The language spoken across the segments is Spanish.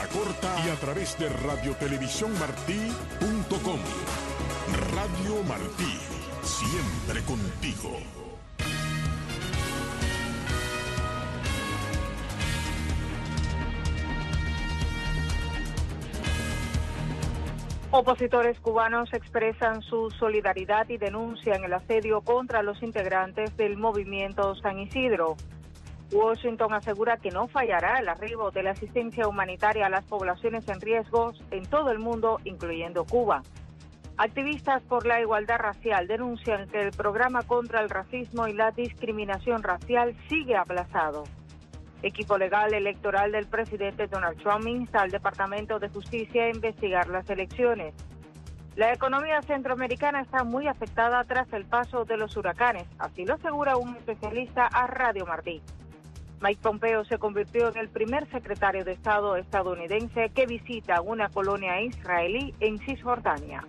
corta y a través de radiotelevisiónmartí.com. Radio Martí, siempre contigo. Opositores cubanos expresan su solidaridad y denuncian el asedio contra los integrantes del movimiento San Isidro. Washington asegura que no fallará el arribo de la asistencia humanitaria a las poblaciones en riesgo en todo el mundo, incluyendo Cuba. Activistas por la igualdad racial denuncian que el programa contra el racismo y la discriminación racial sigue aplazado. Equipo legal electoral del presidente Donald Trump insta al Departamento de Justicia a investigar las elecciones. La economía centroamericana está muy afectada tras el paso de los huracanes, así lo asegura un especialista a Radio Martí. Mike Pompeo se convirtió en el primer secretario de Estado estadounidense que visita una colonia israelí en Cisjordania.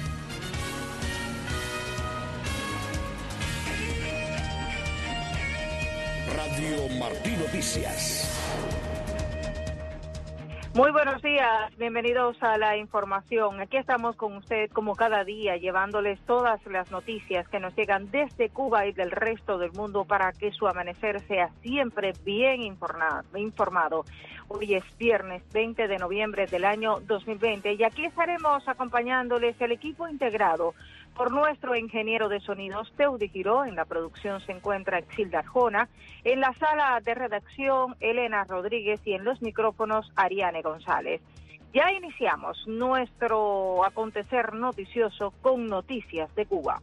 Radio Martí Noticias. Muy buenos días, bienvenidos a la información. Aquí estamos con usted como cada día, llevándoles todas las noticias que nos llegan desde Cuba y del resto del mundo para que su amanecer sea siempre bien informado. Hoy es viernes 20 de noviembre del año 2020 y aquí estaremos acompañándoles el equipo integrado por nuestro ingeniero de sonidos, Teudi Giró. En la producción se encuentra Exilda Arjona, en la sala de redacción, Elena Rodríguez, y en los micrófonos, Ariane González. Ya iniciamos nuestro acontecer noticioso con noticias de Cuba.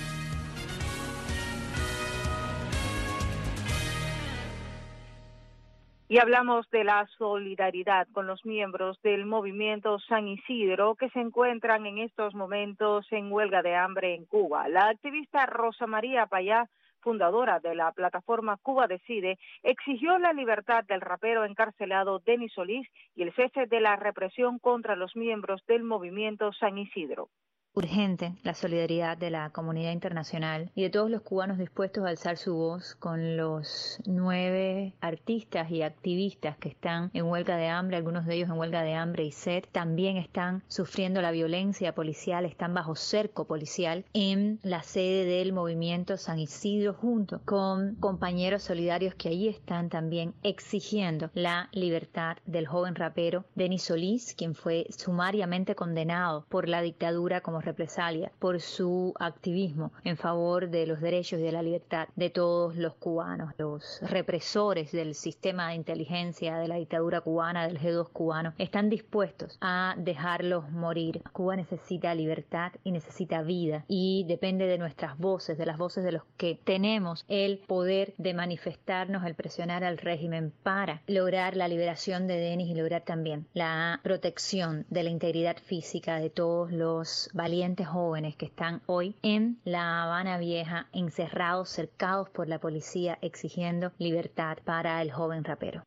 Y hablamos de la solidaridad con los miembros del movimiento San Isidro que se encuentran en estos momentos en huelga de hambre en Cuba. La activista Rosa María Payá, fundadora de la plataforma Cuba Decide, exigió la libertad del rapero encarcelado Denis Solís y el cese de la represión contra los miembros del movimiento San Isidro. Urgente la solidaridad de la comunidad internacional y de todos los cubanos dispuestos a alzar su voz con los 9 artistas y activistas que están en huelga de hambre, algunos de ellos en huelga de hambre y sed. También están sufriendo la violencia policial, están bajo cerco policial en la sede del movimiento San Isidro, junto con compañeros solidarios que allí están también exigiendo la libertad del joven rapero Denis Solís, quien fue sumariamente condenado por la dictadura como represalia por su activismo en favor de los derechos y de la libertad de todos los cubanos. Los represores del sistema de inteligencia de la dictadura cubana, del G2 cubano, están dispuestos a dejarlos morir. Cuba necesita libertad y necesita vida, y depende de nuestras voces, de las voces de los que tenemos el poder de manifestarnos, el presionar al régimen para lograr la liberación de Denis y lograr también la protección de la integridad física de todos los valientes jóvenes que están hoy en La Habana Vieja, encerrados, cercados por la policía, exigiendo libertad para el joven rapero.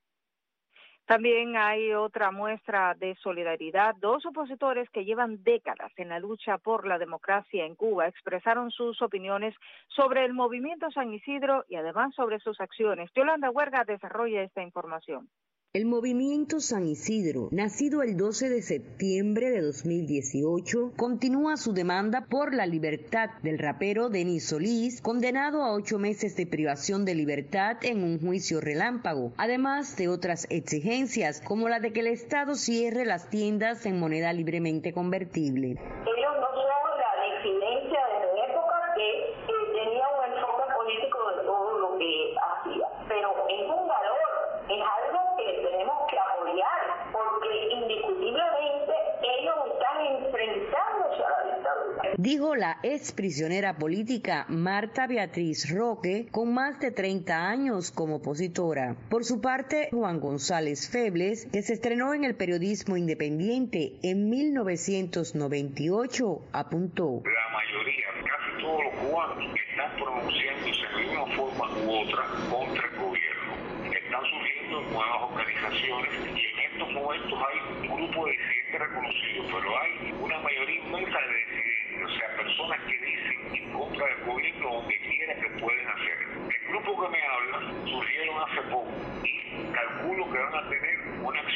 También hay otra muestra de solidaridad. 2 opositores que llevan décadas en la lucha por la democracia en Cuba expresaron sus opiniones sobre el movimiento San Isidro y además sobre sus acciones. Yolanda Huerga desarrolla esta información. El movimiento San Isidro, nacido el 12 de septiembre de 2018, continúa su demanda por la libertad del rapero Denis Solís, condenado a 8 meses de privación de libertad en un juicio relámpago, además de otras exigencias, como la de que el Estado cierre las tiendas en moneda libremente convertible. Ellos no son la disidencia de mi época que tenía un enfoque político de todo lo que hacía, pero es un valor, es algo que tenemos que apoyar, porque indiscutiblemente ellos están enfrentándose a la dictadura. Dijo la ex prisionera política Marta Beatriz Roque, con más de 30 años como opositora. Por su parte, Juan González Febles, que se estrenó en el periodismo independiente en 1998, apuntó: la mayoría, casi todos los cubanos, están pronunciándose de una forma u otra contra el gobierno. Están surgiendo nuevas organizaciones y en estos momentos hay un grupo de disidentes reconocidos, pero hay una mayoría inmensa de disidentes, o sea, personas que dicen en contra del gobierno donde quiera que pueden hacer. El grupo que me habla surgieron hace poco y calculo que van a tener una acción adicional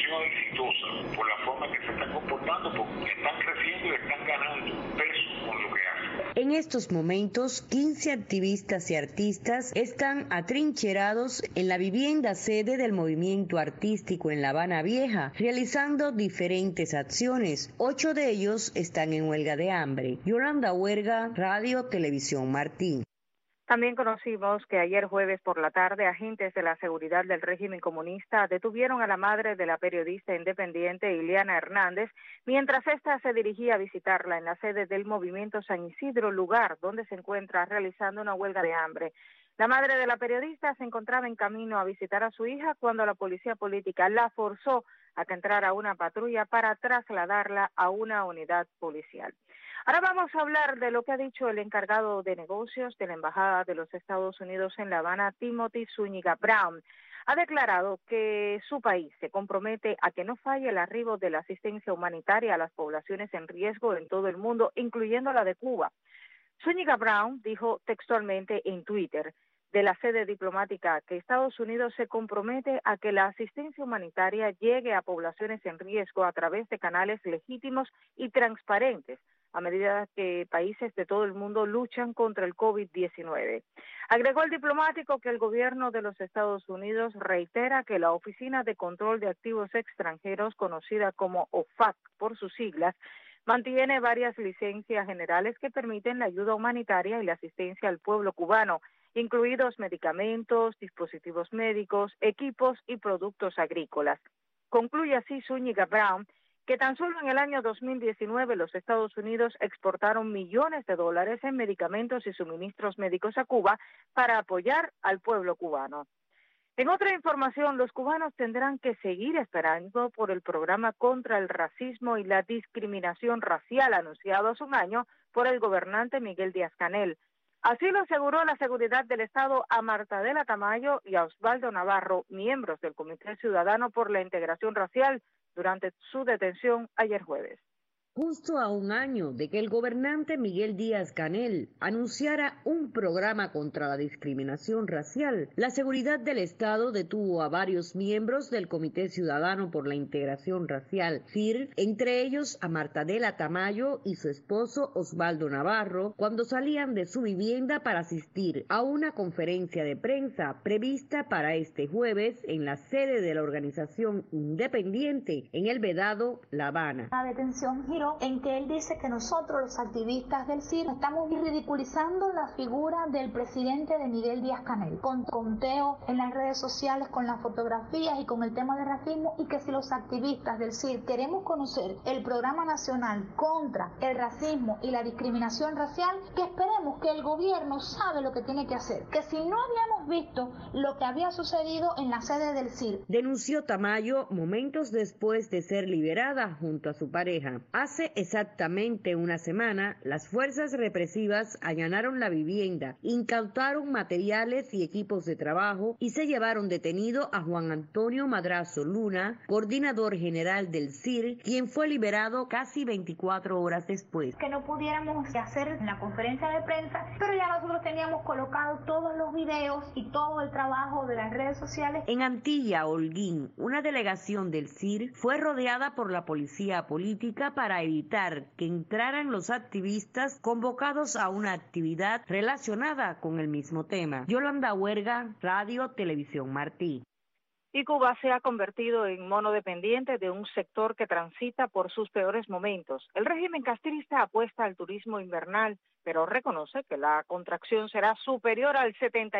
exitosa por la forma en que se están comportando, porque están creciendo y están ganando peso con lo que hacen. En estos momentos, 15 activistas y artistas están atrincherados en la vivienda sede del movimiento artístico en La Habana Vieja, realizando diferentes acciones. 8 de ellos están en huelga de hambre. Yolanda Huerga, Radio Televisión Martí. También conocimos que ayer jueves por la tarde agentes de la seguridad del régimen comunista detuvieron a la madre de la periodista independiente Ileana Hernández mientras ésta se dirigía a visitarla en la sede del movimiento San Isidro, lugar donde se encuentra realizando una huelga de hambre. La madre de la periodista se encontraba en camino a visitar a su hija cuando la policía política la forzó a que entrara a una patrulla para trasladarla a una unidad policial. Ahora vamos a hablar de lo que ha dicho el encargado de negocios de la Embajada de los Estados Unidos en La Habana, Timothy Zúñiga Brown. Ha declarado que su país se compromete a que no falle el arribo de la asistencia humanitaria a las poblaciones en riesgo en todo el mundo, incluyendo la de Cuba. Zúñiga Brown dijo textualmente en Twitter de la sede diplomática que Estados Unidos se compromete a que la asistencia humanitaria llegue a poblaciones en riesgo a través de canales legítimos y transparentes, a medida que países de todo el mundo luchan contra el COVID-19. Agregó el diplomático que el gobierno de los Estados Unidos reitera que la Oficina de Control de Activos Extranjeros, conocida como OFAC por sus siglas, mantiene varias licencias generales que permiten la ayuda humanitaria y la asistencia al pueblo cubano, incluidos medicamentos, dispositivos médicos, equipos y productos agrícolas. Concluye así Zúñiga Brown que tan solo en el año 2019 los Estados Unidos exportaron millones de dólares en medicamentos y suministros médicos a Cuba para apoyar al pueblo cubano. En otra información, los cubanos tendrán que seguir esperando por el programa contra el racismo y la discriminación racial anunciado hace un año por el gobernante Miguel Díaz-Canel. Así lo aseguró la Seguridad del Estado a Martadela Tamayo y a Osvaldo Navarro, miembros del Comité Ciudadano por la Integración Racial, durante su detención ayer jueves. Justo a un año de que el gobernante Miguel Díaz-Canel anunciara un programa contra la discriminación racial, la Seguridad del Estado detuvo a varios miembros del Comité Ciudadano por la Integración Racial, CIR, entre ellos a Martadela Tamayo y su esposo Osvaldo Navarro, cuando salían de su vivienda para asistir a una conferencia de prensa prevista para este jueves en la sede de la organización independiente en el Vedado, La Habana. La detención giró en que él dice que nosotros, los activistas del CIR, estamos ridiculizando la figura del presidente de Miguel Díaz-Canel, con conteo en las redes sociales, con las fotografías y con el tema del racismo, y que si los activistas del CIR queremos conocer el programa nacional contra el racismo y la discriminación racial, que esperemos que el gobierno sabe lo que tiene que hacer, que si no habíamos visto lo que había sucedido en la sede del CIR. Denunció Tamayo momentos después de ser liberada junto a su pareja. Hace exactamente una semana, las fuerzas represivas allanaron la vivienda, incautaron materiales y equipos de trabajo y se llevaron detenido a Juan Antonio Madrazo Luna, coordinador general del CIR, quien fue liberado casi 24 horas después. Que no pudiéramos hacer la conferencia de prensa, pero ya nosotros teníamos colocados todos los videos y todo el trabajo de las redes sociales. En Antilla, Holguín, una delegación del CIR fue rodeada por la policía política para evitar que entraran los activistas convocados a una actividad relacionada con el mismo tema. Yolanda Huerga, Radio Televisión Martí. Y Cuba se ha convertido en monodependiente de un sector que transita por sus peores momentos. El régimen castrista apuesta al turismo invernal, pero reconoce que la contracción será superior al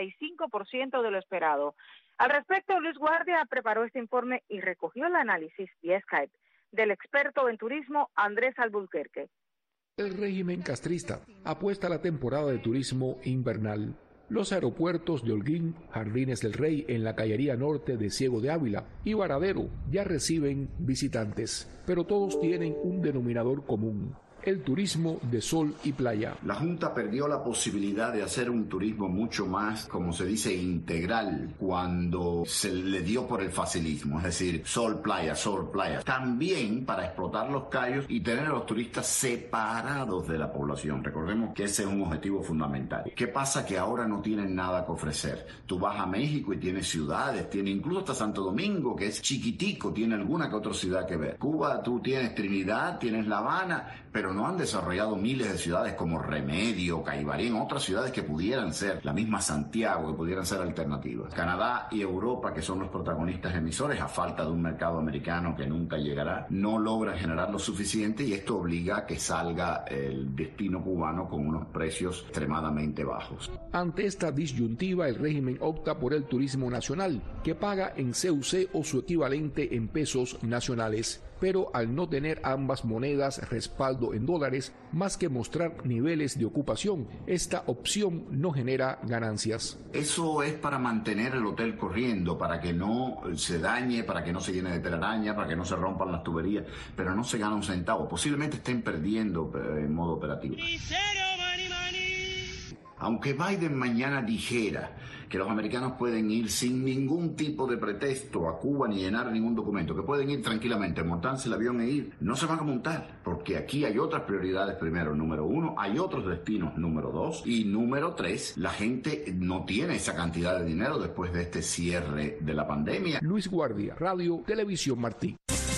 75% de lo esperado. Al respecto, Luis Guardia preparó este informe y recogió el análisis vía Skype del experto en turismo Andrés Albuquerque. El régimen castrista apuesta a la temporada de turismo invernal. Los aeropuertos de Holguín, Jardines del Rey en la Cañería Norte de Ciego de Ávila y Varadero ya reciben visitantes, pero todos tienen un denominador común: el turismo de sol y playa. La Junta perdió la posibilidad de hacer un turismo mucho más, como se dice, integral, cuando se le dio por el facilismo, es decir, sol, playa, sol, playa. También para explotar los cayos y tener a los turistas separados de la población. Recordemos que ese es un objetivo fundamental. ¿Qué pasa? Que ahora no tienen nada que ofrecer. Tú vas a México y tienes ciudades, tiene incluso hasta Santo Domingo, que es chiquitico, tiene alguna que otra ciudad que ver. Cuba, tú tienes Trinidad, tienes La Habana, pero no han desarrollado miles de ciudades como Remedio, Caibarín, otras ciudades que pudieran ser, la misma Santiago, que pudieran ser alternativas. Canadá y Europa, que son los protagonistas emisores, a falta de un mercado americano que nunca llegará, no logran generar lo suficiente y esto obliga a que salga el destino cubano con unos precios extremadamente bajos. Ante esta disyuntiva, el régimen opta por el turismo nacional, que paga en CUC o su equivalente en pesos nacionales, pero al no tener ambas monedas respaldo en dólares, más que mostrar niveles de ocupación, esta opción no genera ganancias. Eso es para mantener el hotel corriendo, para que no se dañe, para que no se llene de telaraña, para que no se rompan las tuberías, pero no se gana un centavo. Posiblemente estén perdiendo en modo operativo. Aunque Biden mañana dijera que los americanos pueden ir sin ningún tipo de pretexto a Cuba ni llenar ningún documento, que pueden ir tranquilamente, montarse el avión e ir, no se van a montar, porque aquí hay otras prioridades primero, número 1, hay otros destinos, número 2, y número 3, la gente no tiene esa cantidad de dinero después de este cierre de la pandemia. Luis Guardia, Radio Televisión Martí.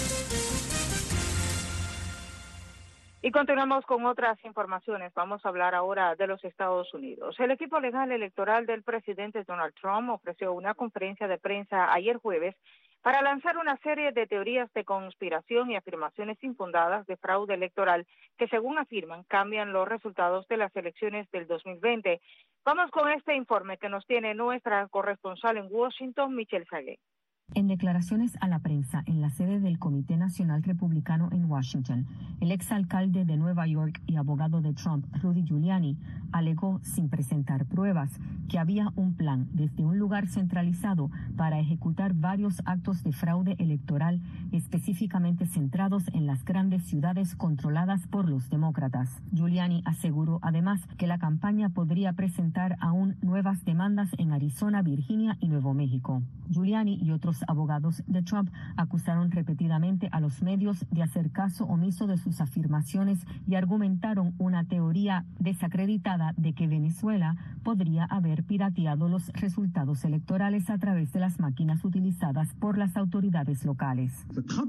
Y continuamos con otras informaciones. Vamos a hablar ahora de los Estados Unidos. El equipo legal electoral del presidente Donald Trump ofreció una conferencia de prensa ayer jueves para lanzar una serie de teorías de conspiración y afirmaciones infundadas de fraude electoral que, según afirman, cambian los resultados de las elecciones del 2020. Vamos con este informe que nos tiene nuestra corresponsal en Washington, Michelle Sagué. En declaraciones a la prensa en la sede del Comité Nacional Republicano en Washington, el exalcalde de Nueva York y abogado de Trump, Rudy Giuliani, alegó sin presentar pruebas que había un plan desde un lugar centralizado para ejecutar varios actos de fraude electoral específicamente centrados en las grandes ciudades controladas por los demócratas. Giuliani aseguró además que la campaña podría presentar aún nuevas demandas en Arizona, Virginia y Nuevo México. Giuliani y otros abogados de Trump acusaron repetidamente a los medios de hacer caso omiso de sus afirmaciones y argumentaron una teoría desacreditada de que Venezuela podría haber pirateado los resultados electorales a través de las máquinas utilizadas por las autoridades locales.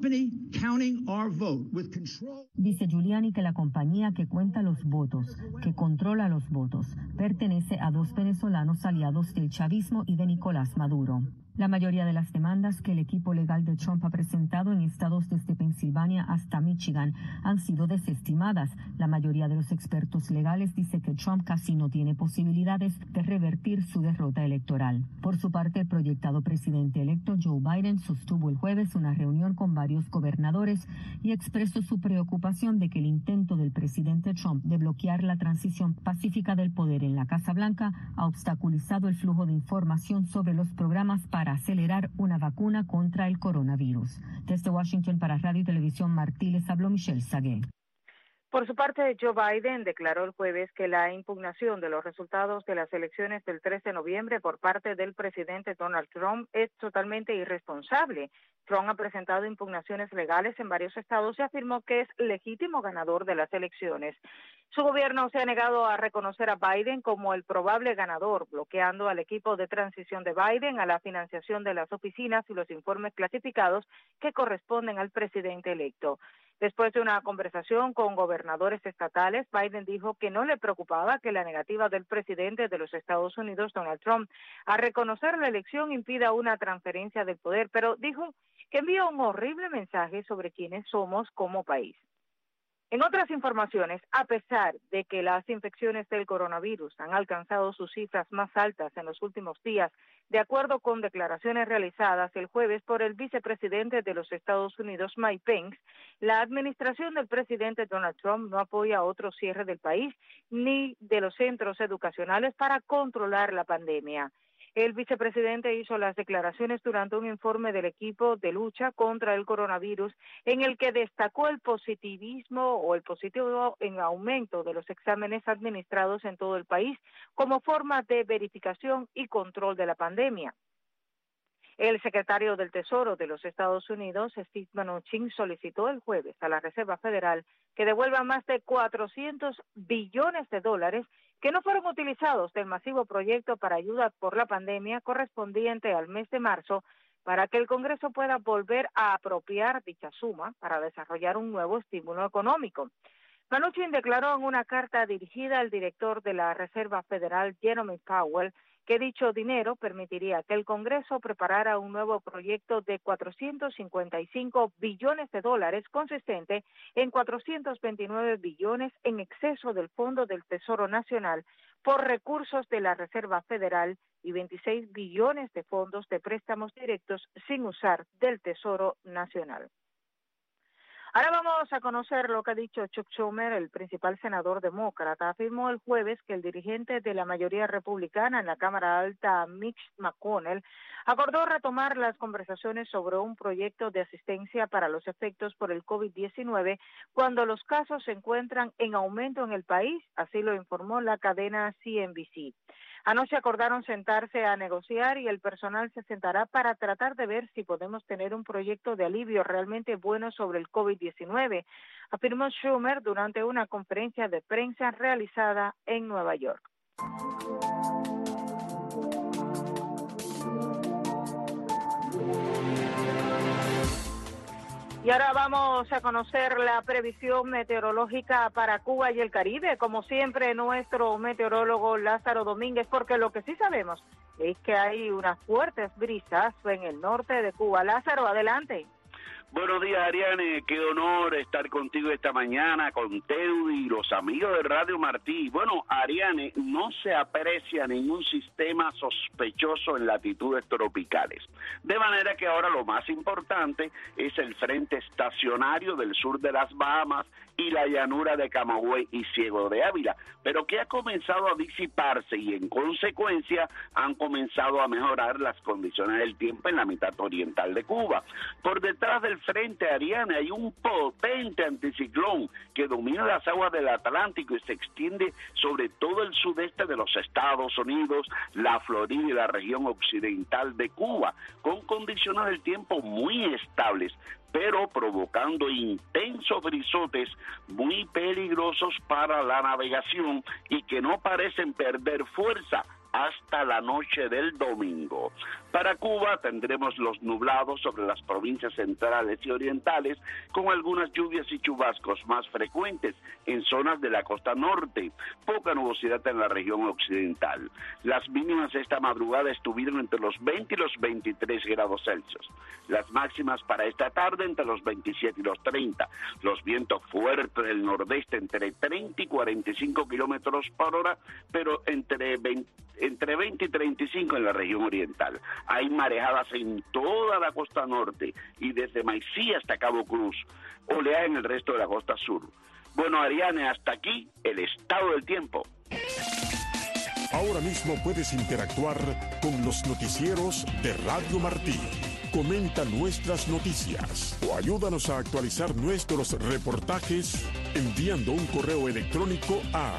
Dice Giuliani que la compañía que cuenta los votos, que controla los votos, pertenece a dos venezolanos aliados del chavismo y de Nicolás Maduro. La mayoría de las demandas que el equipo legal de Trump ha presentado en estados desde Pensilvania hasta Michigan han sido desestimadas. La mayoría de los expertos legales dice que Trump casi no tiene posibilidades de revertir su derrota electoral. Por su parte, el proyectado presidente electo Joe Biden sostuvo el jueves una reunión con varios gobernadores y expresó su preocupación de que el intento del presidente Trump de bloquear la transición pacífica del poder en la Casa Blanca ha obstaculizado el flujo de información sobre los programas para acelerar una vacuna contra el coronavirus. Desde Washington para Radio y Televisión Martí les habló Michelle Sagué. Por su parte, Joe Biden declaró el jueves que la impugnación de los resultados de las elecciones del 3 de noviembre por parte del presidente Donald Trump es totalmente irresponsable. Trump ha presentado impugnaciones legales en varios estados y afirmó que es legítimo ganador de las elecciones. Su gobierno se ha negado a reconocer a Biden como el probable ganador, bloqueando al equipo de transición de Biden a la financiación de las oficinas y los informes clasificados que corresponden al presidente electo. Después de una conversación con gobernadores estatales, Biden dijo que no le preocupaba que la negativa del presidente de los Estados Unidos, Donald Trump, a reconocer la elección impida una transferencia del poder, pero dijo que envía un horrible mensaje sobre quiénes somos como país. En otras informaciones, a pesar de que las infecciones del coronavirus han alcanzado sus cifras más altas en los últimos días, de acuerdo con declaraciones realizadas el jueves por el vicepresidente de los Estados Unidos, Mike Pence, la administración del presidente Donald Trump no apoya otro cierre del país ni de los centros educacionales para controlar la pandemia. El vicepresidente hizo las declaraciones durante un informe del equipo de lucha contra el coronavirus en el que destacó el positivo en aumento de los exámenes administrados en todo el país como forma de verificación y control de la pandemia. El secretario del Tesoro de los Estados Unidos, Steve Mnuchin, solicitó el jueves a la Reserva Federal que devuelva más de 400 billones de dólares que no fueron utilizados del masivo proyecto para ayuda por la pandemia correspondiente al mes de marzo para que el Congreso pueda volver a apropiar dicha suma para desarrollar un nuevo estímulo económico. Mnuchin declaró en una carta dirigida al director de la Reserva Federal, Jerome Powell, que dicho dinero permitiría que el Congreso preparara un nuevo proyecto de 455 billones de dólares consistente en 429 billones en exceso del Fondo del Tesoro Nacional por recursos de la Reserva Federal y 26 billones de fondos de préstamos directos sin usar del Tesoro Nacional. Ahora vamos a conocer lo que ha dicho Chuck Schumer, el principal senador demócrata. Afirmó el jueves que el dirigente de la mayoría republicana en la Cámara Alta, Mitch McConnell, acordó retomar las conversaciones sobre un proyecto de asistencia para los efectos por el COVID-19 cuando los casos se encuentran en aumento en el país, así lo informó la cadena CNBC. Anoche acordaron sentarse a negociar y el personal se sentará para tratar de ver si podemos tener un proyecto de alivio realmente bueno sobre el COVID-19, afirmó Schumer durante una conferencia de prensa realizada en Nueva York. Y ahora vamos a conocer la previsión meteorológica para Cuba y el Caribe, como siempre nuestro meteorólogo Lázaro Domínguez, porque lo que sí sabemos es que hay unas fuertes brisas en el norte de Cuba. Lázaro, adelante. Buenos días, Ariane, qué honor estar contigo esta mañana, con Teudi y los amigos de Radio Martí. Bueno, Ariane, no se aprecia ningún sistema sospechoso en latitudes tropicales, de manera que ahora lo más importante es el frente estacionario del sur de las Bahamas y la llanura de Camagüey y Ciego de Ávila, pero que ha comenzado a disiparse y en consecuencia han comenzado a mejorar las condiciones del tiempo en la mitad oriental de Cuba. Por detrás del frente, Ariane, hay un potente anticiclón que domina las aguas del Atlántico y se extiende sobre todo el sudeste de los Estados Unidos, la Florida y la región occidental de Cuba, con condiciones del tiempo muy estables, pero provocando intensos brisotes muy peligrosos para la navegación y que no parecen perder fuerza hasta la noche del domingo. Para Cuba tendremos los nublados sobre las provincias centrales y orientales, con algunas lluvias y chubascos más frecuentes en zonas de la costa norte, poca nubosidad en la región occidental. Las mínimas esta madrugada estuvieron entre los 20 y los 23 grados Celsius. Las máximas para esta tarde entre los 27 y los 30. Los vientos fuertes del nordeste entre 30 y 45 kilómetros por hora, pero entre 20 y 35 en la región oriental. Hay marejadas en toda la costa norte y desde Maicí hasta Cabo Cruz, oleaje en el resto de la costa sur. Bueno, Ariane, hasta aquí el estado del tiempo. Ahora mismo puedes interactuar con los noticieros de Radio Martí. Comenta nuestras noticias o ayúdanos a actualizar nuestros reportajes enviando un correo electrónico a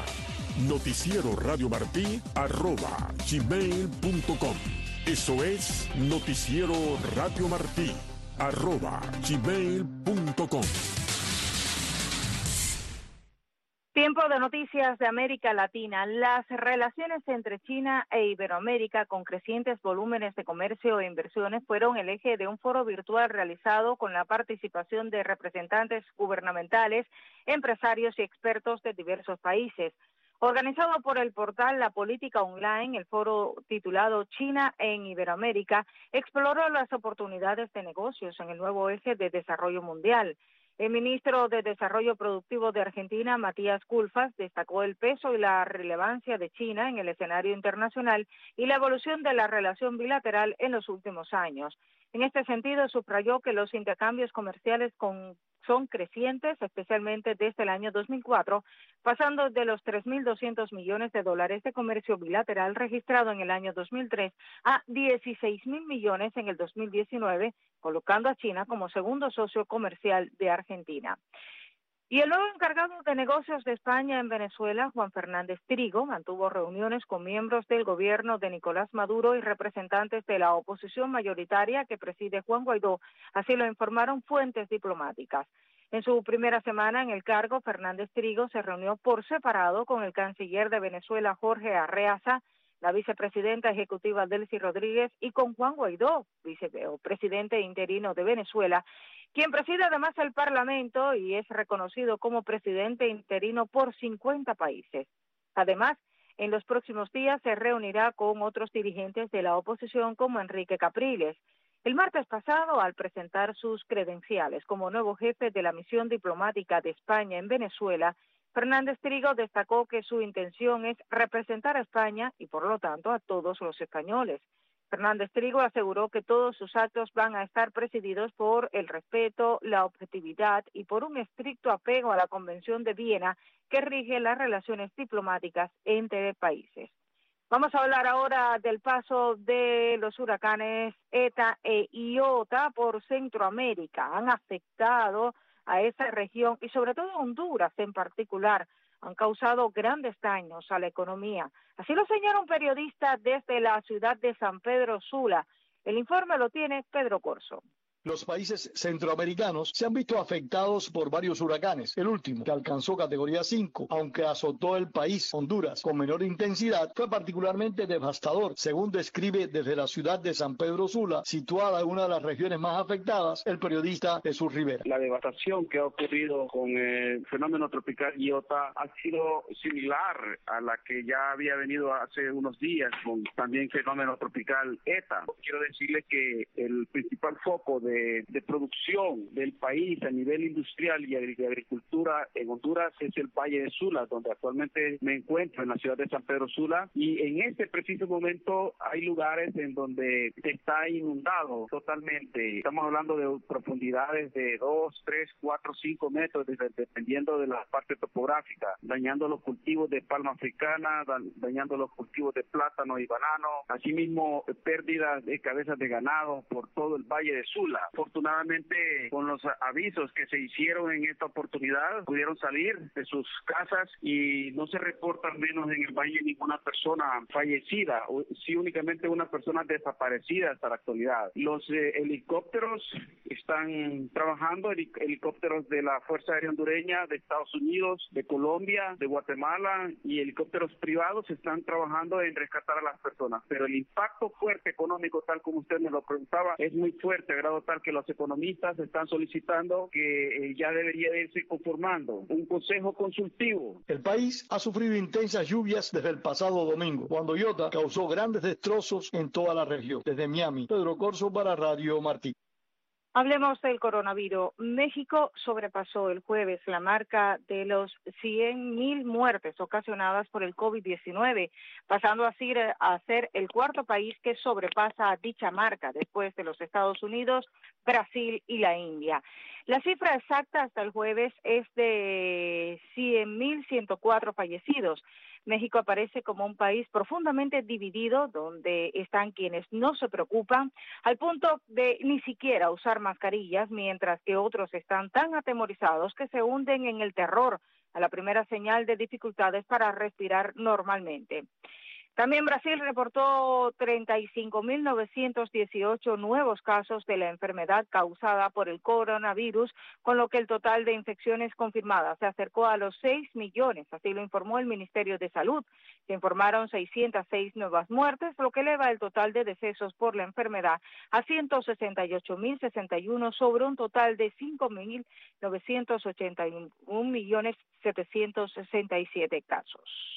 noticieroradiomartí@gmail.com. Eso es noticieroradiomartí@gmail.com. Tiempo de noticias de América Latina. Las relaciones entre China e Iberoamérica con crecientes volúmenes de comercio e inversiones fueron el eje de un foro virtual realizado con la participación de representantes gubernamentales, empresarios y expertos de diversos países. Organizado por el portal La Política Online, el foro titulado China en Iberoamérica exploró las oportunidades de negocios en el nuevo eje de desarrollo mundial. El ministro de Desarrollo Productivo de Argentina, Matías Culfas, destacó el peso y la relevancia de China en el escenario internacional y la evolución de la relación bilateral en los últimos años. En este sentido, subrayó que los intercambios comerciales con son crecientes, especialmente desde el año 2004, pasando de los $3.200 millones de comercio bilateral registrado en el año 2003 a $16.000 millones en el 2019, colocando a China como segundo socio comercial de Argentina. Y el nuevo encargado de negocios de España en Venezuela, Juan Fernández Trigo, mantuvo reuniones con miembros del gobierno de Nicolás Maduro y representantes de la oposición mayoritaria que preside Juan Guaidó, así lo informaron fuentes diplomáticas. En su primera semana en el cargo, Fernández Trigo se reunió por separado con el canciller de Venezuela, Jorge Arreaza, la vicepresidenta ejecutiva Delcy Rodríguez y con Juan Guaidó, vicepresidente interino de Venezuela, quien preside además el Parlamento y es reconocido como presidente interino por 50 países. Además, en los próximos días se reunirá con otros dirigentes de la oposición como Enrique Capriles. El martes pasado, al presentar sus credenciales como nuevo jefe de la misión diplomática de España en Venezuela, Fernández Trigo destacó que su intención es representar a España y, por lo tanto, a todos los españoles. Fernández Trigo aseguró que todos sus actos van a estar presididos por el respeto, la objetividad y por un estricto apego a la Convención de Viena que rige las relaciones diplomáticas entre países. Vamos a hablar ahora del paso de los huracanes ETA e Iota por Centroamérica. Han afectado a esa región y sobre todo a Honduras en particular. Han causado grandes daños a la economía. Así lo señala un periodista desde la ciudad de San Pedro Sula. El informe lo tiene Pedro Corso. Los países centroamericanos se han visto afectados por varios huracanes. El último, que alcanzó categoría 5, aunque azotó el país, Honduras, con menor intensidad, fue particularmente devastador, según describe desde la ciudad de San Pedro Sula, situada en una de las regiones más afectadas, el periodista Jesús Rivera. La devastación que ha ocurrido con el fenómeno tropical Iota ha sido similar a la que ya había venido hace unos días con también fenómeno tropical ETA. Quiero decirles que el principal foco de producción del país a nivel industrial y agricultura en Honduras es el Valle de Sula, donde actualmente me encuentro en la ciudad de San Pedro Sula, y en este preciso momento hay lugares en donde está inundado totalmente. Estamos hablando de profundidades de 2, 3, 4, 5 metros, dependiendo de la parte topográfica, dañando los cultivos de palma africana, dañando los cultivos de plátano y banano, asimismo pérdidas de cabezas de ganado por todo el Valle de Sula. Afortunadamente, con los avisos que se hicieron en esta oportunidad, pudieron salir de sus casas y no se reporta al menos en el valle ninguna persona fallecida, o sí únicamente una persona desaparecida hasta la actualidad. Los helicópteros están trabajando, helicópteros de la Fuerza Aérea Hondureña, de Estados Unidos, de Colombia, de Guatemala, y helicópteros privados están trabajando en rescatar a las personas. Pero el impacto fuerte económico, tal como usted me lo preguntaba, es muy fuerte, a grado tal que los economistas están solicitando que ya debería irse conformando un consejo consultivo. El país ha sufrido intensas lluvias desde el pasado domingo, cuando Iota causó grandes destrozos en toda la región. Desde Miami, Pedro Corso para Radio Martí. Hablemos del coronavirus. México sobrepasó el jueves la marca de los 100,000 muertes ocasionadas por el COVID-19, pasando a ser el cuarto país que sobrepasa dicha marca, después de los Estados Unidos, Brasil y la India. La cifra exacta hasta el jueves es de 100.104 fallecidos. México aparece como un país profundamente dividido, donde están quienes no se preocupan, al punto de ni siquiera usar mascarillas, mientras que otros están tan atemorizados que se hunden en el terror a la primera señal de dificultades para respirar normalmente. También Brasil reportó 35.918 nuevos casos de la enfermedad causada por el coronavirus, con lo que el total de infecciones confirmadas se acercó a los 6 millones, así lo informó el Ministerio de Salud. Se informaron 606 nuevas muertes, lo que eleva el total de decesos por la enfermedad a 168.061 sobre un total de 5.981.767 casos.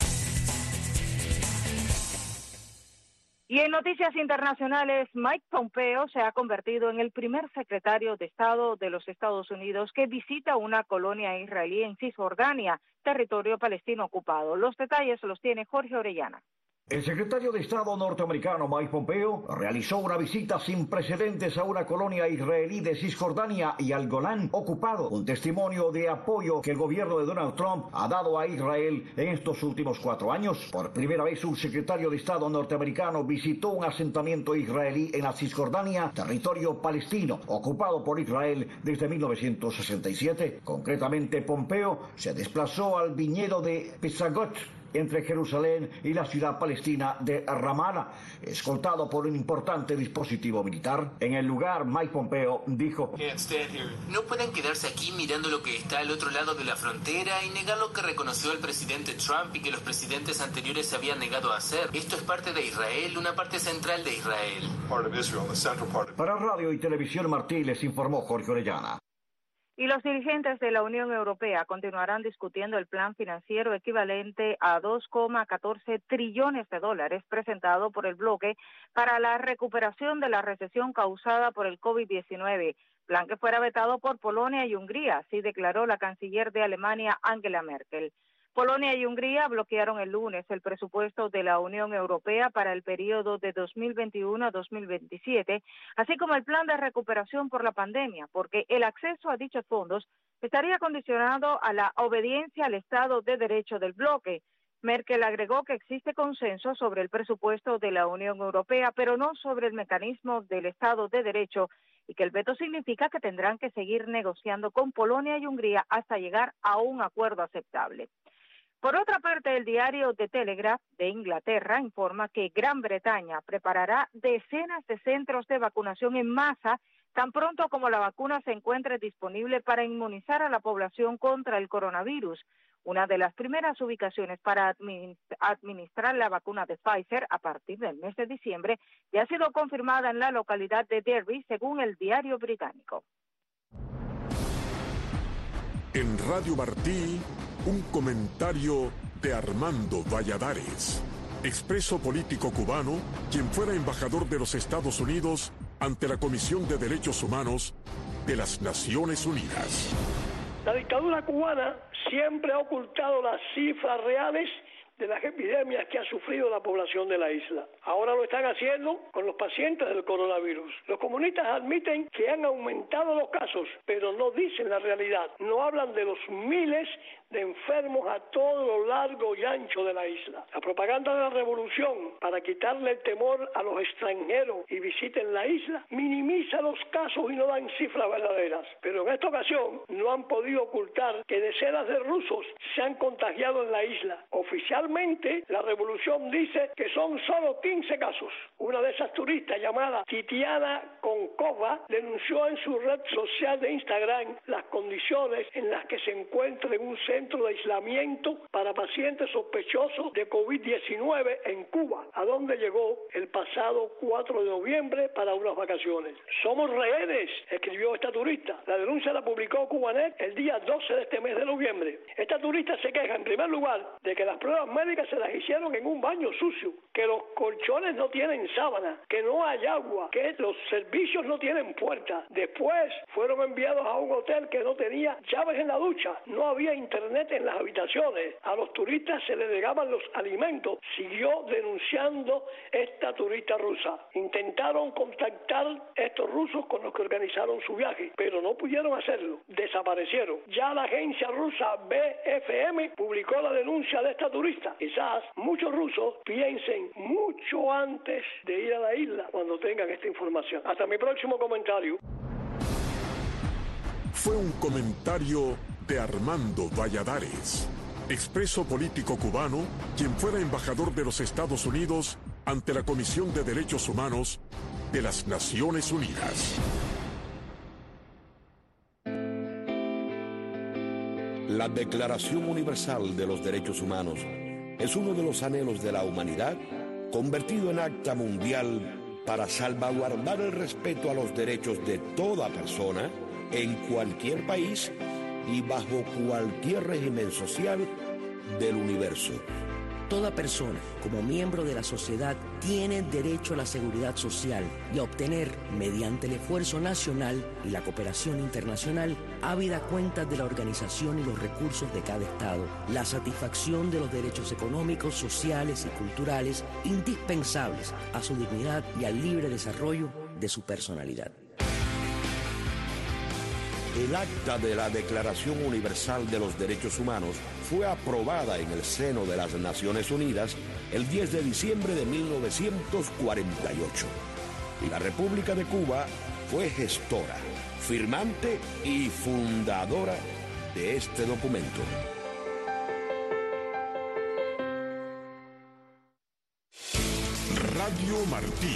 Y en noticias internacionales, Mike Pompeo se ha convertido en el primer secretario de Estado de los Estados Unidos que visita una colonia israelí en Cisjordania, territorio palestino ocupado. Los detalles los tiene Jorge Orellana. El secretario de Estado norteamericano Mike Pompeo realizó una visita sin precedentes a una colonia israelí de Cisjordania y al Golán ocupado, un testimonio de apoyo que el gobierno de Donald Trump ha dado a Israel en estos últimos 4 años. Por primera vez un secretario de Estado norteamericano visitó un asentamiento israelí en la Cisjordania, territorio palestino ocupado por Israel desde 1967. Concretamente, Pompeo se desplazó al viñedo de Psagot, entre Jerusalén y la ciudad palestina de Ramallah, escoltado por un importante dispositivo militar. En el lugar, Mike Pompeo dijo: no pueden quedarse aquí mirando lo que está al otro lado de la frontera y negar lo que reconoció el presidente Trump y que los presidentes anteriores se habían negado a hacer. Esto es parte de Israel, una parte central de Israel. Para Radio y Televisión Martí les informó Jorge Orellana. Y los dirigentes de la Unión Europea continuarán discutiendo el plan financiero equivalente a 2,14 trillones de dólares presentado por el bloque para la recuperación de la recesión causada por el COVID-19, plan que fuera vetado por Polonia y Hungría, así declaró la canciller de Alemania, Angela Merkel. Polonia y Hungría bloquearon el lunes el presupuesto de la Unión Europea para el periodo de 2021 a 2027, así como el plan de recuperación por la pandemia, porque el acceso a dichos fondos estaría condicionado a la obediencia al Estado de Derecho del bloque. Merkel agregó que existe consenso sobre el presupuesto de la Unión Europea, pero no sobre el mecanismo del Estado de Derecho, y que el veto significa que tendrán que seguir negociando con Polonia y Hungría hasta llegar a un acuerdo aceptable. Por otra parte, el diario The Telegraph de Inglaterra informa que Gran Bretaña preparará decenas de centros de vacunación en masa tan pronto como la vacuna se encuentre disponible para inmunizar a la población contra el coronavirus. Una de las primeras ubicaciones para administrar la vacuna de Pfizer a partir del mes de diciembre ya ha sido confirmada en la localidad de Derby, según el diario británico. En Radio Martí, un comentario de Armando Valladares, expreso político cubano, quien fuera embajador de los Estados Unidos ante la Comisión de Derechos Humanos de las Naciones Unidas. La dictadura cubana siempre ha ocultado las cifras reales de las epidemias que ha sufrido la población de la isla. Ahora lo están haciendo con los pacientes del coronavirus. Los comunistas admiten que han aumentado los casos, pero no dicen la realidad. No hablan de los miles de enfermos a todo lo largo y ancho de la isla. La propaganda de la revolución para quitarle el temor a los extranjeros y visiten la isla minimiza los casos y no dan cifras verdaderas. Pero en esta ocasión no han podido ocultar que decenas de rusos se han contagiado en la isla. Oficialmente la revolución dice que son solo 15 casos. Una de esas turistas llamada Titiana Konkova denunció en su red social de Instagram las condiciones en las que se encuentra en un centro de aislamiento para pacientes sospechosos de COVID-19 en Cuba, a donde llegó el pasado 4 de noviembre para unas vacaciones. Somos rehenes, escribió esta turista. La denuncia la publicó Cubanet el día 12 de este mes de noviembre. Esta turista se queja, en primer lugar, de que las pruebas médicas se las hicieron en un baño sucio, que los colchones no tienen sábana, que no hay agua, que los servicios no tienen puerta. Después fueron enviados a un hotel que no tenía llaves en la ducha, no había internet en las habitaciones, a los turistas se les negaban los alimentos. Siguió denunciando esta turista rusa. Intentaron contactar estos rusos con los que organizaron su viaje, pero no pudieron hacerlo, desaparecieron. Ya la agencia rusa BFM publicó la denuncia de esta turista. Quizás muchos rusos piensen mucho antes de ir a la isla cuando tengan esta información. Hasta mi próximo comentario. Fue un comentario de Armando Valladares, expreso político cubano, quien fuera embajador de los Estados Unidos ante la Comisión de Derechos Humanos de las Naciones Unidas. La Declaración Universal de los Derechos Humanos es uno de los anhelos de la humanidad, convertido en acta mundial para salvaguardar el respeto a los derechos de toda persona en cualquier país y bajo cualquier régimen social del universo. Toda persona, como miembro de la sociedad, tiene derecho a la seguridad social y a obtener, mediante el esfuerzo nacional y la cooperación internacional, habida cuenta de la organización y los recursos de cada Estado, la satisfacción de los derechos económicos, sociales y culturales indispensables a su dignidad y al libre desarrollo de su personalidad. El acta de la Declaración Universal de los Derechos Humanos fue aprobada en el seno de las Naciones Unidas el 10 de diciembre de 1948. Y la República de Cuba fue gestora, firmante y fundadora de este documento. Radio Martí.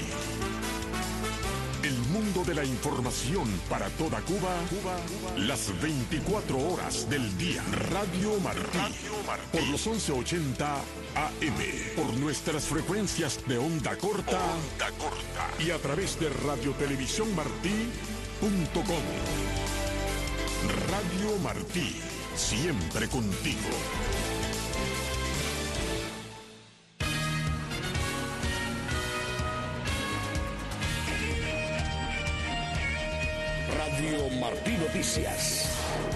El mundo de la información para toda Cuba, las 24 horas del día. Radio Martí. Por los 1180 AM. Por nuestras frecuencias de onda corta. Y a través de radiotelevisiónmartí.com. Radio Martí. Siempre contigo. Radio Martí Noticias.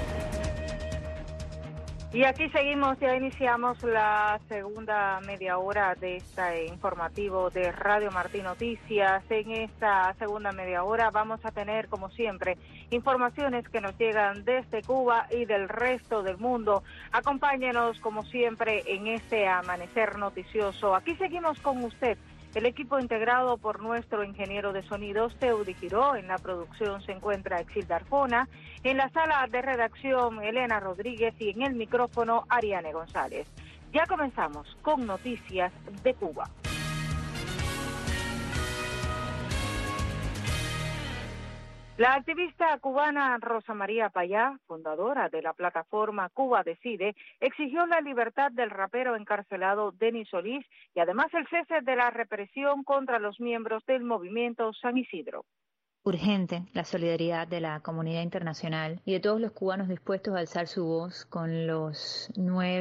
Y aquí seguimos, ya iniciamos la segunda media hora de este informativo de Radio Martí Noticias. En esta segunda media hora vamos a tener, como siempre, informaciones que nos llegan desde Cuba y del resto del mundo. Acompáñenos, como siempre, en este amanecer noticioso. Aquí seguimos con usted. El equipo integrado por nuestro ingeniero de sonidos, Teudi Giró. En la producción se encuentra Exilda Arjona. En la sala de redacción, Elena Rodríguez. Y en el micrófono, Ariane González. Ya comenzamos con noticias de Cuba. La activista cubana Rosa María Payá, fundadora de la plataforma Cuba Decide, exigió la libertad del rapero encarcelado Denis Solís y además el cese de la represión contra los miembros del movimiento San Isidro. Urgente la solidaridad de la comunidad internacional y de todos los cubanos dispuestos a alzar su voz con los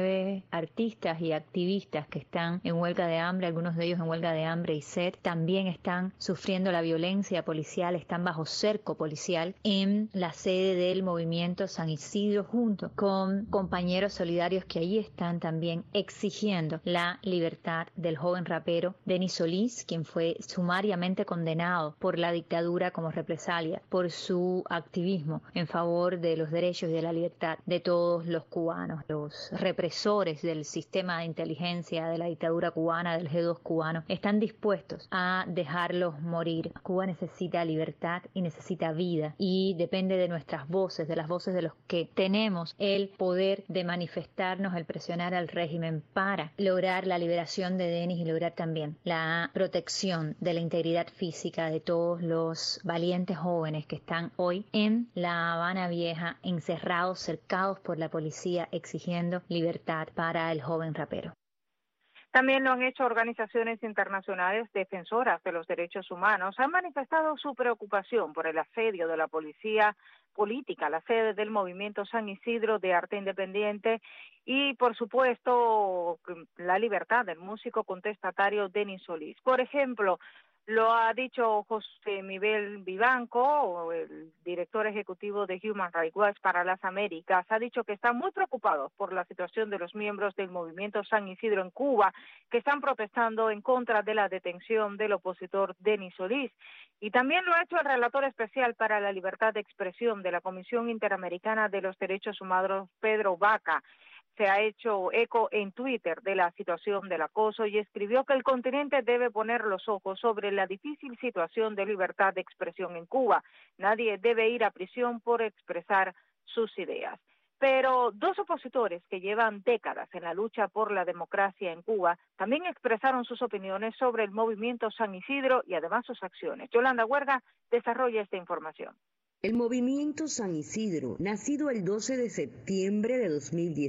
9 artistas y activistas que están en huelga de hambre, algunos de ellos en huelga de hambre y sed, también están sufriendo la violencia policial, están bajo cerco policial en la sede del movimiento San Isidro, junto con compañeros solidarios que allí están también exigiendo la libertad del joven rapero Denis Solís, quien fue sumariamente condenado por la dictadura como represalia por su activismo en favor de los derechos y de la libertad de todos los cubanos. Los represores del sistema de inteligencia de la dictadura cubana, del G2 cubano, están dispuestos a dejarlos morir. Cuba necesita libertad y necesita vida, y depende de nuestras voces, de las voces de los que tenemos el poder de manifestarnos, el presionar al régimen para lograr la liberación de Denis y lograr también la protección de la integridad física de todos los valientes jóvenes que están hoy en La Habana Vieja, encerrados, cercados por la policía, exigiendo libertad para el joven rapero. También lo han hecho organizaciones internacionales defensoras de los derechos humanos. Han manifestado su preocupación por el asedio de la policía política a la sede del movimiento San Isidro de Arte Independiente y, por supuesto, la libertad del músico contestatario Denis Solís. Por ejemplo, lo ha dicho José Miguel Vivanco, el director ejecutivo de Human Rights Watch para las Américas. Ha dicho que están muy preocupados por la situación de los miembros del movimiento San Isidro en Cuba, que están protestando en contra de la detención del opositor Denis Solís. Y también lo ha hecho el relator especial para la libertad de expresión de la Comisión Interamericana de los Derechos Humanos, Pedro Vaca. Se ha hecho eco en Twitter de la situación del acoso y escribió que el continente debe poner los ojos sobre la difícil situación de libertad de expresión en Cuba. Nadie debe ir a prisión por expresar sus ideas. Pero dos opositores que llevan décadas en la lucha por la democracia en Cuba también expresaron sus opiniones sobre el movimiento San Isidro y además sus acciones. Yolanda Huerga desarrolla esta información. El movimiento San Isidro, nacido el 12 de septiembre de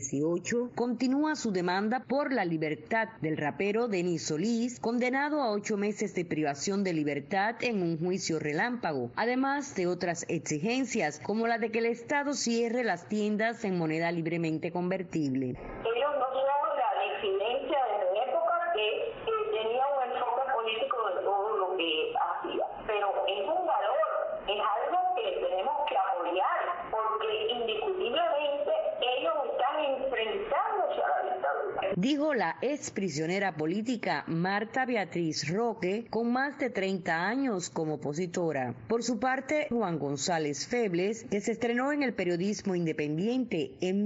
2018, continúa su demanda por la libertad del rapero Denis Solís, condenado a 8 meses de privación de libertad en un juicio relámpago, además de otras exigencias, como la de que el Estado cierre las tiendas en moneda libremente convertible. Ellos no son la disidencia de mi época dijo la ex prisionera política Marta Beatriz Roque, con más de 30 años como opositora. Por su parte, Juan González Febles, que se estrenó en el periodismo independiente en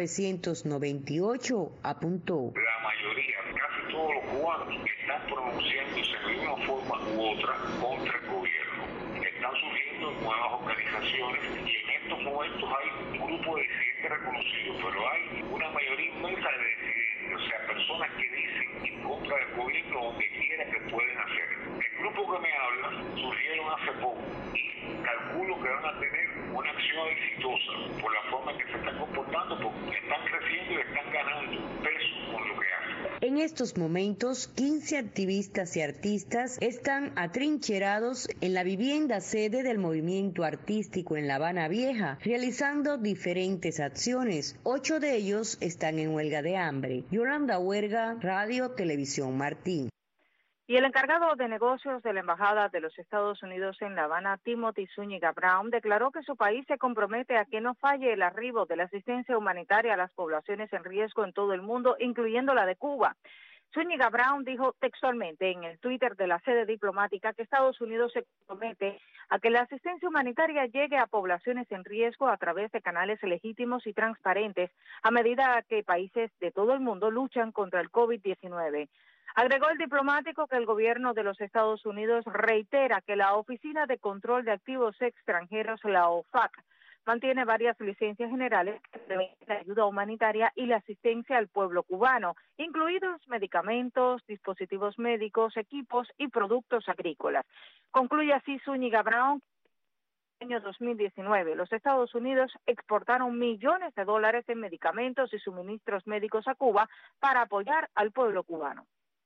1998, apuntó: la mayoría, casi todos los cubanos, están pronunciándose de una forma u otra contra el gobierno. Están surgiendo nuevas organizaciones y en estos momentos hay un grupo de disidentes reconocidos, pero hay una mayoría inmensa de disidentes, o sea, personas que dicen en contra del gobierno donde quiera que pueden hacer. El grupo que me habla surgieron hace poco y calculo que van a tener una acción exitosa por la forma que se están comportando, porque están creciendo y están ganando peso con lo que hacen. En estos momentos, 15 activistas y artistas están atrincherados en la vivienda sede del movimiento artístico en La Habana Vieja, realizando diferentes acciones. 8 de ellos están en huelga de hambre. Yolanda Huerga, Radio Televisión Martí. Y el encargado de negocios de la Embajada de los Estados Unidos en La Habana, Timothy Zúñiga Brown, declaró que su país se compromete a que no falle el arribo de la asistencia humanitaria a las poblaciones en riesgo en todo el mundo, incluyendo la de Cuba. Zúñiga Brown dijo textualmente en el Twitter de la sede diplomática que Estados Unidos se compromete a que la asistencia humanitaria llegue a poblaciones en riesgo a través de canales legítimos y transparentes a medida que países de todo el mundo luchan contra el COVID-19. Agregó el diplomático que el gobierno de los Estados Unidos reitera que la Oficina de Control de Activos Extranjeros, la OFAC, mantiene varias licencias generales que prevén la ayuda humanitaria y la asistencia al pueblo cubano, incluidos medicamentos, dispositivos médicos, equipos y productos agrícolas. Concluye así Zúñiga Brown. En el año 2019, los Estados Unidos exportaron millones de dólares en medicamentos y suministros médicos a Cuba para apoyar al pueblo cubano.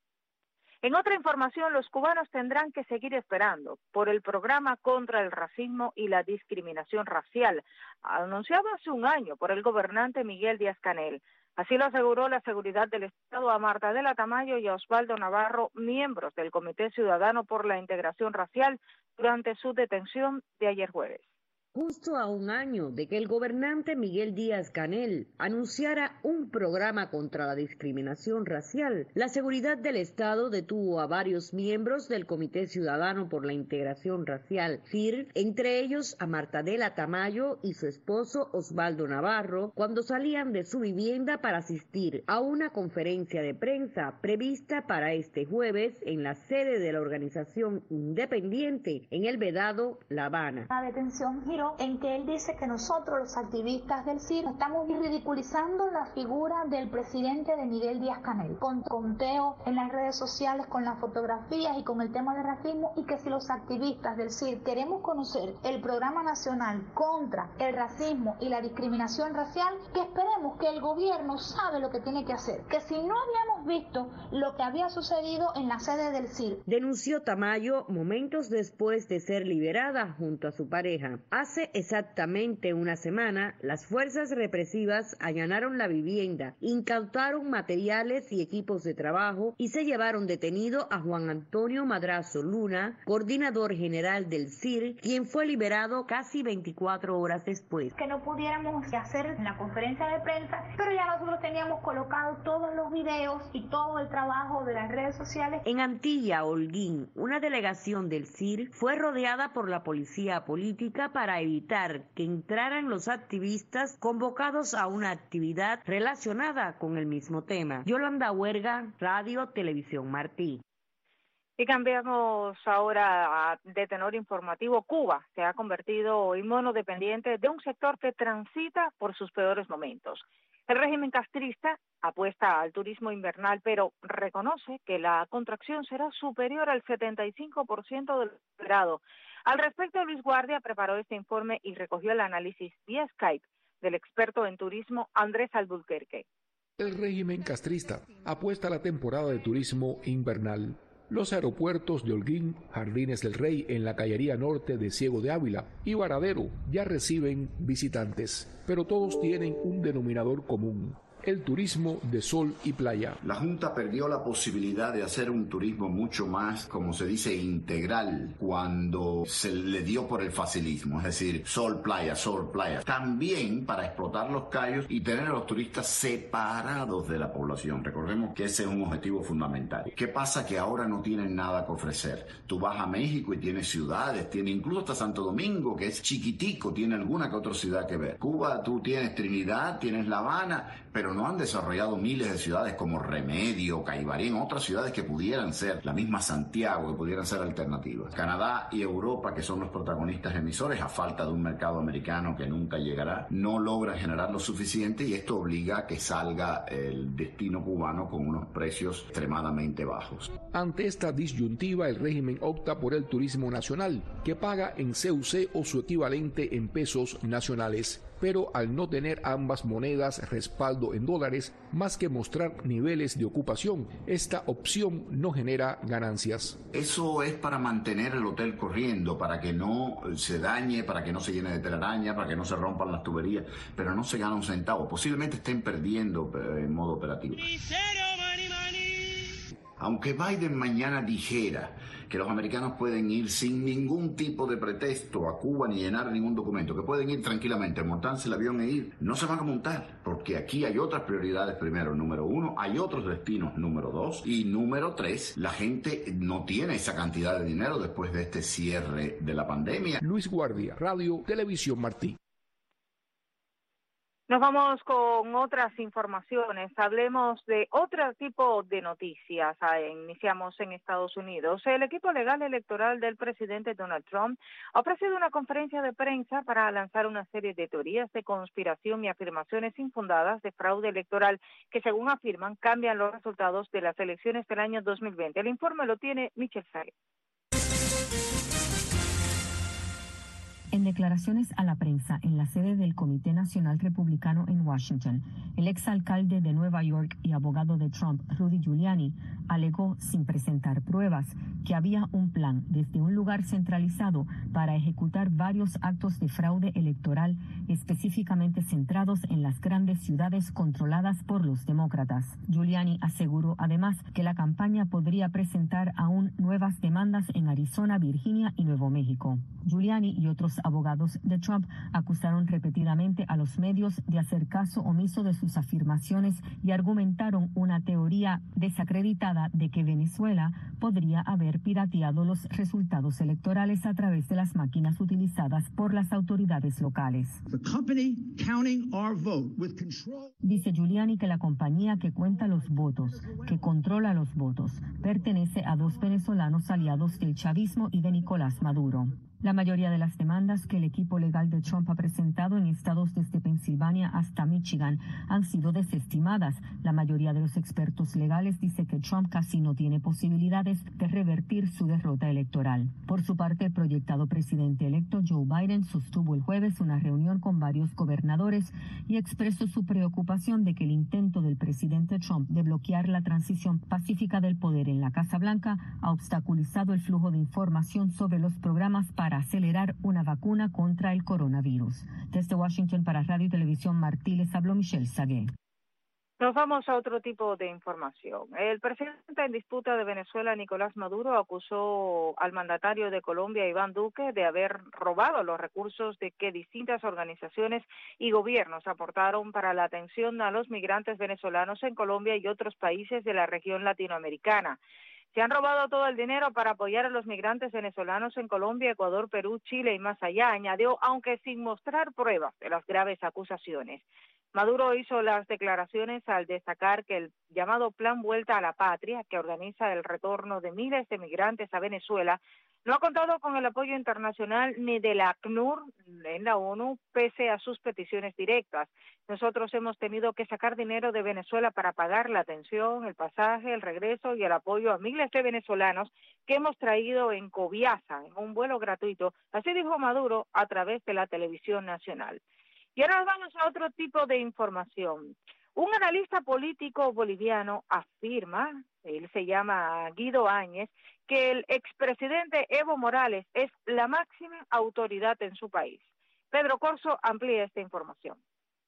En otra información, los cubanos tendrán que seguir esperando por el programa contra el racismo y la discriminación racial, anunciado hace un año por el gobernante Miguel Díaz-Canel. Así lo aseguró la Seguridad del Estado a Marta Dela Tamayo y a Osvaldo Navarro, miembros del Comité Ciudadano por la Integración Racial, durante su detención de ayer jueves. Justo a un año de que el gobernante Miguel Díaz-Canel anunciara un programa contra la discriminación racial, la Seguridad del Estado detuvo a varios miembros del Comité Ciudadano por la Integración Racial, CIR, entre ellos a Marta Dela Tamayo y su esposo Osvaldo Navarro, cuando salían de su vivienda para asistir a una conferencia de prensa prevista para este jueves en la sede de la organización independiente en el Vedado, La Habana. La detención giró en que él dice que nosotros, los activistas del CIR, estamos ridiculizando la figura del presidente de Miguel Díaz-Canel, con conteo en las redes sociales, con las fotografías y con el tema del racismo, y que si los activistas del CIR queremos conocer el programa nacional contra el racismo y la discriminación racial, que esperemos que el gobierno sabe lo que tiene que hacer, que si no habíamos visto lo que había sucedido en la sede del CIR. Denunció Tamayo momentos después de ser liberada junto a su pareja. Hace exactamente una semana, las fuerzas represivas allanaron la vivienda, incautaron materiales y equipos de trabajo y se llevaron detenido a Juan Antonio Madrazo Luna, coordinador general del CIR, quien fue liberado casi 24 horas después. Que no pudiéramos hacer la conferencia de prensa, pero ya nosotros teníamos colocados todos los videos y todo el trabajo de las redes sociales. En Antilla, Holguín, una delegación del CIR fue rodeada por la policía política para evitar que entraran los activistas convocados a una actividad relacionada con el mismo tema. Yolanda Huerga, Radio Televisión Martí. Y cambiamos ahora de tenor informativo. Cuba se ha convertido en monodependiente de un sector que transita por sus peores momentos. El régimen castrista apuesta al turismo invernal, pero reconoce que la contracción será superior al 75% del esperado. Al respecto, Luis Guardia preparó este informe y recogió el análisis vía Skype del experto en turismo Andrés Albuquerque. El régimen castrista apuesta a la temporada de turismo invernal. Los aeropuertos de Holguín, Jardines del Rey en la Cañería Norte de Ciego de Ávila y Varadero ya reciben visitantes, pero todos tienen un denominador común: el turismo de sol y playa. La Junta perdió la posibilidad de hacer un turismo mucho más, como se dice, integral, cuando se le dio por el facilismo, es decir, sol, playa, sol, playa. También para explotar los cayos y tener a los turistas separados de la población. Recordemos que ese es un objetivo fundamental. ¿Qué pasa? Que ahora no tienen nada que ofrecer. Tú vas a México y tienes ciudades, tiene incluso hasta Santo Domingo, que es chiquitico, tiene alguna que otra ciudad que ver. Cuba, tú tienes Trinidad, tienes La Habana, pero no han desarrollado miles de ciudades como Remedio, Caibarín, otras ciudades que pudieran ser, la misma Santiago, que pudieran ser alternativas. Canadá y Europa, que son los protagonistas emisores, a falta de un mercado americano que nunca llegará, no logran generar lo suficiente y esto obliga a que salga el destino cubano con unos precios extremadamente bajos. Ante esta disyuntiva, el régimen opta por el turismo nacional, que paga en CUC o su equivalente en pesos nacionales, pero al no tener ambas monedas respaldo en dólares, más que mostrar niveles de ocupación, esta opción no genera ganancias. Eso es para mantener el hotel corriendo, para que no se dañe, para que no se llene de telaraña, para que no se rompan las tuberías, pero no se gana un centavo. Posiblemente estén perdiendo en modo operativo. Aunque Biden mañana dijera que los americanos pueden ir sin ningún tipo de pretexto a Cuba ni llenar ningún documento, que pueden ir tranquilamente, montarse el avión e ir, no se van a montar, porque aquí hay otras prioridades primero, número 1, hay otros destinos, número 2, y número 3, la gente no tiene esa cantidad de dinero después de este cierre de la pandemia. Luis Guardia, Radio Televisión Martí. Nos vamos con otras informaciones. Hablemos de otro tipo de noticias. Iniciamos en Estados Unidos. El equipo legal electoral del presidente Donald Trump ha ofrecido una conferencia de prensa para lanzar una serie de teorías de conspiración y afirmaciones infundadas de fraude electoral que, según afirman, cambian los resultados de las elecciones del año 2020. El informe lo tiene Michelle Sague. En declaraciones a la prensa en la sede del Comité Nacional Republicano en Washington, el exalcalde de Nueva York y abogado de Trump, Rudy Giuliani, alegó sin presentar pruebas que había un plan desde un lugar centralizado para ejecutar varios actos de fraude electoral específicamente centrados en las grandes ciudades controladas por los demócratas. Giuliani aseguró además que la campaña podría presentar aún nuevas demandas en Arizona, Virginia y Nuevo México. Giuliani y otros abogados de Trump acusaron repetidamente a los medios de hacer caso omiso de sus afirmaciones y argumentaron una teoría desacreditada de que Venezuela podría haber pirateado los resultados electorales a través de las máquinas utilizadas por las autoridades locales. Dice Giuliani que la compañía que cuenta los votos, que controla los votos, pertenece a dos venezolanos aliados del chavismo y de Nicolás Maduro. La mayoría de las demandas que el equipo legal de Trump ha presentado en estados desde Pensilvania hasta Michigan han sido desestimadas. La mayoría de los expertos legales dice que Trump casi no tiene posibilidades de revertir su derrota electoral. Por su parte, el proyectado presidente electo Joe Biden sostuvo el jueves una reunión con varios gobernadores y expresó su preocupación de que el intento del presidente Trump de bloquear la transición pacífica del poder en la Casa Blanca ha obstaculizado el flujo de información sobre los programas para acelerar una vacuna contra el coronavirus. Desde Washington para Radio y Televisión Martí les habló Michelle Sague. Nos vamos a otro tipo de información. El presidente en disputa de Venezuela, Nicolás Maduro, acusó al mandatario de Colombia, Iván Duque, de haber robado los recursos de que distintas organizaciones y gobiernos aportaron para la atención a los migrantes venezolanos en Colombia y otros países de la región latinoamericana. Se han robado todo el dinero para apoyar a los migrantes venezolanos en Colombia, Ecuador, Perú, Chile y más allá, añadió, aunque sin mostrar pruebas de las graves acusaciones. Maduro hizo las declaraciones al destacar que el llamado Plan Vuelta a la Patria, que organiza el retorno de miles de migrantes a Venezuela, no ha contado con el apoyo internacional ni de la ACNUR en la ONU, pese a sus peticiones directas. Nosotros hemos tenido que sacar dinero de Venezuela para pagar la atención, el pasaje, el regreso y el apoyo a miles de venezolanos que hemos traído en Coviasa, en un vuelo gratuito, así dijo Maduro a través de la televisión nacional. Y ahora nos vamos a otro tipo de información. Un analista político boliviano afirma, él se llama Guido Áñez, que el expresidente Evo Morales es la máxima autoridad en su país. Pedro Corso amplía esta información.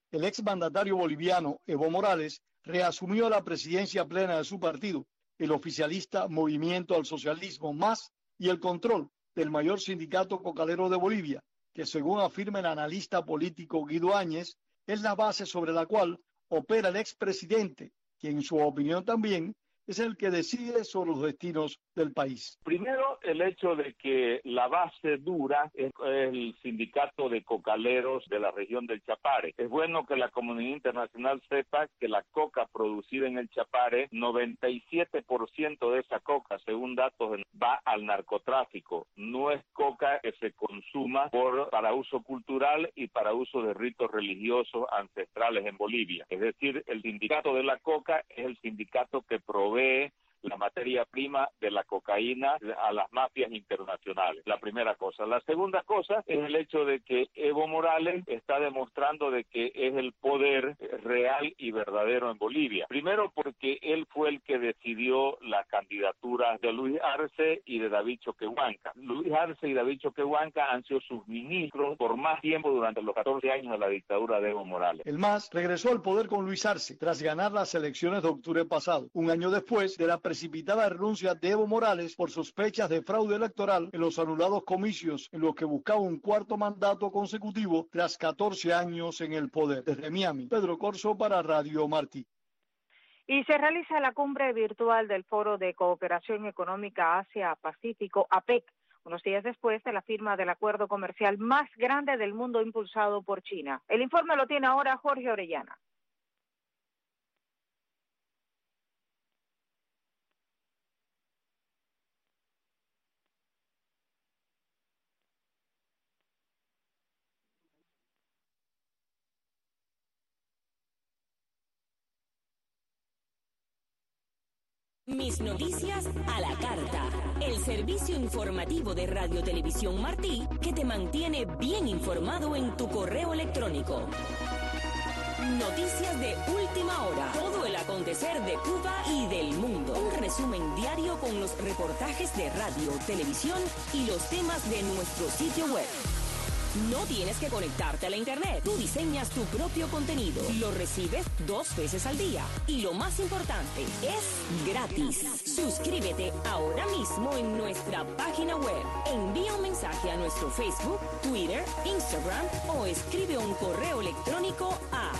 el exmandatario boliviano Evo Morales reasumió la presidencia plena de su partido, el oficialista Movimiento al Socialismo Más, y el control del mayor sindicato cocalero de Bolivia, que según afirma el analista político Guido Áñez, es la base sobre la cual opera el expresidente, quien en su opinión también es el que decide sobre los destinos del país. Primero, el hecho de que la base dura es el sindicato de cocaleros de la región del Chapare. Es bueno que la comunidad internacional sepa que la coca producida en el Chapare, 97% de esa coca, según datos, va al narcotráfico. No es coca que se consuma para uso cultural y para uso de ritos religiosos ancestrales en Bolivia. Es decir, el sindicato de la coca es el sindicato que provee la materia prima de la cocaína a las mafias internacionales. La primera cosa. La segunda cosa es el hecho de que Evo Morales está demostrando de que es el poder real y verdadero en Bolivia. Primero porque él fue el que decidió la candidatura de Luis Arce y de David Choquehuanca. Luis Arce y David Choquehuanca han sido sus ministros por más tiempo durante los 14 años de la dictadura de Evo Morales. El MAS regresó al poder con Luis Arce tras ganar las elecciones de octubre pasado, un año después de la precipitada renuncia de Evo Morales por sospechas de fraude electoral en los anulados comicios en los que buscaba un cuarto mandato consecutivo tras 14 años en el poder. Desde Miami, Pedro Corso para Radio Martí. Y se realiza la cumbre virtual del Foro de Cooperación Económica Asia-Pacífico, APEC, unos días después de la firma del acuerdo comercial más grande del mundo impulsado por China. El informe lo tiene ahora Jorge Orellana. Mis noticias a la carta. El servicio informativo de Radio Televisión Martí que te mantiene bien informado en tu correo electrónico. Noticias de última hora. Todo el acontecer de Cuba y del mundo. Un resumen diario con los reportajes de radio, televisión y los temas de nuestro sitio web. No tienes que conectarte a la internet. Tú diseñas tu propio contenido. Lo recibes 2 veces al día. Y lo más importante, es gratis. Suscríbete ahora mismo en nuestra página web. Envía un mensaje a nuestro Facebook, Twitter, Instagram o escribe un correo electrónico a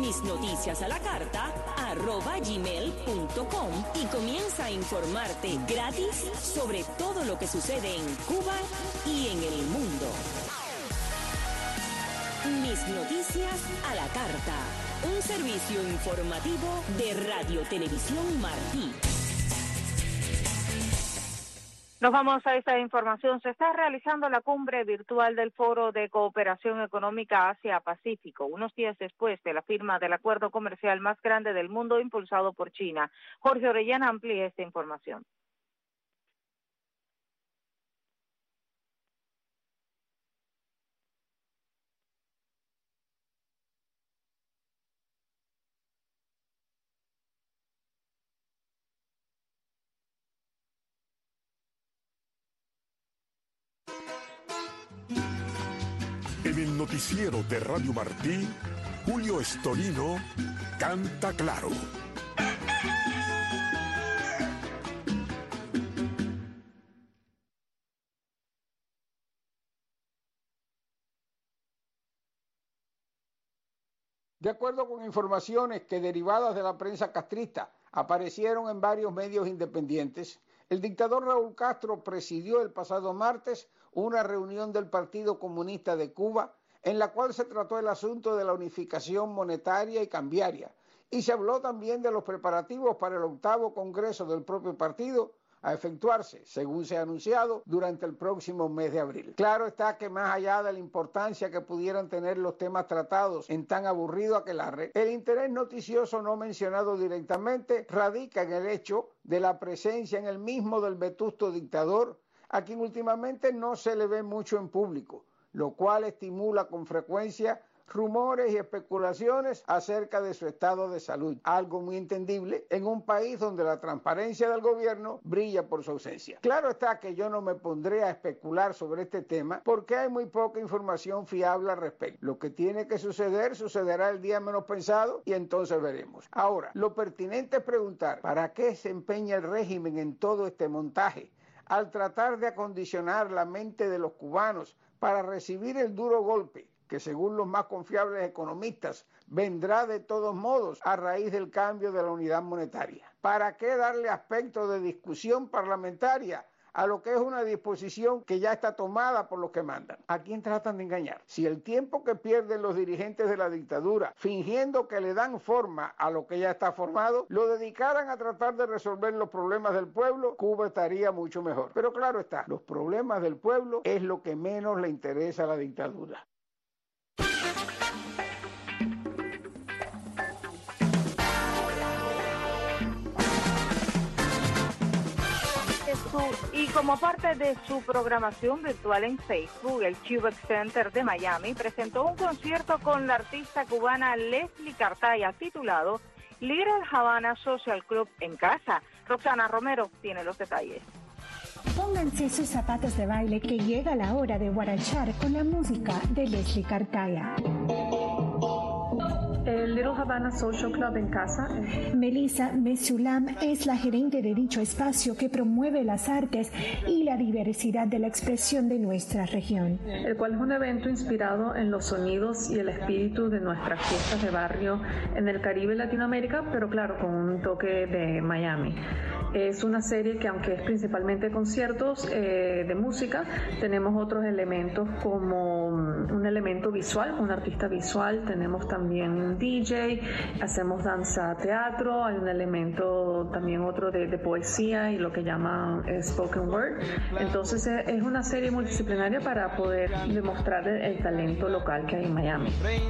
misnoticiasalacarta@gmail.com y comienza a informarte gratis sobre todo lo que sucede en Cuba y en el mundo. Mis noticias a la carta, un servicio informativo de Radio Televisión Martí. Nos vamos a esta información. Se está realizando la cumbre virtual del Foro de Cooperación Económica Asia-Pacífico, unos días después de la firma del acuerdo comercial más grande del mundo impulsado por China. Jorge Orellana amplía esta información. En el noticiero de Radio Martí, Julio Estorino canta claro. De acuerdo con informaciones que derivadas de la prensa castrista aparecieron en varios medios independientes, el dictador Raúl Castro presidió el pasado martes una reunión del Partido Comunista de Cuba en la cual se trató el asunto de la unificación monetaria y cambiaria y se habló también de los preparativos para el 8º Congreso del propio partido a efectuarse, según se ha anunciado, durante el próximo mes de abril. Claro está que más allá de la importancia que pudieran tener los temas tratados en tan aburrido aquelarre, el interés noticioso no mencionado directamente radica en el hecho de la presencia en el mismo del vetusto dictador, a quien últimamente no se le ve mucho en público, lo cual estimula con frecuencia rumores y especulaciones acerca de su estado de salud, algo muy entendible en un país donde la transparencia del gobierno brilla por su ausencia. Claro está que yo no me pondré a especular sobre este tema porque hay muy poca información fiable al respecto. Lo que tiene que suceder, sucederá el día menos pensado y entonces veremos. Ahora, lo pertinente es preguntar, ¿para qué se empeña el régimen en todo este montaje? Al tratar de acondicionar la mente de los cubanos para recibir el duro golpe, que según los más confiables economistas vendrá de todos modos a raíz del cambio de la unidad monetaria. ¿Para qué darle aspecto de discusión parlamentaria a lo que es una disposición que ya está tomada por los que mandan? ¿A quién tratan de engañar? Si el tiempo que pierden los dirigentes de la dictadura fingiendo que le dan forma a lo que ya está formado, lo dedicaran a tratar de resolver los problemas del pueblo, Cuba estaría mucho mejor. Pero claro está, los problemas del pueblo es lo que menos le interesa a la dictadura. Y como parte de su programación virtual en Facebook, el Cubex Center de Miami presentó un concierto con la artista cubana Leslie Cartaya titulado Little Havana Social Club en casa. Roxana Romero tiene los detalles. Pónganse sus zapatos de baile que llega la hora de guarachar con la música de Leslie Cartaya. El Little Havana Social Club en casa. Melissa Mesulam es la gerente de dicho espacio que promueve las artes y la diversidad de la expresión de nuestra región. El cual es un evento inspirado en los sonidos y el espíritu de nuestras fiestas de barrio en el Caribe y Latinoamérica, pero claro, con un toque de Miami. Es una serie que, aunque es principalmente conciertos de música, tenemos otros elementos como un elemento visual, un artista visual, tenemos también un DJ, hacemos danza teatro, hay un elemento también otro de poesía y lo que llaman spoken word. Entonces es una serie multidisciplinaria para poder demostrar el talento local que hay en Miami.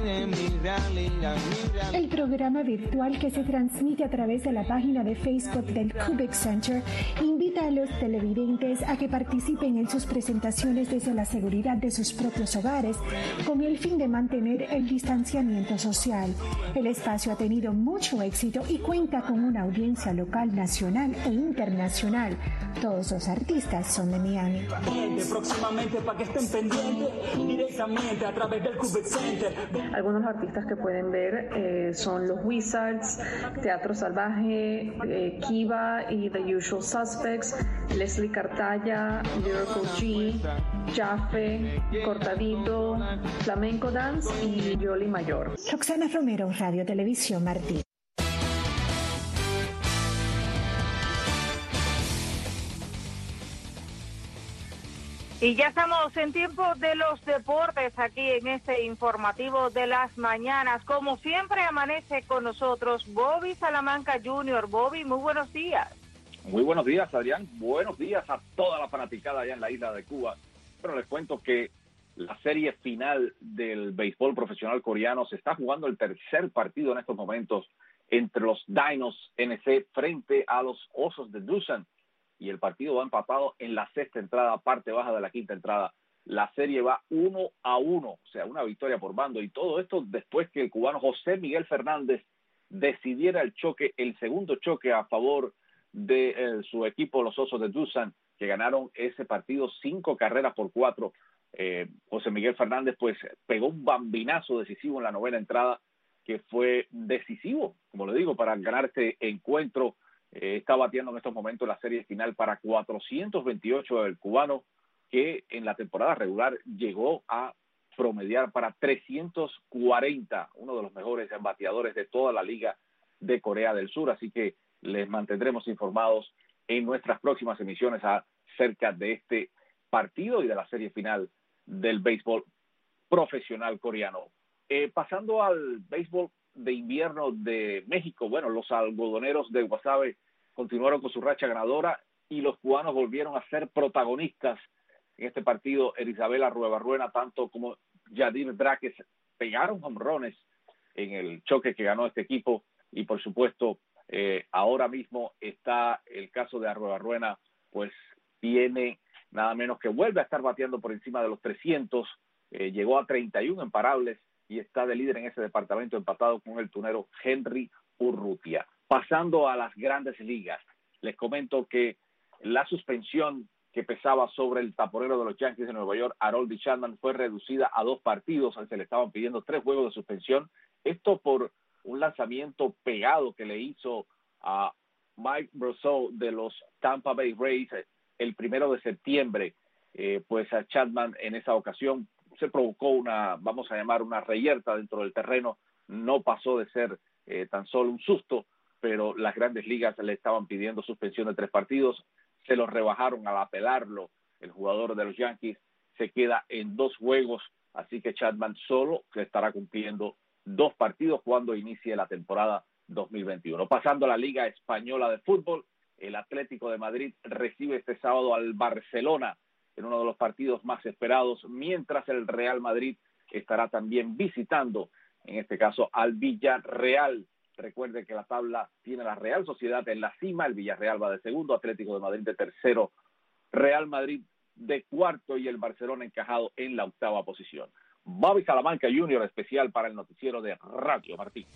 El programa virtual que se transmite a través de la página de Facebook del Cubex Center invita a los televidentes a que participen en sus presentaciones desde la seguridad de sus propios hogares con el fin de mantener el distanciamiento social. El espacio ha tenido mucho éxito y cuenta con una audiencia local, nacional e internacional. Todos los artistas son de Miami. Próximamente para que estén pendientes directamente a través del Cubex Center. Algunos artistas que pueden ver son los Wizards, Teatro Salvaje, Kiva y The Usual Suspects, Leslie Cartaya, Lyrical G, Jaffe, Cortadito, Flamenco Dance y Yoli Mayor. Roxana Romero, Radio Televisión Martí. Y ya estamos en tiempo de los deportes aquí en este informativo de las mañanas. Como siempre amanece con nosotros Bobby Salamanca Jr. Bobby, muy buenos días. Muy buenos días, Adrián. Buenos días a toda la fanaticada allá en la isla de Cuba. Bueno, les cuento que la serie final del béisbol profesional coreano se está jugando el tercer partido en estos momentos entre los Dinos NC frente a los Osos de Doosan. Y el partido va empatado en la sexta entrada, parte baja de la quinta entrada. La serie va 1-1, o sea, una victoria por bando. Y todo esto después que el cubano José Miguel Fernández decidiera el segundo choque a favor de su equipo, los Osos de Doosan, que ganaron ese partido 5-4. José Miguel Fernández pues pegó un bambinazo decisivo en la novena entrada que fue decisivo, como le digo, para ganar este encuentro. Está bateando en estos momentos la serie final para 428 del cubano, que en la temporada regular llegó a promediar para 340, uno de los mejores bateadores de toda la Liga de Corea del Sur. Así que les mantendremos informados en nuestras próximas emisiones acerca de este partido y de la serie final del béisbol profesional coreano. Pasando al béisbol de invierno de México, bueno, los algodoneros de Guasave continuaron con su racha ganadora y los cubanos volvieron a ser protagonistas en este partido. Erizabela Ruebarruena, tanto como Yadir Braques, pegaron jonrones en el choque que ganó este equipo y por supuesto ahora mismo está el caso de Ruebarruena, pues tiene nada menos que vuelve a estar bateando por encima de los 300, llegó a 31 imparables y está de líder en ese departamento, empatado con el tunero Henry Urrutia. Pasando a las grandes ligas, les comento que la suspensión que pesaba sobre el taponero de los Yankees de Nueva York, Aroldis Chapman, fue reducida a 2 partidos. Se le estaban pidiendo 3 juegos de suspensión. Esto por un lanzamiento pegado que le hizo a Mike Brosseau de los Tampa Bay Rays el 1 de septiembre. Pues a Chapman en esa ocasión se provocó una reyerta dentro del terreno. No pasó de ser tan solo un susto, pero las grandes ligas le estaban pidiendo suspensión de 3 partidos. Se lo rebajaron al apelarlo. El jugador de los Yankees se queda en 2 juegos, así que Chapman solo que estará cumpliendo 2 partidos cuando inicie la temporada 2021. Pasando a la Liga Española de Fútbol, el Atlético de Madrid recibe este sábado al Barcelona en uno de los partidos más esperados, mientras el Real Madrid estará también visitando, en este caso, al Villarreal. Recuerde que la tabla tiene la Real Sociedad en la cima, el Villarreal va de segundo, Atlético de Madrid de tercero, Real Madrid de cuarto y el Barcelona encajado en la 8ª posición. Bobby Salamanca Jr., especial para el noticiero de Radio Martí.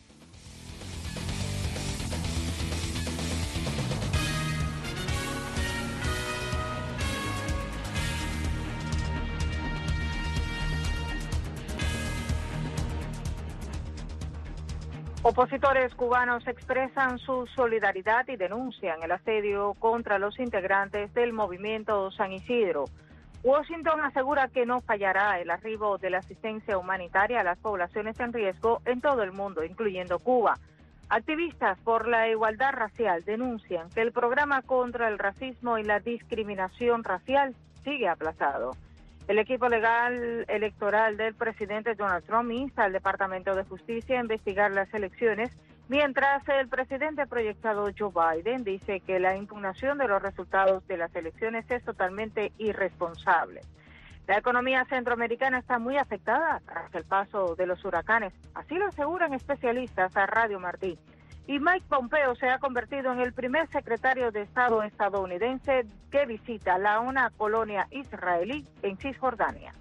Opositores cubanos expresan su solidaridad y denuncian el asedio contra los integrantes del movimiento San Isidro. Washington asegura que no fallará el arribo de la asistencia humanitaria a las poblaciones en riesgo en todo el mundo, incluyendo Cuba. Activistas por la igualdad racial denuncian que el programa contra el racismo y la discriminación racial sigue aplazado. El equipo legal electoral del presidente Donald Trump insta al Departamento de Justicia a investigar las elecciones, mientras el presidente proyectado Joe Biden dice que la impugnación de los resultados de las elecciones es totalmente irresponsable. La economía centroamericana está muy afectada tras el paso de los huracanes, así lo aseguran especialistas a Radio Martí. Y Mike Pompeo se ha convertido en el primer secretario de Estado estadounidense que visita una colonia israelí en Cisjordania.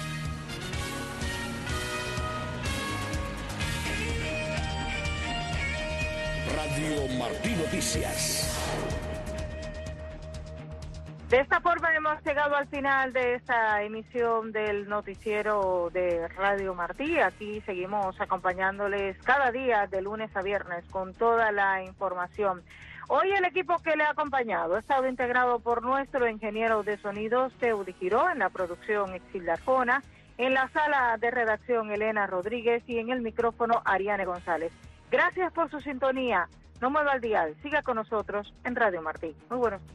Radio Martí Noticias. De esta forma hemos llegado al final de esta emisión del noticiero de Radio Martí. Aquí seguimos acompañándoles cada día de lunes a viernes con toda la información. Hoy el equipo que le ha acompañado ha estado integrado por nuestro ingeniero de sonidos, Teudi Giró, en la producción Exilda Arjona, en la sala de redacción Elena Rodríguez y en el micrófono Ariane González. Gracias por su sintonía. No mueva el dial. Siga con nosotros en Radio Martí. Muy buenos días.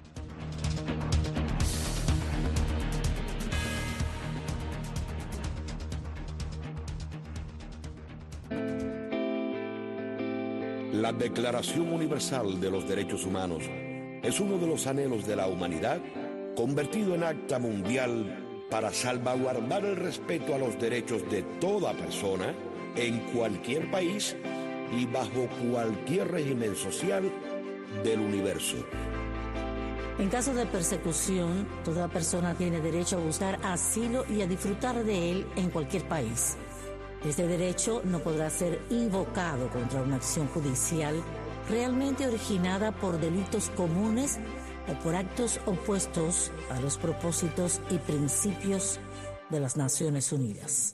La Declaración Universal de los Derechos Humanos es uno de los anhelos de la humanidad convertido en acta mundial para salvaguardar el respeto a los derechos de toda persona en cualquier país y bajo cualquier régimen social del universo. En caso de persecución, toda persona tiene derecho a buscar asilo y a disfrutar de él en cualquier país. Este derecho no podrá ser invocado contra una acción judicial realmente originada por delitos comunes o por actos opuestos a los propósitos y principios de las Naciones Unidas.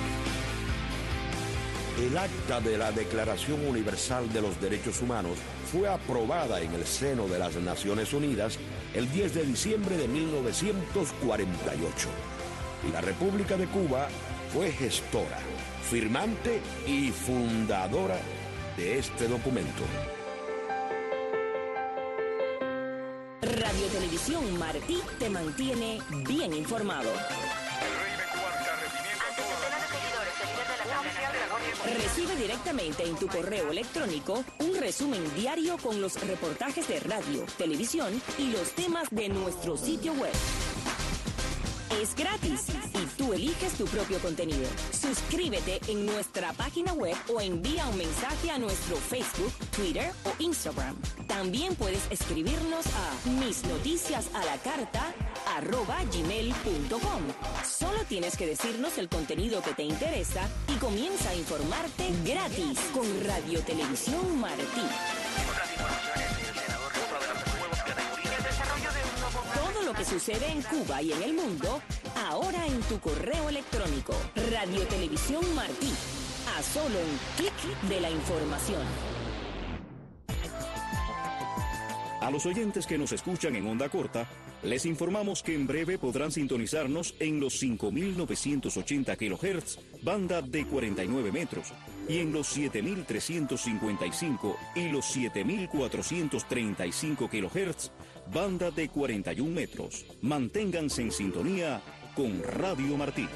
El acta de la Declaración Universal de los Derechos Humanos fue aprobada en el seno de las Naciones Unidas el 10 de diciembre de 1948. Y la República de Cuba fue gestora, firmante y fundadora de este documento. Radio Televisión Martí te mantiene bien informado. Recibe directamente en tu correo electrónico un resumen diario con los reportajes de radio, televisión y los temas de nuestro sitio web. Es gratis y tú Tú eliges tu propio contenido. Suscríbete en nuestra página web o envía un mensaje a nuestro Facebook, Twitter o Instagram. También puedes escribirnos a misnoticiasalacarta@gmail.com. Solo tienes que decirnos el contenido que te interesa y comienza a informarte gratis con Radio Televisión Martí. Todo lo que sucede en Cuba y en el mundo, ahora en tu correo electrónico. Radio Televisión Martí. A solo un clic de la información. A los oyentes que nos escuchan en onda corta, les informamos que en breve podrán sintonizarnos en los 5.980 kHz, banda de 49 metros, y en los 7.355 y los 7.435 kHz, banda de 41 metros. Manténganse en sintonía con Radio Martí.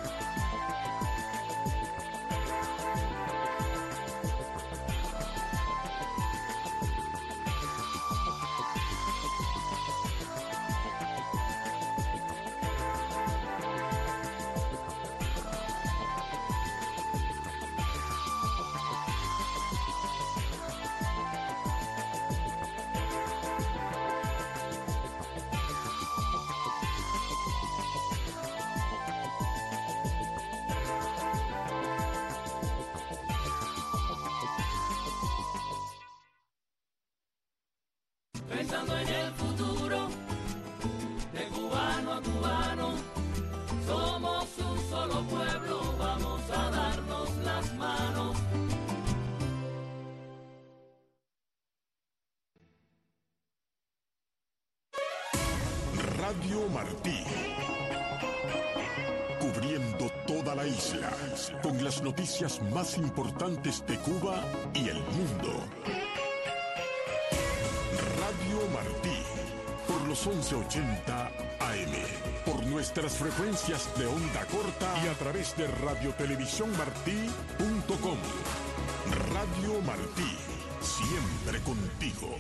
Pensando en el futuro, de cubano a cubano, somos un solo pueblo, vamos a darnos las manos. Radio Martí, cubriendo toda la isla, con las noticias más importantes de Cuba y el mundo. Radio Martí, por los 1180 AM, por nuestras frecuencias de onda corta y a través de radiotelevisiónmartí.com. Radio Martí, siempre contigo.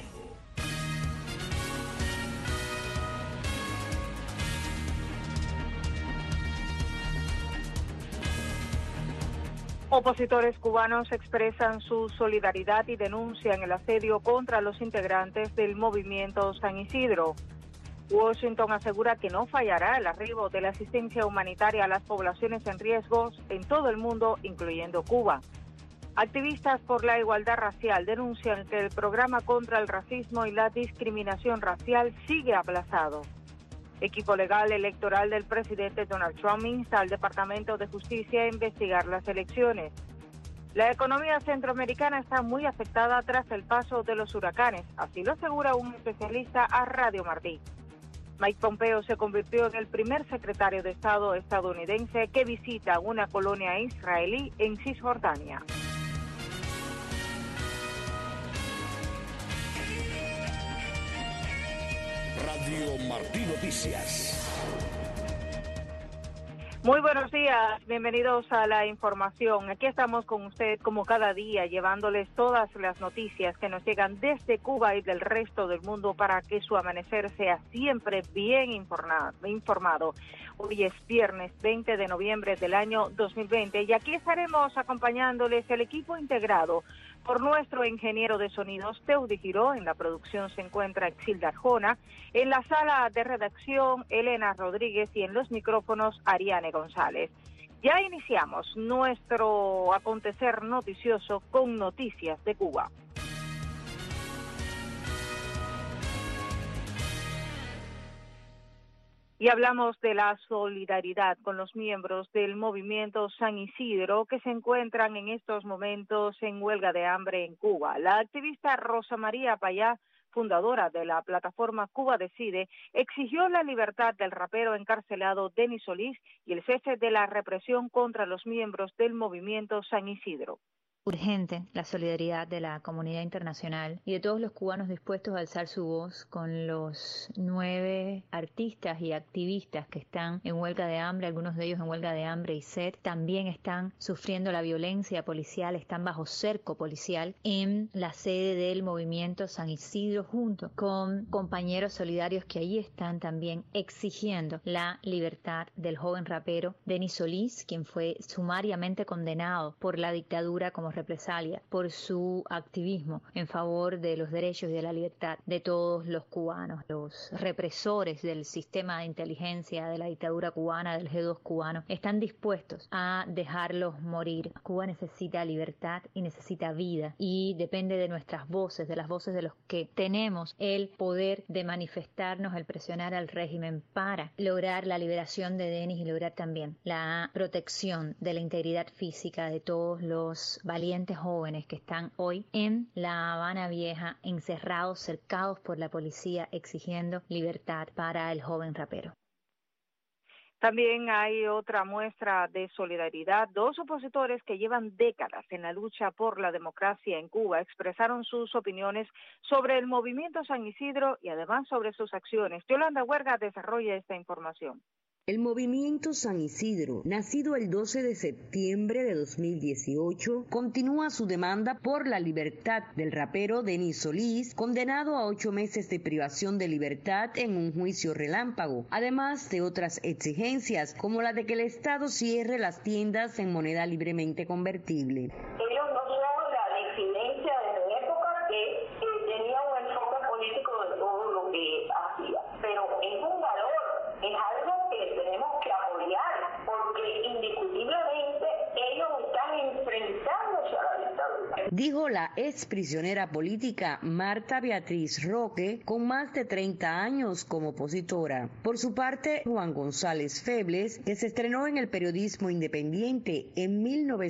Opositores cubanos expresan su solidaridad y denuncian el asedio contra los integrantes del movimiento San Isidro. Washington asegura que no fallará el arribo de la asistencia humanitaria a las poblaciones en riesgo en todo el mundo, incluyendo Cuba. Activistas por la igualdad racial denuncian que el programa contra el racismo y la discriminación racial sigue aplazado. Equipo legal electoral del presidente Donald Trump insta al Departamento de Justicia a investigar las elecciones. La economía centroamericana está muy afectada tras el paso de los huracanes, así lo asegura un especialista a Radio Martí. Mike Pompeo se convirtió en el primer secretario de Estado estadounidense que visita una colonia israelí en Cisjordania. Radio Martí Noticias. Muy buenos días, bienvenidos a la información. Aquí estamos con usted como cada día, llevándoles todas las noticias que nos llegan desde Cuba y del resto del mundo para que su amanecer sea siempre bien informado. Hoy es viernes 20 de noviembre del año 2020 y aquí estaremos acompañándoles el equipo integrado por nuestro ingeniero de sonidos, Teudi Giró. En la producción se encuentra Exilda Arjona, en la sala de redacción, Elena Rodríguez, y en los micrófonos, Ariane González. Ya iniciamos nuestro acontecer noticioso con noticias de Cuba. Y hablamos de la solidaridad con los miembros del movimiento San Isidro que se encuentran en estos momentos en huelga de hambre en Cuba. La activista Rosa María Payá, fundadora de la plataforma Cuba Decide, exigió la libertad del rapero encarcelado Denis Solís y el cese de la represión contra los miembros del movimiento San Isidro. urgente la solidaridad de la comunidad internacional y de todos los cubanos dispuestos a alzar su voz con los 9 artistas y activistas que están en huelga de hambre, algunos de ellos en huelga de hambre y sed, también están sufriendo la violencia policial, están bajo cerco policial en la sede del Movimiento San Isidro, junto con compañeros solidarios que allí están también exigiendo la libertad del joven rapero Denis Solís, quien fue sumariamente condenado por la dictadura como represalia por su activismo en favor de los derechos y de la libertad de todos los cubanos. Los represores del sistema de inteligencia de la dictadura cubana, del G2 cubano, están dispuestos a dejarlos morir. Cuba necesita libertad y necesita vida, y depende de nuestras voces, de las voces de los que tenemos el poder de manifestarnos, el presionar al régimen para lograr la liberación de Denis y lograr también la protección de la integridad física de todos los valientes jóvenes que están hoy en La Habana Vieja, encerrados, cercados por la policía, exigiendo libertad para el joven rapero. También hay otra muestra de solidaridad. 2 opositores que llevan décadas en la lucha por la democracia en Cuba expresaron sus opiniones sobre el movimiento San Isidro y además sobre sus acciones. Yolanda Huerga desarrolla esta información. El movimiento San Isidro, nacido el 12 de septiembre de 2018, continúa su demanda por la libertad del rapero Denis Solís, condenado a 8 meses de privación de libertad en un juicio relámpago, además de otras exigencias, como la de que el Estado cierre las tiendas en moneda libremente convertible. Ellos no son la disidencia de la época que tenía un enfoque político de todo lo que hacía, pero es un valor, es algo que tenemos que apoyar, porque indiscutiblemente ellos están enfrentándose a la dictadura. Dijo la ex prisionera política Marta Beatriz Roque, con más de 30 años como opositora. Por su parte, Juan González Febles, que se estrenó en el periodismo independiente en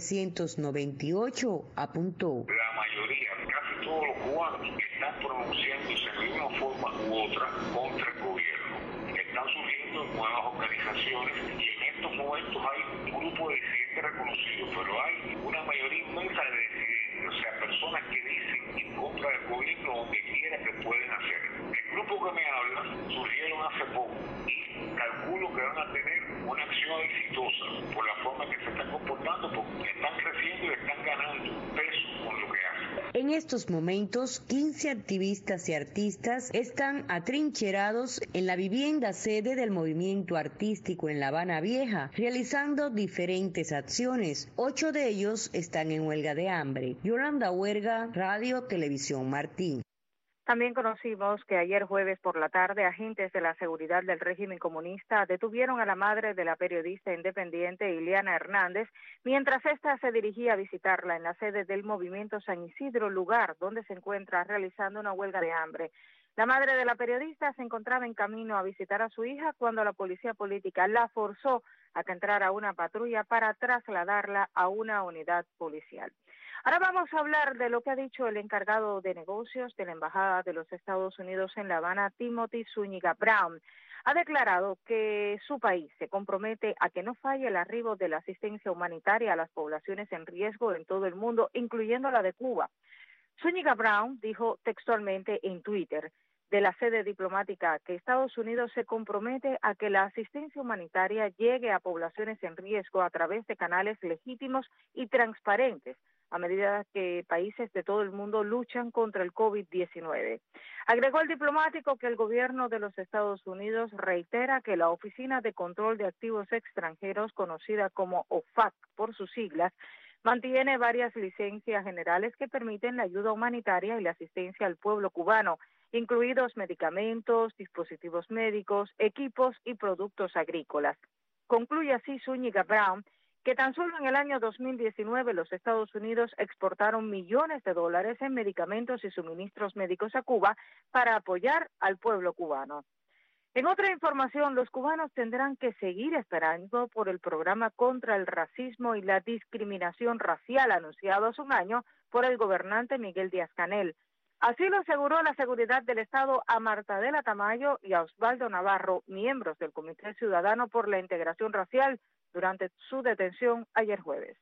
1998, apuntó: la mayoría, casi todos los cubanos, están pronunciándose de una forma u otra contra el gobierno. Están surgiendo nuevas organizaciones y en estos momentos hay un grupo de disidentes reconocidos, pero hay una mayoría inmensa de disidentes, o sea, personas que dicen en contra del gobierno donde quiera que pueden hacer. El grupo que me habla surgieron hace poco y calculo que van a tener una acción exitosa por la forma que se están comportando, porque están creciendo y están ganando peso con lo que hacen. En estos momentos, 15 activistas y artistas están atrincherados en la vivienda sede del movimiento artístico en La Habana Vieja, realizando diferentes acciones. 8 de ellos están en huelga de hambre. Yolanda Huerga, Radio Televisión Martí. También conocimos que ayer jueves por la tarde agentes de la seguridad del régimen comunista detuvieron a la madre de la periodista independiente Ileana Hernández mientras ésta se dirigía a visitarla en la sede del movimiento San Isidro, lugar donde se encuentra realizando una huelga de hambre. La madre de la periodista se encontraba en camino a visitar a su hija cuando la policía política la forzó a que entrara a una patrulla para trasladarla a una unidad policial. Ahora vamos a hablar de lo que ha dicho el encargado de negocios de la Embajada de los Estados Unidos en La Habana, Timothy Zúñiga Brown. Ha declarado que su país se compromete a que no falle el arribo de la asistencia humanitaria a las poblaciones en riesgo en todo el mundo, incluyendo la de Cuba. Zúñiga Brown dijo textualmente en Twitter de la sede diplomática que Estados Unidos se compromete a que la asistencia humanitaria llegue a poblaciones en riesgo a través de canales legítimos y transparentes, a medida que países de todo el mundo luchan contra el COVID-19. Agregó el diplomático que el gobierno de los Estados Unidos reitera que la Oficina de Control de Activos Extranjeros, conocida como OFAC por sus siglas, mantiene varias licencias generales que permiten la ayuda humanitaria y la asistencia al pueblo cubano, incluidos medicamentos, dispositivos médicos, equipos y productos agrícolas. Concluye así Zúñiga Brown que tan solo en el año 2019 los Estados Unidos exportaron millones de dólares en medicamentos y suministros médicos a Cuba para apoyar al pueblo cubano. En otra información, los cubanos tendrán que seguir esperando por el programa contra el racismo y la discriminación racial anunciado hace un año por el gobernante Miguel Díaz-Canel. Así lo aseguró la Seguridad del Estado a Martadela Tamayo y a Osvaldo Navarro, miembros del Comité Ciudadano por la Integración Racial, durante su detención ayer jueves.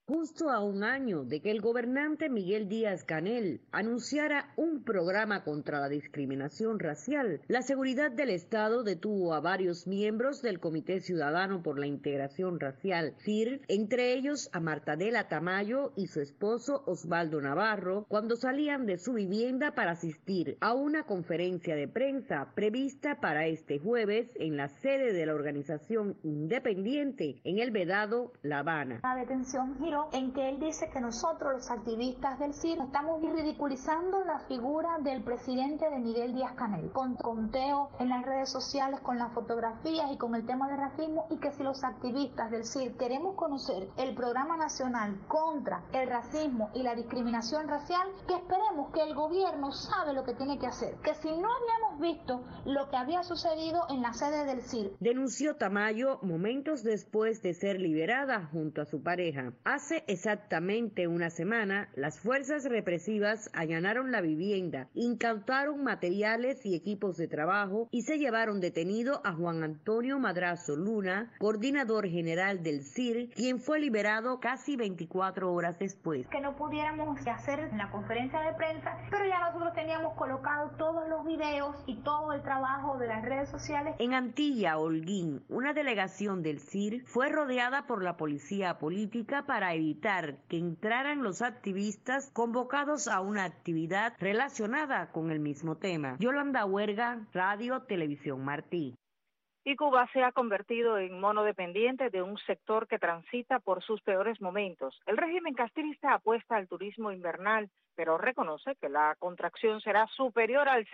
Justo a un año de que el gobernante Miguel Díaz-Canel anunciara un programa contra la discriminación racial, la seguridad del Estado detuvo a varios miembros del Comité Ciudadano por la Integración Racial, CIR, entre ellos a Martadela Tamayo y su esposo Osvaldo Navarro, cuando salían de su vivienda para asistir a una conferencia de prensa prevista para este jueves en la sede de la organización independiente en el Vedado, La Habana. La detención giró en que él dice que nosotros, los activistas del CIR, estamos ridiculizando la figura del presidente de Miguel Díaz-Canel, con conteo en las redes sociales, con las fotografías y con el tema del racismo, y que si los activistas del CIR queremos conocer el programa nacional contra el racismo y la discriminación racial, que esperemos que el gobierno sabe lo que tiene que hacer, que si no habíamos visto lo que había sucedido en la sede del CIR. Denunció Tamayo momentos después de ser liberada junto a su pareja. Hace exactamente una semana, las fuerzas represivas allanaron la vivienda, incautaron materiales y equipos de trabajo y se llevaron detenido a Juan Antonio Madrazo Luna, coordinador general del CIR, quien fue liberado casi 24 horas después. Que no pudiéramos hacer la conferencia de prensa, pero ya nosotros teníamos colocado todos los videos y todo el trabajo de las redes sociales. En Antilla, Holguín, una delegación del CIR fue rodeada por la policía política para evitar que entraran los activistas convocados a una actividad relacionada con el mismo tema. Yolanda Huerga, Radio Televisión Martí. Y Cuba se ha convertido en monodependiente de un sector que transita por sus peores momentos. El régimen castrista apuesta al turismo invernal, pero reconoce que la contracción será superior al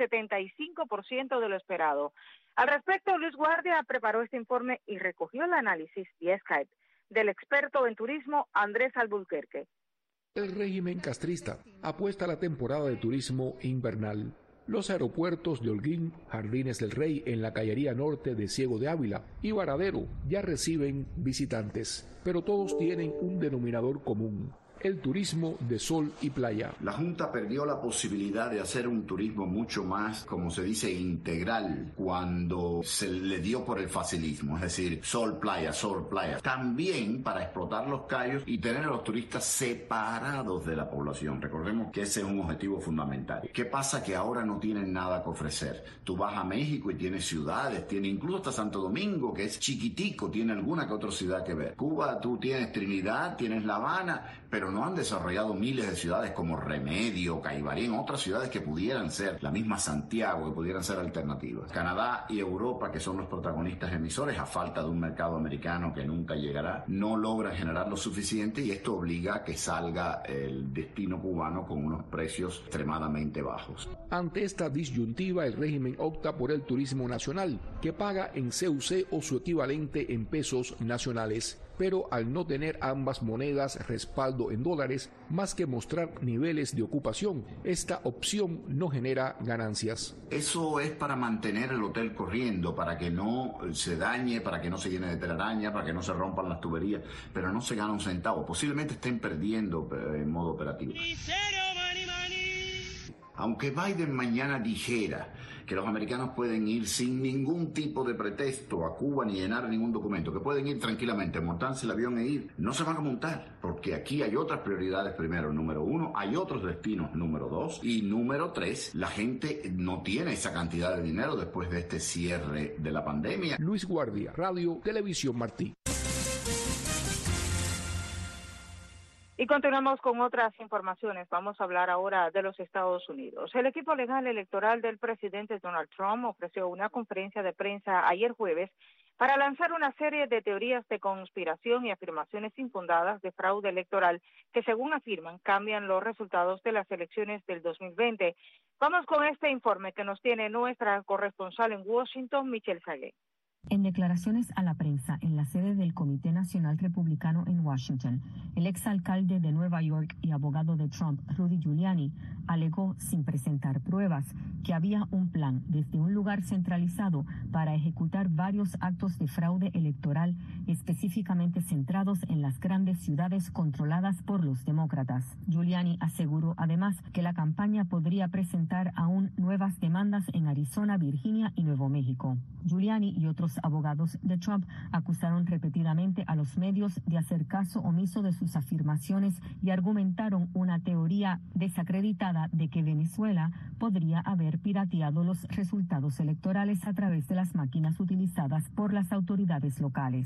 75% de lo esperado. Al respecto, Luis Guardia preparó este informe y recogió el análisis vía Skype del experto en turismo Andrés Albuquerque. El régimen castrista apuesta a la temporada de turismo invernal. Los aeropuertos de Holguín, Jardines del Rey en la Cañería Norte de Ciego de Ávila y Varadero ya reciben visitantes, pero todos tienen un denominador común: el turismo de sol y playa. La Junta perdió la posibilidad de hacer un turismo mucho más, como se dice, integral, cuando se le dio por el facilismo, es decir, sol, playa, sol, playa. También para explotar los callos y tener a los turistas separados de la población. Recordemos que ese es un objetivo fundamental. ¿Qué pasa? Que ahora no tienen nada que ofrecer. Tú vas a México y tienes ciudades, tiene incluso hasta Santo Domingo, que es chiquitico, tiene alguna que otra ciudad que ver. Cuba, tú tienes Trinidad, tienes La Habana, pero no han desarrollado miles de ciudades como Remedio, Caibarín, otras ciudades que pudieran ser, la misma Santiago, que pudieran ser alternativas. Canadá y Europa, que son los protagonistas emisores, a falta de un mercado americano que nunca llegará, no logran generar lo suficiente y esto obliga a que salga el destino cubano con unos precios extremadamente bajos. Ante esta disyuntiva, el régimen opta por el turismo nacional, que paga en CUC o su equivalente en pesos nacionales, pero al no tener ambas monedas respaldo en dólares, más que mostrar niveles de ocupación, esta opción no genera ganancias. Eso es para mantener el hotel corriendo, para que no se dañe, para que no se llene de telaraña, para que no se rompan las tuberías, pero no se gana un centavo. Posiblemente estén perdiendo en modo operativo. Aunque Biden mañana dijera que los americanos pueden ir sin ningún tipo de pretexto a Cuba ni llenar ningún documento, que pueden ir tranquilamente, montarse el avión e ir, no se van a montar, porque aquí hay otras prioridades primero, número 1, hay otros destinos, número 2, y número 3, la gente no tiene esa cantidad de dinero después de este cierre de la pandemia. Luis Guardia, Radio Televisión Martí. Y continuamos con otras informaciones. Vamos a hablar ahora de los Estados Unidos. El equipo legal electoral del presidente Donald Trump ofreció una conferencia de prensa ayer jueves para lanzar una serie de teorías de conspiración y afirmaciones infundadas de fraude electoral que, según afirman, cambian los resultados de las elecciones del 2020. Vamos con este informe que nos tiene nuestra corresponsal en Washington, Michelle Sagué. En declaraciones a la prensa en la sede del Comité Nacional Republicano en Washington, el exalcalde de Nueva York y abogado de Trump, Rudy Giuliani, alegó sin presentar pruebas que había un plan desde un lugar centralizado para ejecutar varios actos de fraude electoral específicamente centrados en las grandes ciudades controladas por los demócratas. Giuliani aseguró además que la campaña podría presentar aún nuevas demandas en Arizona, Virginia y Nuevo México. Giuliani y otros Los abogados de Trump acusaron repetidamente a los medios de hacer caso omiso de sus afirmaciones y argumentaron una teoría desacreditada de que Venezuela podría haber pirateado los resultados electorales a través de las máquinas utilizadas por las autoridades locales.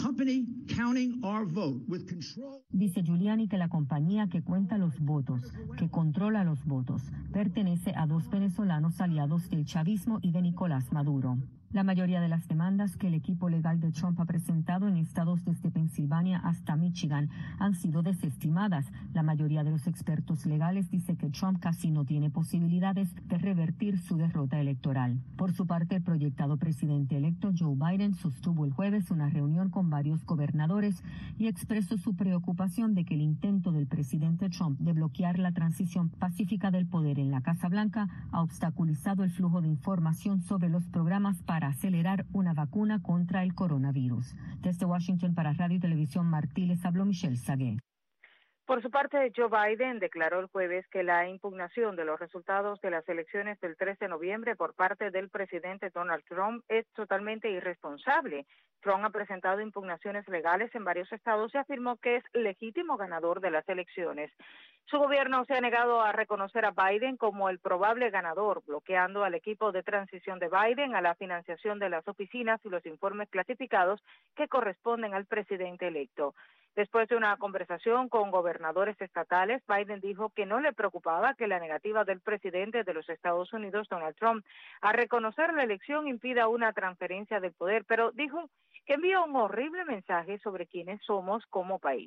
Dice Giuliani que la compañía que cuenta los votos, que controla los votos, pertenece a dos venezolanos aliados del chavismo y de Nicolás Maduro. La mayoría de las demandas que el equipo legal de Trump ha presentado en estados desde Pensilvania hasta Michigan han sido desestimadas. La mayoría de los expertos legales dice que Trump casi no tiene posibilidades de revertir su derrota electoral. Por su parte, el proyectado presidente electo Joe Biden sostuvo el jueves una reunión con varios gobernadores y expresó su preocupación de que el intento del presidente Trump de bloquear la transición pacífica del poder en la Casa Blanca ha obstaculizado el flujo de información sobre los programas para acelerar una vacuna contra el coronavirus. Desde Washington para Radio y Televisión Martí les habló Michelle Sagué. Por su parte, Joe Biden declaró el jueves que la impugnación de los resultados de las elecciones del 13 de noviembre por parte del presidente Donald Trump es totalmente irresponsable. Trump ha presentado impugnaciones legales en varios estados y afirmó que es legítimo ganador de las elecciones. Su gobierno se ha negado a reconocer a Biden como el probable ganador, bloqueando al equipo de transición de Biden a la financiación de las oficinas y los informes clasificados que corresponden al presidente electo. Después de una conversación con gobernadores estatales, Biden dijo que no le preocupaba que la negativa del presidente de los Estados Unidos, Donald Trump, a reconocer la elección impida una transferencia del poder, pero dijo que envía un horrible mensaje sobre quiénes somos como país.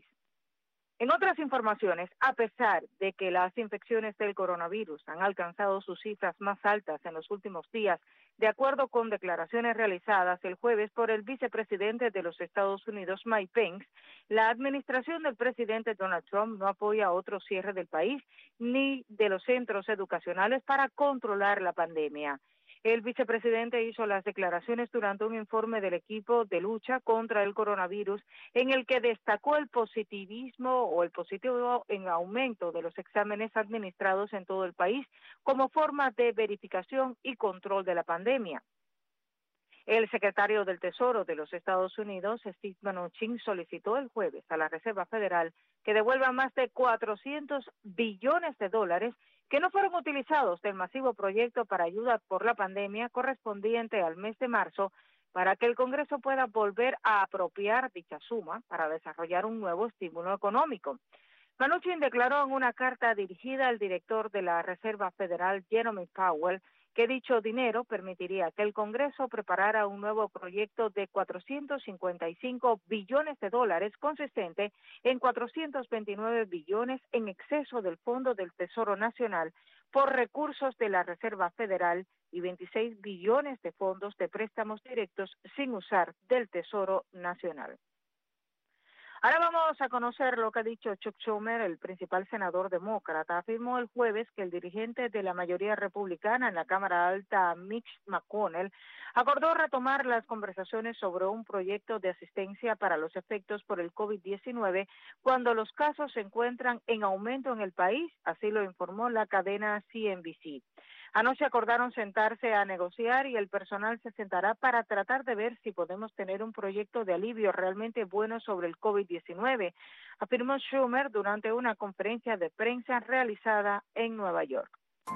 En otras informaciones, a pesar de que las infecciones del coronavirus han alcanzado sus cifras más altas en los últimos días, de acuerdo con declaraciones realizadas el jueves por el vicepresidente de los Estados Unidos, Mike Pence, la administración del presidente Donald Trump no apoya otro cierre del país ni de los centros educacionales para controlar la pandemia. El vicepresidente hizo las declaraciones durante un informe del equipo de lucha contra el coronavirus en el que destacó el positivo en aumento de los exámenes administrados en todo el país como forma de verificación y control de la pandemia. El secretario del Tesoro de los Estados Unidos, Steve Mnuchin, solicitó el jueves a la Reserva Federal que devuelva más de $400 billones que no fueron utilizados del masivo proyecto para ayuda por la pandemia correspondiente al mes de marzo para que el Congreso pueda volver a apropiar dicha suma para desarrollar un nuevo estímulo económico. Mnuchin declaró en una carta dirigida al director de la Reserva Federal, Jerome Powell, que dicho dinero permitiría que el Congreso preparara un nuevo proyecto de $455 billones consistente en 429 billones en exceso del Fondo del Tesoro Nacional por recursos de la Reserva Federal y 26 billones de fondos de préstamos directos sin usar del Tesoro Nacional. Ahora vamos a conocer lo que ha dicho Chuck Schumer, el principal senador demócrata. Afirmó el jueves que el dirigente de la mayoría republicana en la Cámara Alta, Mitch McConnell, acordó retomar las conversaciones sobre un proyecto de asistencia para los efectos por el COVID-19 cuando los casos se encuentran en aumento en el país, así lo informó la cadena CNBC. Anoche acordaron sentarse a negociar y el personal se sentará para tratar de ver si podemos tener un proyecto de alivio realmente bueno sobre el COVID-19, afirmó Schumer durante una conferencia de prensa realizada en Nueva York.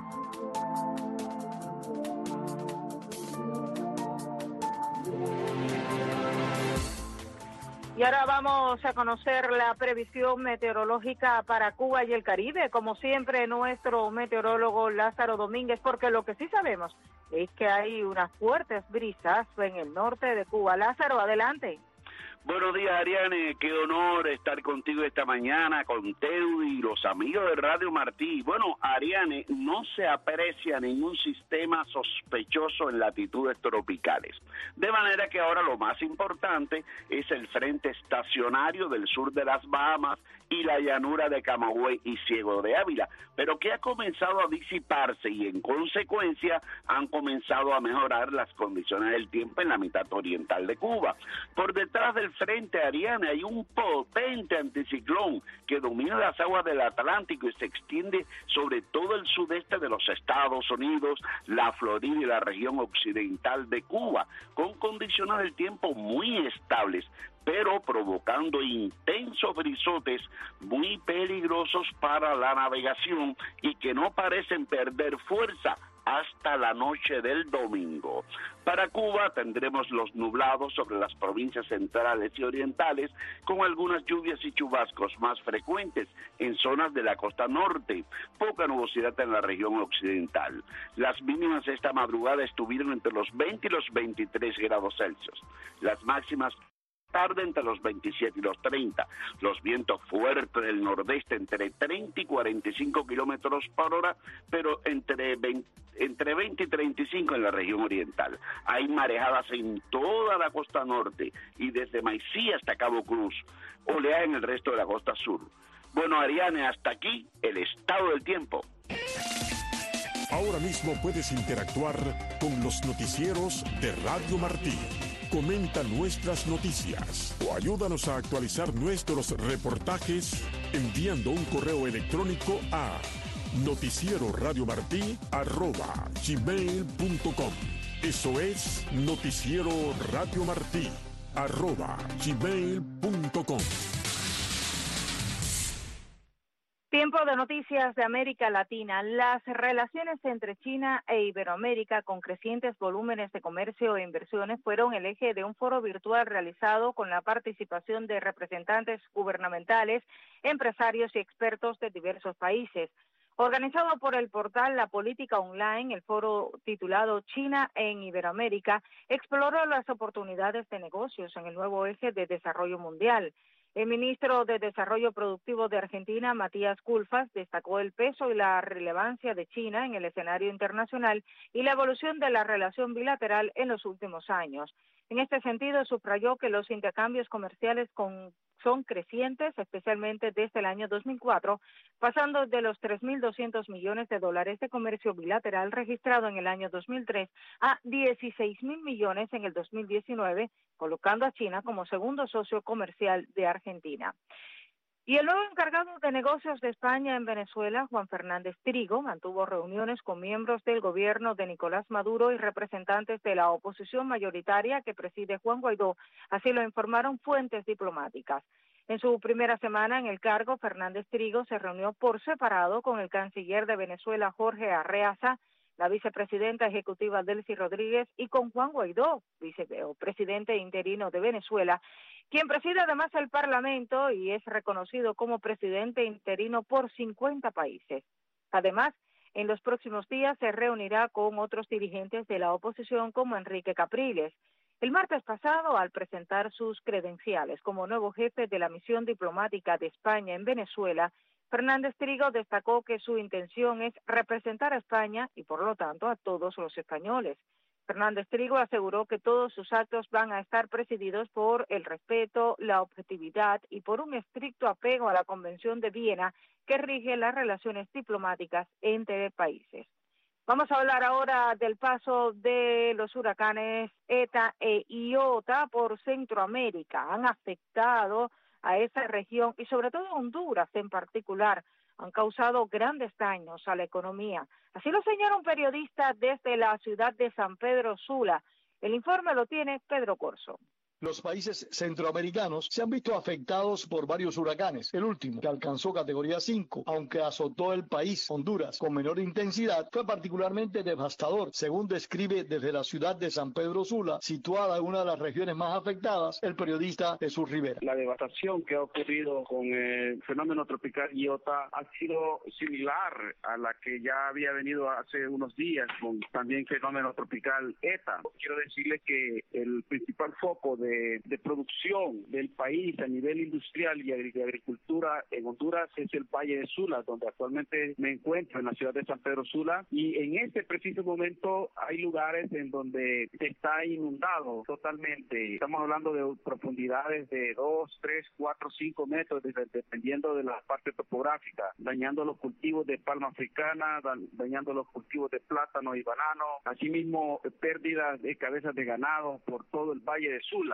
Y ahora vamos a conocer la previsión meteorológica para Cuba y el Caribe. Como siempre, nuestro meteorólogo Lázaro Domínguez, porque lo que sí sabemos es que hay unas fuertes brisas en el norte de Cuba. Lázaro, adelante. Buenos días, Ariane, qué honor estar contigo esta mañana, con Teo y los amigos de Radio Martí. Bueno, Ariane, no se aprecia ningún sistema sospechoso en latitudes tropicales. De manera que ahora lo más importante es el frente estacionario del sur de las Bahamas y la llanura de Camagüey y Ciego de Ávila, pero que ha comenzado a disiparse y en consecuencia han comenzado a mejorar las condiciones del tiempo en la mitad oriental de Cuba. Por detrás del el frente, Ariane, hay un potente anticiclón que domina las aguas del Atlántico y se extiende sobre todo el sudeste de los Estados Unidos, la Florida y la región occidental de Cuba, con condiciones del tiempo muy estables, pero provocando intensos brisotes muy peligrosos para la navegación y que no parecen perder fuerza hasta la noche del domingo. Para Cuba tendremos los nublados sobre las provincias centrales y orientales, con algunas lluvias y chubascos más frecuentes en zonas de la costa norte, poca nubosidad en la región occidental. Las mínimas esta madrugada estuvieron entre los 20 y los 23 grados Celsius. Las máximas tarde entre los 27 y los 30. Los vientos fuertes del nordeste entre 30 y 45 kilómetros por hora, pero entre 20 y 35 en la región oriental. Hay marejadas en toda la costa norte y desde Maicí hasta Cabo Cruz. Oleaje en el resto de la costa sur. Bueno, Ariane, hasta aquí el estado del tiempo. Ahora mismo puedes interactuar con los noticieros de Radio Martí. Comenta nuestras noticias o ayúdanos a actualizar nuestros reportajes enviando un correo electrónico a noticieroradiomartí@gmail.com. Eso es noticieroradiomartí@gmail.com. Tiempo de noticias de América Latina. Las relaciones entre China e Iberoamérica, con crecientes volúmenes de comercio e inversiones, fueron el eje de un foro virtual realizado con la participación de representantes gubernamentales, empresarios y expertos de diversos países. Organizado por el portal La Política Online, el foro titulado China en Iberoamérica exploró las oportunidades de negocios en el nuevo eje de desarrollo mundial. El ministro de Desarrollo Productivo de Argentina, Matías Culfas, destacó el peso y la relevancia de China en el escenario internacional y la evolución de la relación bilateral en los últimos años. En este sentido, subrayó que los intercambios comerciales son crecientes, especialmente desde el año 2004, pasando de los 3.200 millones de dólares de comercio bilateral registrado en el año 2003 a 16.000 millones en el 2019, colocando a China como segundo socio comercial de Argentina. Y el nuevo encargado de negocios de España en Venezuela, Juan Fernández Trigo, mantuvo reuniones con miembros del gobierno de Nicolás Maduro y representantes de la oposición mayoritaria que preside Juan Guaidó, así lo informaron fuentes diplomáticas. En su primera semana en el cargo, Fernández Trigo se reunió por separado con el canciller de Venezuela, Jorge Arreaza, la vicepresidenta ejecutiva Delcy Rodríguez y con Juan Guaidó, vicepresidente interino de Venezuela, quien preside además el Parlamento y es reconocido como presidente interino por 50 países. Además, en los próximos días se reunirá con otros dirigentes de la oposición como Enrique Capriles. El martes pasado, al presentar sus credenciales como nuevo jefe de la misión diplomática de España en Venezuela, Fernández Trigo destacó que su intención es representar a España y, por lo tanto, a todos los españoles. Fernández Trigo aseguró que todos sus actos van a estar presididos por el respeto, la objetividad y por un estricto apego a la Convención de Viena que rige las relaciones diplomáticas entre países. Vamos a hablar ahora del paso de los huracanes ETA e Iota por Centroamérica. Han afectado a esa región y sobre todo a Honduras en particular. Han causado grandes daños a la economía. Así lo señala un periodista desde la ciudad de San Pedro Sula. El informe lo tiene Pedro Corso. Los países centroamericanos se han visto afectados por varios huracanes. El último, que alcanzó categoría 5, aunque azotó el país, Honduras, con menor intensidad, fue particularmente devastador, según describe desde la ciudad de San Pedro Sula, situada en una de las regiones más afectadas, el periodista Jesús Rivera. La devastación que ha ocurrido con el fenómeno tropical Iota ha sido similar a la que ya había venido hace unos días con también fenómeno tropical ETA. Quiero decirles que el principal foco de producción del país a nivel industrial y de agricultura en Honduras es el Valle de Sula, donde actualmente me encuentro en la ciudad de San Pedro Sula, y en este preciso momento hay lugares en donde está inundado totalmente. Estamos hablando de profundidades de 2, 3, 4, 5 metros, dependiendo de la parte topográfica, dañando los cultivos de palma africana, dañando los cultivos de plátano y banano, asimismo pérdidas de cabezas de ganado por todo el Valle de Sula.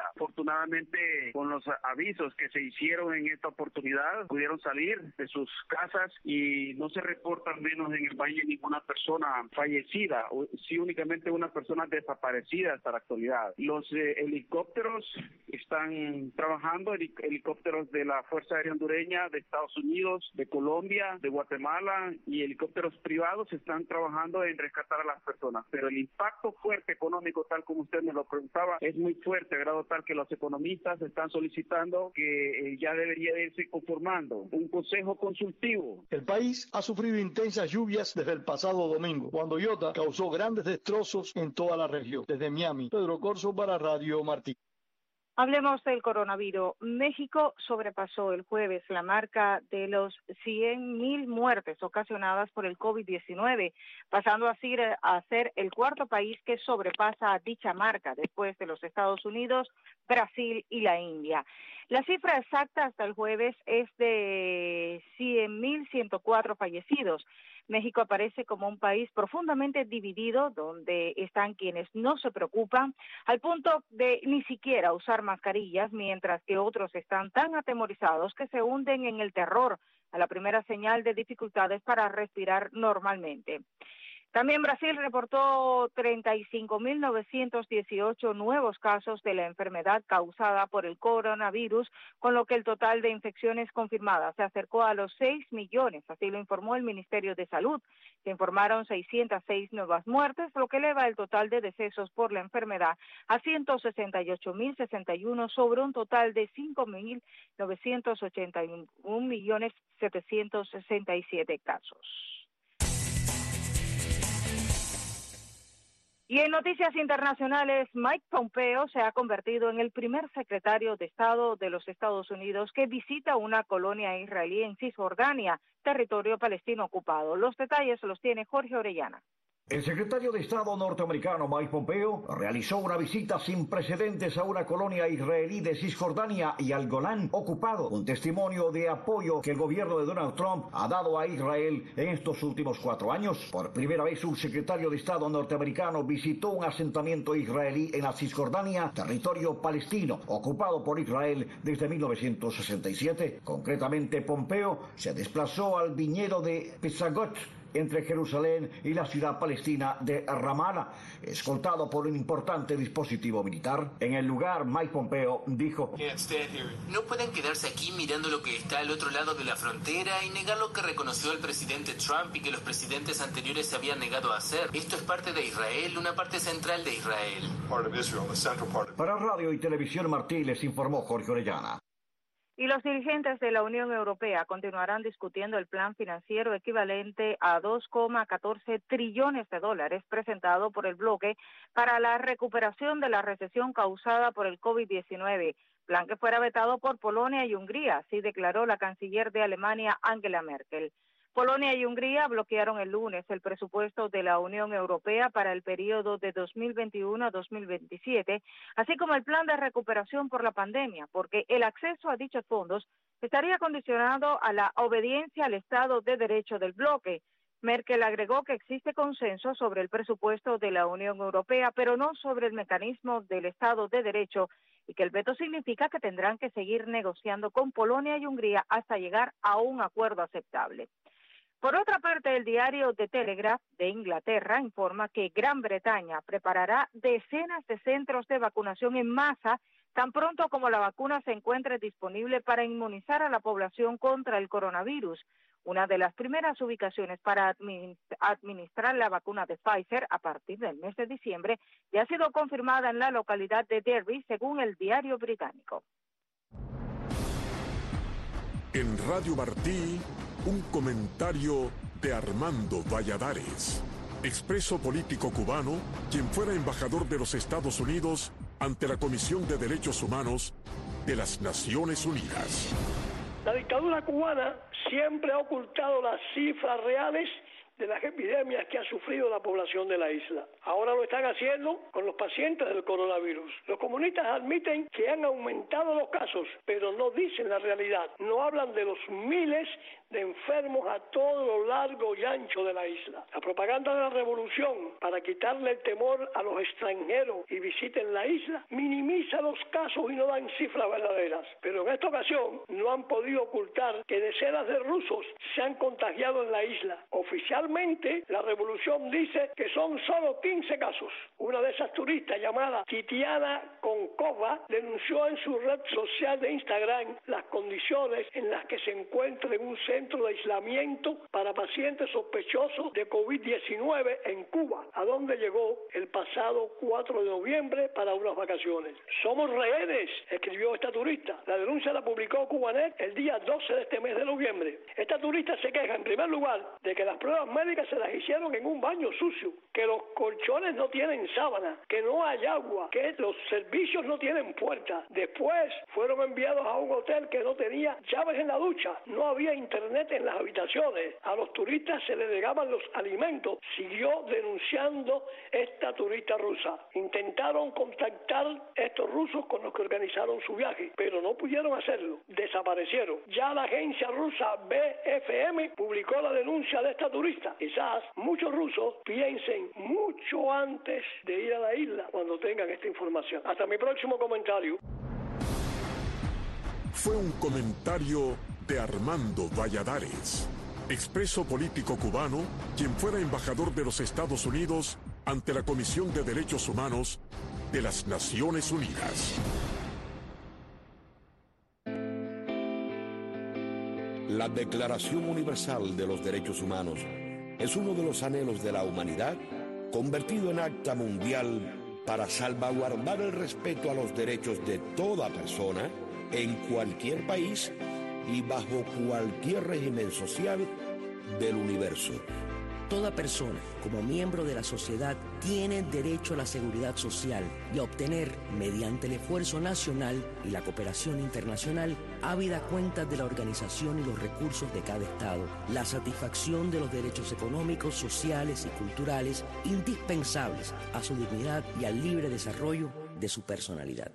Afortunadamente, con los avisos que se hicieron en esta oportunidad, pudieron salir de sus casas y no se reporta al menos en el valle ninguna persona fallecida, o sí únicamente una persona desaparecida hasta la actualidad. Los helicópteros están trabajando, helicópteros de la Fuerza Aérea Hondureña, de Estados Unidos, de Colombia, de Guatemala, y helicópteros privados están trabajando en rescatar a las personas. Pero el impacto fuerte económico, tal como usted me lo preguntaba, es muy fuerte, a grado tal que los economistas están solicitando que ya debería irse conformando un consejo consultivo. El país ha sufrido intensas lluvias desde el pasado domingo, cuando Iota causó grandes destrozos en toda la región. Desde Miami, Pedro Corso para Radio Martí. Hablemos del coronavirus. México sobrepasó el jueves la marca de los 100,000 muertes ocasionadas por el COVID-19, pasando así a ser el cuarto país que sobrepasa dicha marca, después de los Estados Unidos, Brasil y la India. La cifra exacta hasta el jueves es de 100,104 fallecidos. México aparece como un país profundamente dividido, donde están quienes no se preocupan, al punto de ni siquiera usar mascarillas, mientras que otros están tan atemorizados que se hunden en el terror a la primera señal de dificultades para respirar normalmente. También Brasil reportó 35.918 nuevos casos de la enfermedad causada por el coronavirus, con lo que el total de infecciones confirmadas se acercó a los 6 millones, así lo informó el Ministerio de Salud. Se informaron 606 nuevas muertes, lo que eleva el total de decesos por la enfermedad a 168.061 sobre un total de 5.981.767 casos. Y en noticias internacionales, Mike Pompeo se ha convertido en el primer secretario de Estado de los Estados Unidos que visita una colonia israelí en Cisjordania, territorio palestino ocupado. Los detalles los tiene Jorge Orellana. El secretario de Estado norteamericano Mike Pompeo realizó una visita sin precedentes a una colonia israelí de Cisjordania y al Golán ocupado, un testimonio de apoyo que el gobierno de Donald Trump ha dado a Israel en estos últimos 4 años. Por primera vez un secretario de Estado norteamericano visitó un asentamiento israelí en la Cisjordania, territorio palestino ocupado por Israel desde 1967. Concretamente, Pompeo se desplazó al viñedo de Pesagot, entre Jerusalén y la ciudad palestina de Ramallah, escoltado por un importante dispositivo militar. En el lugar, Mike Pompeo dijo: no pueden quedarse aquí mirando lo que está al otro lado de la frontera y negar lo que reconoció el presidente Trump y que los presidentes anteriores se habían negado a hacer. Esto es parte de Israel, una parte central de Israel. Para Radio y Televisión Martí les informó Jorge Orellana. Y los dirigentes de la Unión Europea continuarán discutiendo el plan financiero equivalente a 2,14 trillones de dólares presentado por el bloque para la recuperación de la recesión causada por el COVID-19, plan que fuera vetado por Polonia y Hungría, así declaró la canciller de Alemania, Angela Merkel. Polonia y Hungría bloquearon el lunes el presupuesto de la Unión Europea para el periodo de 2021 a 2027, así como el plan de recuperación por la pandemia, porque el acceso a dichos fondos estaría condicionado a la obediencia al Estado de Derecho del bloque. Merkel agregó que existe consenso sobre el presupuesto de la Unión Europea, pero no sobre el mecanismo del Estado de Derecho, y que el veto significa que tendrán que seguir negociando con Polonia y Hungría hasta llegar a un acuerdo aceptable. Por otra parte, el diario The Telegraph de Inglaterra informa que Gran Bretaña preparará decenas de centros de vacunación en masa tan pronto como la vacuna se encuentre disponible para inmunizar a la población contra el coronavirus. Una de las primeras ubicaciones para administrar la vacuna de Pfizer a partir del mes de diciembre ya ha sido confirmada en la localidad de Derby, según el diario británico. En Radio Martí, un comentario de Armando Valladares, expreso político cubano, quien fuera embajador de los Estados Unidos ante la Comisión de Derechos Humanos de las Naciones Unidas. La dictadura cubana siempre ha ocultado las cifras reales de las epidemias que ha sufrido la población de la isla. Ahora lo están haciendo con los pacientes del coronavirus. Los comunistas admiten que han aumentado los casos, pero no dicen la realidad. No hablan de los miles de enfermos a todo lo largo y ancho de la isla. La propaganda de la revolución para quitarle el temor a los extranjeros y visiten la isla minimiza los casos y no dan cifras verdaderas. Pero en esta ocasión no han podido ocultar que decenas de rusos se han contagiado en la isla. Oficialmente la revolución dice que son solo 15 casos. Una de esas turistas llamada Titiana Konkova denunció en su red social de Instagram las condiciones en las que se encuentra en un centro de aislamiento para pacientes sospechosos de COVID-19 en Cuba, a donde llegó el pasado 4 de noviembre para unas vacaciones. Somos rehenes, escribió esta turista. La denuncia la publicó Cubanet el día 12 de este mes de noviembre. Esta turista se queja, en primer lugar, de que las pruebas médicas se las hicieron en un baño sucio, que los colchones no tienen sábana, que no hay agua, que los servicios no tienen puerta. Después fueron enviados a un hotel que no tenía llaves en la ducha, no había internet en las habitaciones, a los turistas se les negaban los alimentos. Siguió denunciando esta turista rusa. Intentaron contactar estos rusos con los que organizaron su viaje, pero no pudieron hacerlo, desaparecieron. Ya la agencia rusa BFM publicó la denuncia de esta turista. Quizás muchos rusos piensen mucho antes de ir a la isla cuando tengan esta información. Hasta mi próximo comentario. Fue un comentario de Armando Valladares, expreso político cubano, quien fuera embajador de los Estados Unidos ante la Comisión de Derechos Humanos de las Naciones Unidas. La Declaración Universal de los Derechos Humanos es uno de los anhelos de la humanidad convertido en acta mundial para salvaguardar el respeto a los derechos de toda persona en cualquier país y bajo cualquier régimen social del universo. Toda persona, como miembro de la sociedad, tiene derecho a la seguridad social y a obtener, mediante el esfuerzo nacional y la cooperación internacional, habida cuenta de la organización y los recursos de cada Estado, la satisfacción de los derechos económicos, sociales y culturales indispensables a su dignidad y al libre desarrollo de su personalidad.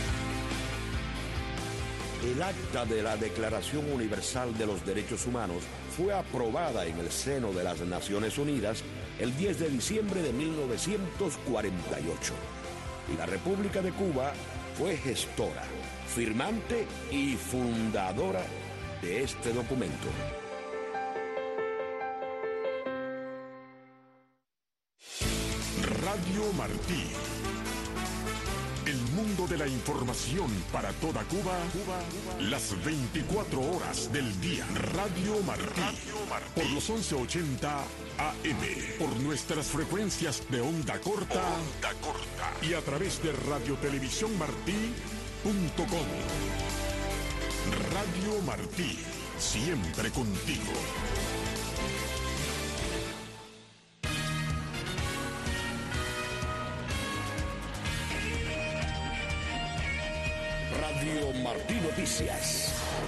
El acta de la Declaración Universal de los Derechos Humanos fue aprobada en el seno de las Naciones Unidas el 10 de diciembre de 1948. Y la República de Cuba fue gestora, firmante y fundadora de este documento. Radio Martí. El mundo de la información para toda Cuba, las 24 horas del día. Radio Martí, por los 1180 AM, por nuestras frecuencias de onda corta, y a través de radiotelevisiónmartí.com. Radio Martí, siempre contigo. Radio Martí Noticias.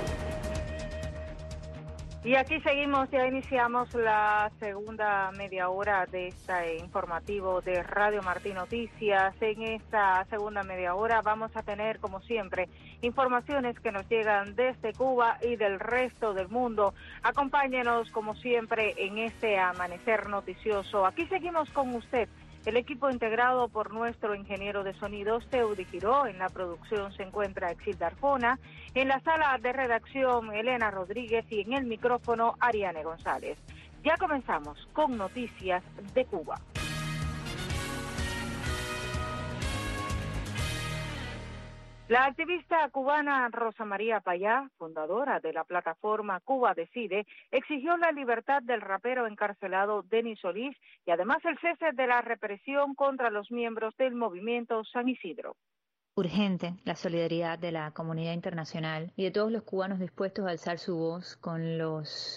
Y aquí seguimos, ya iniciamos la segunda media hora de este informativo de Radio Martí Noticias. En esta segunda media hora vamos a tener, como siempre, informaciones que nos llegan desde Cuba y del resto del mundo. Acompáñenos, como siempre, en este amanecer noticioso. Aquí seguimos con usted. El equipo integrado por nuestro ingeniero de sonidos, Teudi Giró. En la producción se encuentra Exilda Arjona. En la sala de redacción, Elena Rodríguez. Y en el micrófono, Ariane González. Ya comenzamos con noticias de Cuba. La activista cubana Rosa María Payá, fundadora de la plataforma Cuba Decide, exigió la libertad del rapero encarcelado Denis Solís y además el cese de la represión contra los miembros del movimiento San Isidro. Urgente la solidaridad de la comunidad internacional y de todos los cubanos dispuestos a alzar su voz con los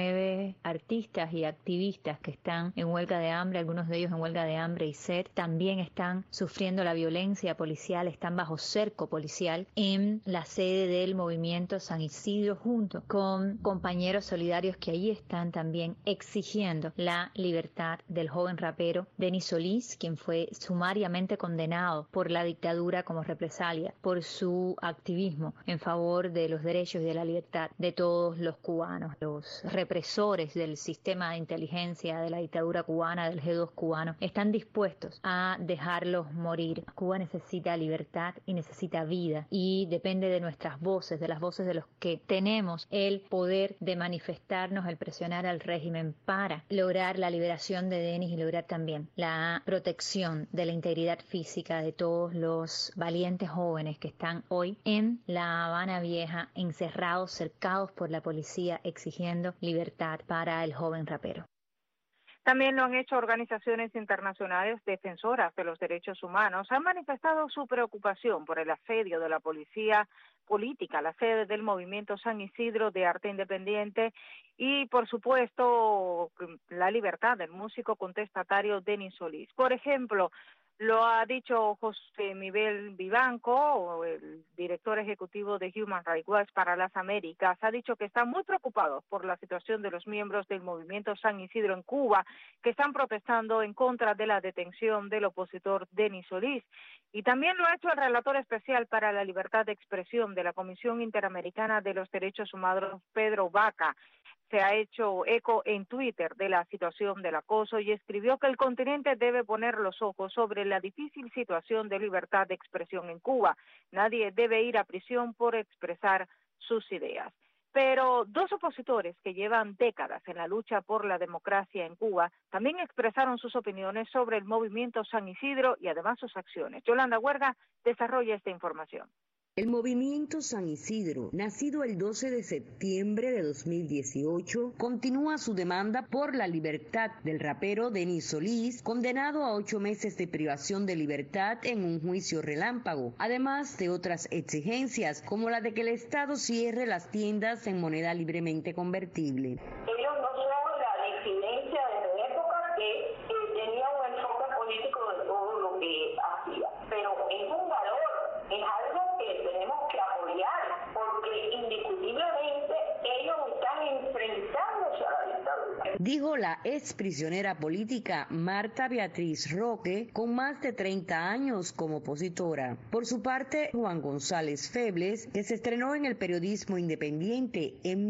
9 artistas y activistas que están en huelga de hambre, algunos de ellos en huelga de hambre y sed, también están sufriendo la violencia policial, están bajo cerco policial en la sede del movimiento San Isidro, junto con compañeros solidarios que allí están también exigiendo la libertad del joven rapero Denis Solís, quien fue sumariamente condenado por la dictadura como represalia por su activismo en favor de los derechos y de la libertad de todos los cubanos. Los represores del sistema de inteligencia de la dictadura cubana, del G2 cubano, están dispuestos a dejarlos morir. Cuba necesita libertad y necesita vida, y depende de nuestras voces, de las voces de los que tenemos el poder de manifestarnos, el presionar al régimen para lograr la liberación de Denis y lograr también la protección de la integridad física de todos los valientes jóvenes que están hoy en La Habana Vieja, encerrados, cercados por la policía, exigiendo libertad para el joven rapero. También lo han hecho organizaciones internacionales defensoras de los derechos humanos. Han manifestado su preocupación por el asedio de la policía política a la sede del movimiento San Isidro de Arte Independiente y, por supuesto, la libertad del músico contestatario Denis Solís. Por ejemplo, lo ha dicho José Miguel Vivanco, el director ejecutivo de Human Rights Watch para las Américas. Ha dicho que están muy preocupados por la situación de los miembros del movimiento San Isidro en Cuba, que están protestando en contra de la detención del opositor Denis Solís. Y también lo ha hecho el relator especial para la libertad de expresión de la Comisión Interamericana de los Derechos Humanos, Pedro Vaca. Se ha hecho eco en Twitter de la situación del acoso y escribió que el continente debe poner los ojos sobre la difícil situación de libertad de expresión en Cuba. Nadie debe ir a prisión por expresar sus ideas. Pero dos opositores que llevan décadas en la lucha por la democracia en Cuba también expresaron sus opiniones sobre el movimiento San Isidro y además sus acciones. Yolanda Huerga desarrolla esta información. El movimiento San Isidro, nacido el 12 de septiembre de 2018, continúa su demanda por la libertad del rapero Denis Solís, condenado a 8 meses de privación de libertad en un juicio relámpago, además de otras exigencias, como la de que el Estado cierre las tiendas en moneda libremente convertible. Ellos no son la disidencia de mi época que tenía un enfoque político de todo lo que hacía, pero es un valor, es algo que tenemos que apoyar, porque indiscutiblemente ellos están enfrentándose a la dictadura. Dijo la ex prisionera política Marta Beatriz Roque, con más de 30 años como opositora. Por su parte, Juan González Febles, que se estrenó en el periodismo independiente en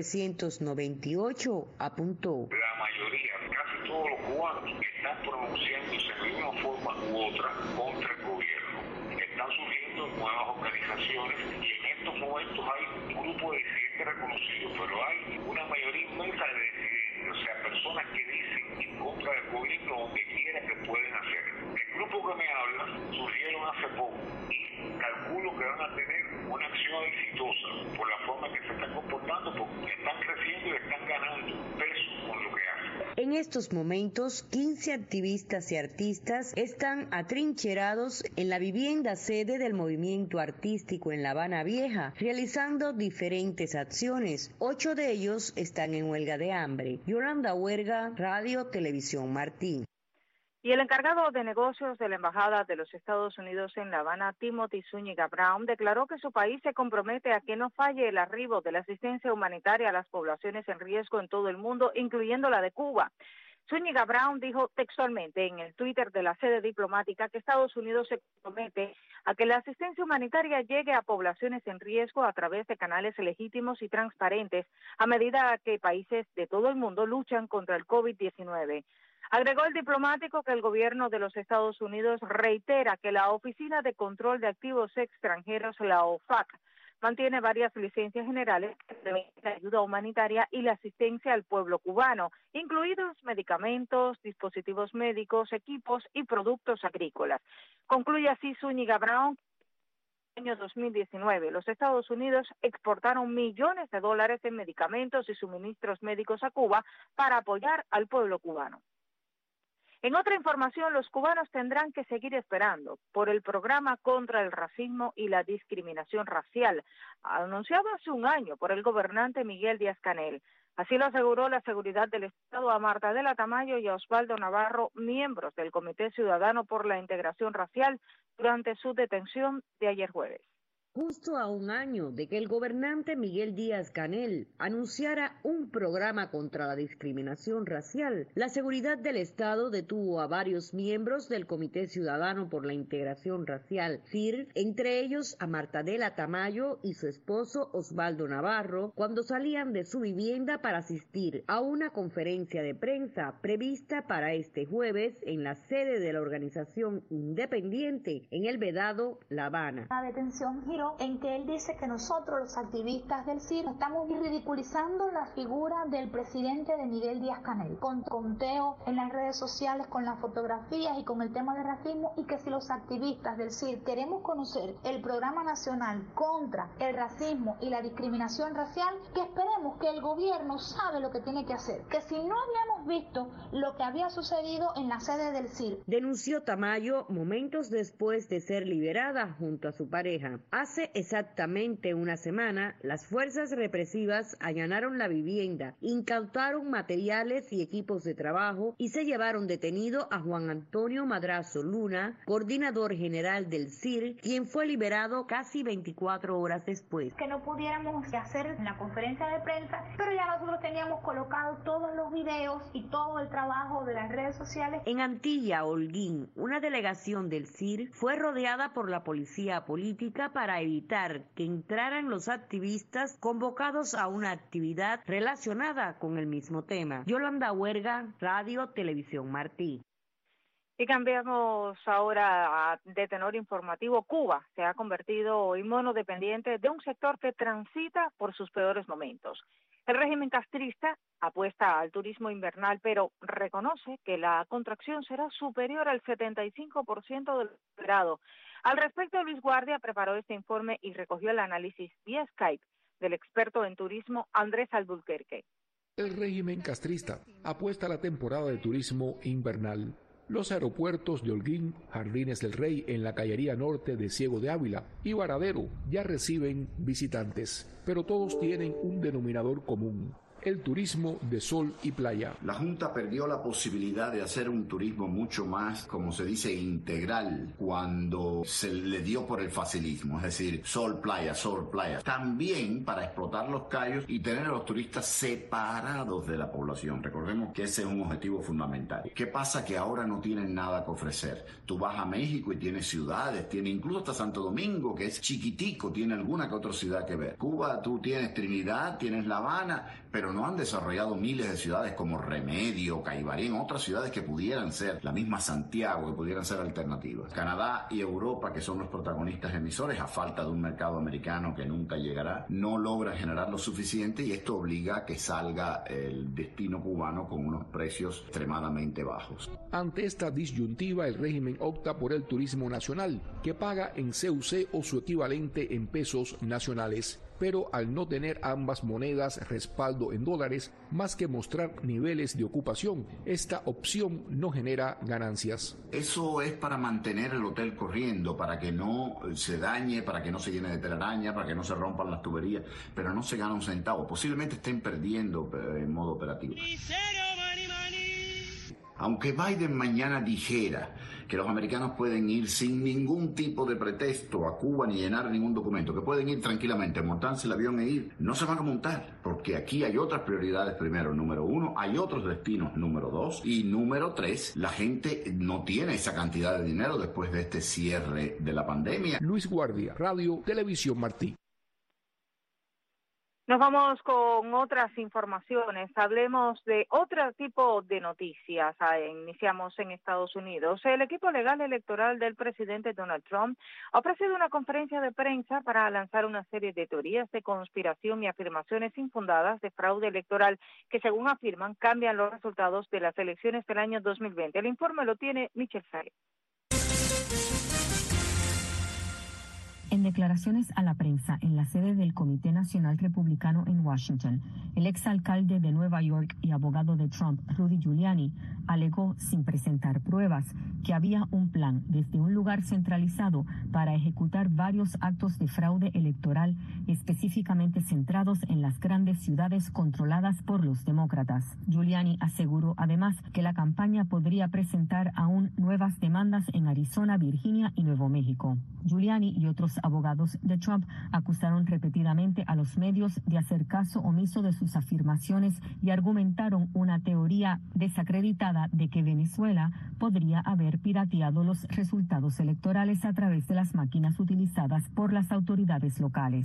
1998, apuntó: la mayoría, casi todos los cubanos, están pronunciándose de una forma u otra contra el gobierno. Están surgiendo nuevas organizaciones y en estos momentos hay un grupo de disidentes reconocidos, pero hay una mayoría inmensa de disidentes, o sea, personas que dicen en contra del gobierno donde quiera que pueden hacer. El grupo que me habla surgieron hace poco y calculo que van a tener una acción exitosa por la forma que se están comportando, porque están creciendo y están ganando peso con lo que hacen. En estos momentos, 15 activistas y artistas están atrincherados en la vivienda sede del movimiento artístico en La Habana Vieja, realizando diferentes acciones. 8 de ellos están en huelga de hambre. Yolanda Huerga, Radio Televisión Martí. Y el encargado de negocios de la Embajada de los Estados Unidos en La Habana, Timothy Zúñiga Brown, declaró que su país se compromete a que no falle el arribo de la asistencia humanitaria a las poblaciones en riesgo en todo el mundo, incluyendo la de Cuba. Zúñiga Brown dijo textualmente en el Twitter de la sede diplomática que Estados Unidos se compromete a que la asistencia humanitaria llegue a poblaciones en riesgo a través de canales legítimos y transparentes a medida que países de todo el mundo luchan contra el COVID-19. Agregó el diplomático que el gobierno de los Estados Unidos reitera que la Oficina de Control de Activos Extranjeros, la OFAC, mantiene varias licencias generales que prevén la ayuda humanitaria y la asistencia al pueblo cubano, incluidos medicamentos, dispositivos médicos, equipos y productos agrícolas. Concluye así Zúñiga Brown. En el año 2019, los Estados Unidos exportaron millones de dólares en medicamentos y suministros médicos a Cuba para apoyar al pueblo cubano. En otra información, los cubanos tendrán que seguir esperando por el programa contra el racismo y la discriminación racial, anunciado hace un año por el gobernante Miguel Díaz-Canel. Así lo aseguró la Seguridad del Estado a Martadela Tamayo y a Osvaldo Navarro, miembros del Comité Ciudadano por la Integración Racial, durante su detención de ayer jueves. Justo a un año de que el gobernante Miguel Díaz-Canel anunciara un programa contra la discriminación racial, la Seguridad del Estado detuvo a varios miembros del Comité Ciudadano por la Integración Racial, CIR, entre ellos a Martadela Tamayo y su esposo Osvaldo Navarro, cuando salían de su vivienda para asistir a una conferencia de prensa prevista para este jueves en la sede de la organización independiente en el Vedado, La Habana. La detención giró en que él dice que nosotros, los activistas del CIR, estamos ridiculizando la figura del presidente de Miguel Díaz-Canel, con conteo en las redes sociales, con las fotografías y con el tema de racismo, y que si los activistas del CIR queremos conocer el programa nacional contra el racismo y la discriminación racial, que esperemos que el gobierno sabe lo que tiene que hacer, que si no habíamos visto lo que había sucedido en la sede del CIR. Denunció Tamayo momentos después de ser liberada junto a su pareja. Hace exactamente una semana, las fuerzas represivas allanaron la vivienda, incautaron materiales y equipos de trabajo y se llevaron detenido a Juan Antonio Madrazo Luna, coordinador general del CIR, quien fue liberado casi 24 horas después. Que no pudiéramos hacer la conferencia de prensa, pero ya nosotros teníamos colocados todos los videos y todo el trabajo de las redes sociales. En Antilla, Holguín, una delegación del CIR fue rodeada por la policía política para evitar que entraran los activistas convocados a una actividad relacionada con el mismo tema. Yolanda Huerga, Radio Televisión Martí. Y cambiamos ahora de tenor informativo. Cuba se ha convertido en monodependiente de un sector que transita por sus peores momentos. El régimen castrista apuesta al turismo invernal, pero reconoce que la contracción será superior al 75% del esperado. Al respecto, Luis Guardia preparó este informe y recogió el análisis vía Skype del experto en turismo Andrés Albuquerque. El régimen castrista apuesta a la temporada de turismo invernal. Los aeropuertos de Holguín, Jardines del Rey en la Cañería Norte de Ciego de Ávila y Varadero ya reciben visitantes, pero todos tienen un denominador común: el turismo de sol y playa. La Junta perdió la posibilidad de hacer un turismo mucho más, como se dice, integral, cuando se le dio por el facilismo, es decir, sol, playa, también para explotar los cayos y tener a los turistas separados de la población. Recordemos que ese es un objetivo fundamental. ¿Qué pasa? Que ahora no tienen nada que ofrecer. Tú vas a México y tienes ciudades, tiene incluso hasta Santo Domingo, que es chiquitico, tiene alguna que otra ciudad que ver. Cuba, tú tienes Trinidad, tienes La Habana, pero no han desarrollado miles de ciudades como Remedio, Caibarín, otras ciudades que pudieran ser, la misma Santiago, que pudieran ser alternativas. Canadá y Europa, que son los protagonistas emisores, a falta de un mercado americano que nunca llegará, no logran generar lo suficiente, y esto obliga a que salga el destino cubano con unos precios extremadamente bajos. Ante esta disyuntiva, el régimen opta por el turismo nacional, que paga en CUC o su equivalente en pesos nacionales, pero al no tener ambas monedas respaldo en dólares, más que mostrar niveles de ocupación, esta opción no genera ganancias. Eso es para mantener el hotel corriendo, para que no se dañe, para que no se llene de telaraña, para que no se rompan las tuberías, pero no se gana un centavo. Posiblemente estén perdiendo en modo operativo. Aunque Biden mañana dijera que los americanos pueden ir sin ningún tipo de pretexto a Cuba ni llenar ningún documento, que pueden ir tranquilamente, montarse el avión e ir, no se van a montar, porque aquí hay otras prioridades primero. Número 1, hay otros destinos. Número 2 y número 3, la gente no tiene esa cantidad de dinero después de este cierre de la pandemia. Luis Guardia, Radio Televisión Martí. Nos vamos con otras informaciones. Hablemos de otro tipo de noticias. Iniciamos en Estados Unidos. El equipo legal electoral del presidente Donald Trump ha ofrecido una conferencia de prensa para lanzar una serie de teorías de conspiración y afirmaciones infundadas de fraude electoral que, según afirman, cambian los resultados de las elecciones del año 2020. El informe lo tiene Michelle Say. En declaraciones a la prensa en la sede del Comité Nacional Republicano en Washington, el exalcalde de Nueva York y abogado de Trump, Rudy Giuliani, alegó sin presentar pruebas que había un plan desde un lugar centralizado para ejecutar varios actos de fraude electoral específicamente centrados en las grandes ciudades controladas por los demócratas. Giuliani aseguró además que la campaña podría presentar aún nuevas demandas en Arizona, Virginia y Nuevo México. Giuliani y otros abogados de Trump acusaron repetidamente a los medios de hacer caso omiso de sus afirmaciones y argumentaron una teoría desacreditada de que Venezuela podría haber pirateado los resultados electorales a través de las máquinas utilizadas por las autoridades locales.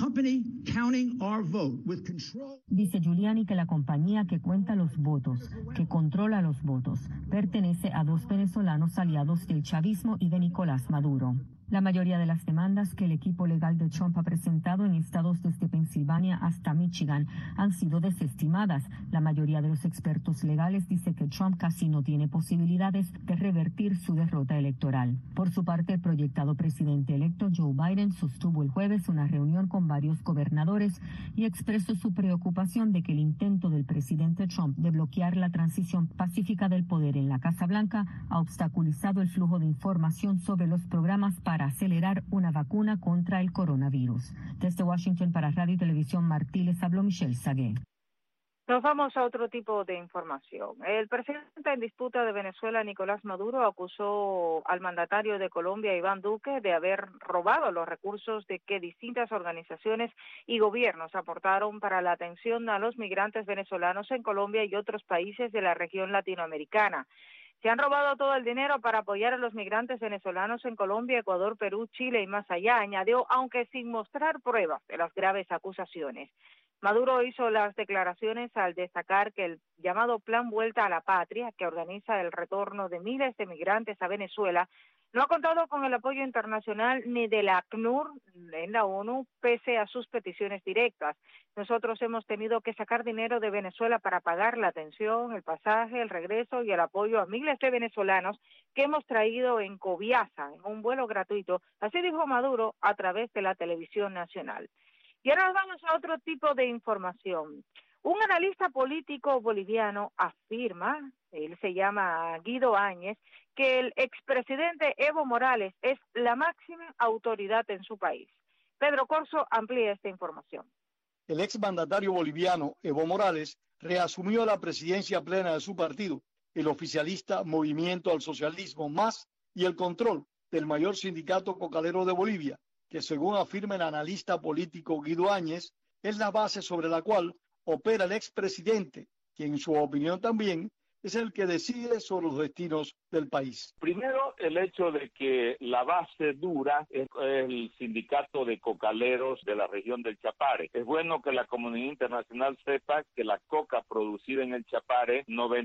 Dice Giuliani que la compañía que cuenta los votos, que controla los votos, pertenece a dos venezolanos aliados del chavismo y de Nicolás Maduro. La mayoría de las demandas que el equipo legal de Trump ha presentado en estados desde Pensilvania hasta Michigan han sido desestimadas. La mayoría de los expertos legales dice que Trump casi no tiene posibilidades de revertir su derrota electoral. Por su parte, el proyectado presidente electo Joe Biden sostuvo el jueves una reunión con varios gobernadores y expresó su preocupación de que el intento del presidente Trump de bloquear la transición pacífica del poder en la Casa Blanca ha obstaculizado el flujo de información sobre los programas para acelerar una vacuna contra el coronavirus. Desde Washington para Radio y Televisión Martí les habló Michelle Sagué. Nos vamos a otro tipo de información. El presidente en disputa de Venezuela, Nicolás Maduro, acusó al mandatario de Colombia, Iván Duque, de haber robado los recursos de que distintas organizaciones y gobiernos aportaron para la atención a los migrantes venezolanos en Colombia y otros países de la región latinoamericana. Se han robado todo el dinero para apoyar a los migrantes venezolanos en Colombia, Ecuador, Perú, Chile y más allá, añadió, aunque sin mostrar pruebas de las graves acusaciones. Maduro hizo las declaraciones al destacar que el llamado Plan Vuelta a la Patria, que organiza el retorno de miles de migrantes a Venezuela, no ha contado con el apoyo internacional ni de la ACNUR en la ONU, pese a sus peticiones directas. Nosotros hemos tenido que sacar dinero de Venezuela para pagar la atención, el pasaje, el regreso y el apoyo a miles de venezolanos que hemos traído en Coviasa, en un vuelo gratuito, así dijo Maduro a través de la televisión nacional. Y ahora nos vamos a otro tipo de información. Un analista político boliviano afirma, él se llama Guido Áñez, que el expresidente Evo Morales es la máxima autoridad en su país. Pedro Corso amplía esta información. El exmandatario boliviano Evo Morales reasumió la presidencia plena de su partido, el oficialista Movimiento al Socialismo Más, y el control del mayor sindicato cocalero de Bolivia, que según afirma el analista político Guido Áñez, es la base sobre la cual opera el expresidente, quien en su opinión también es el que decide sobre los destinos del país. Primero, el hecho de que la base dura es el sindicato de cocaleros de la región del Chapare. Es bueno que la comunidad internacional sepa que la coca producida en el Chapare,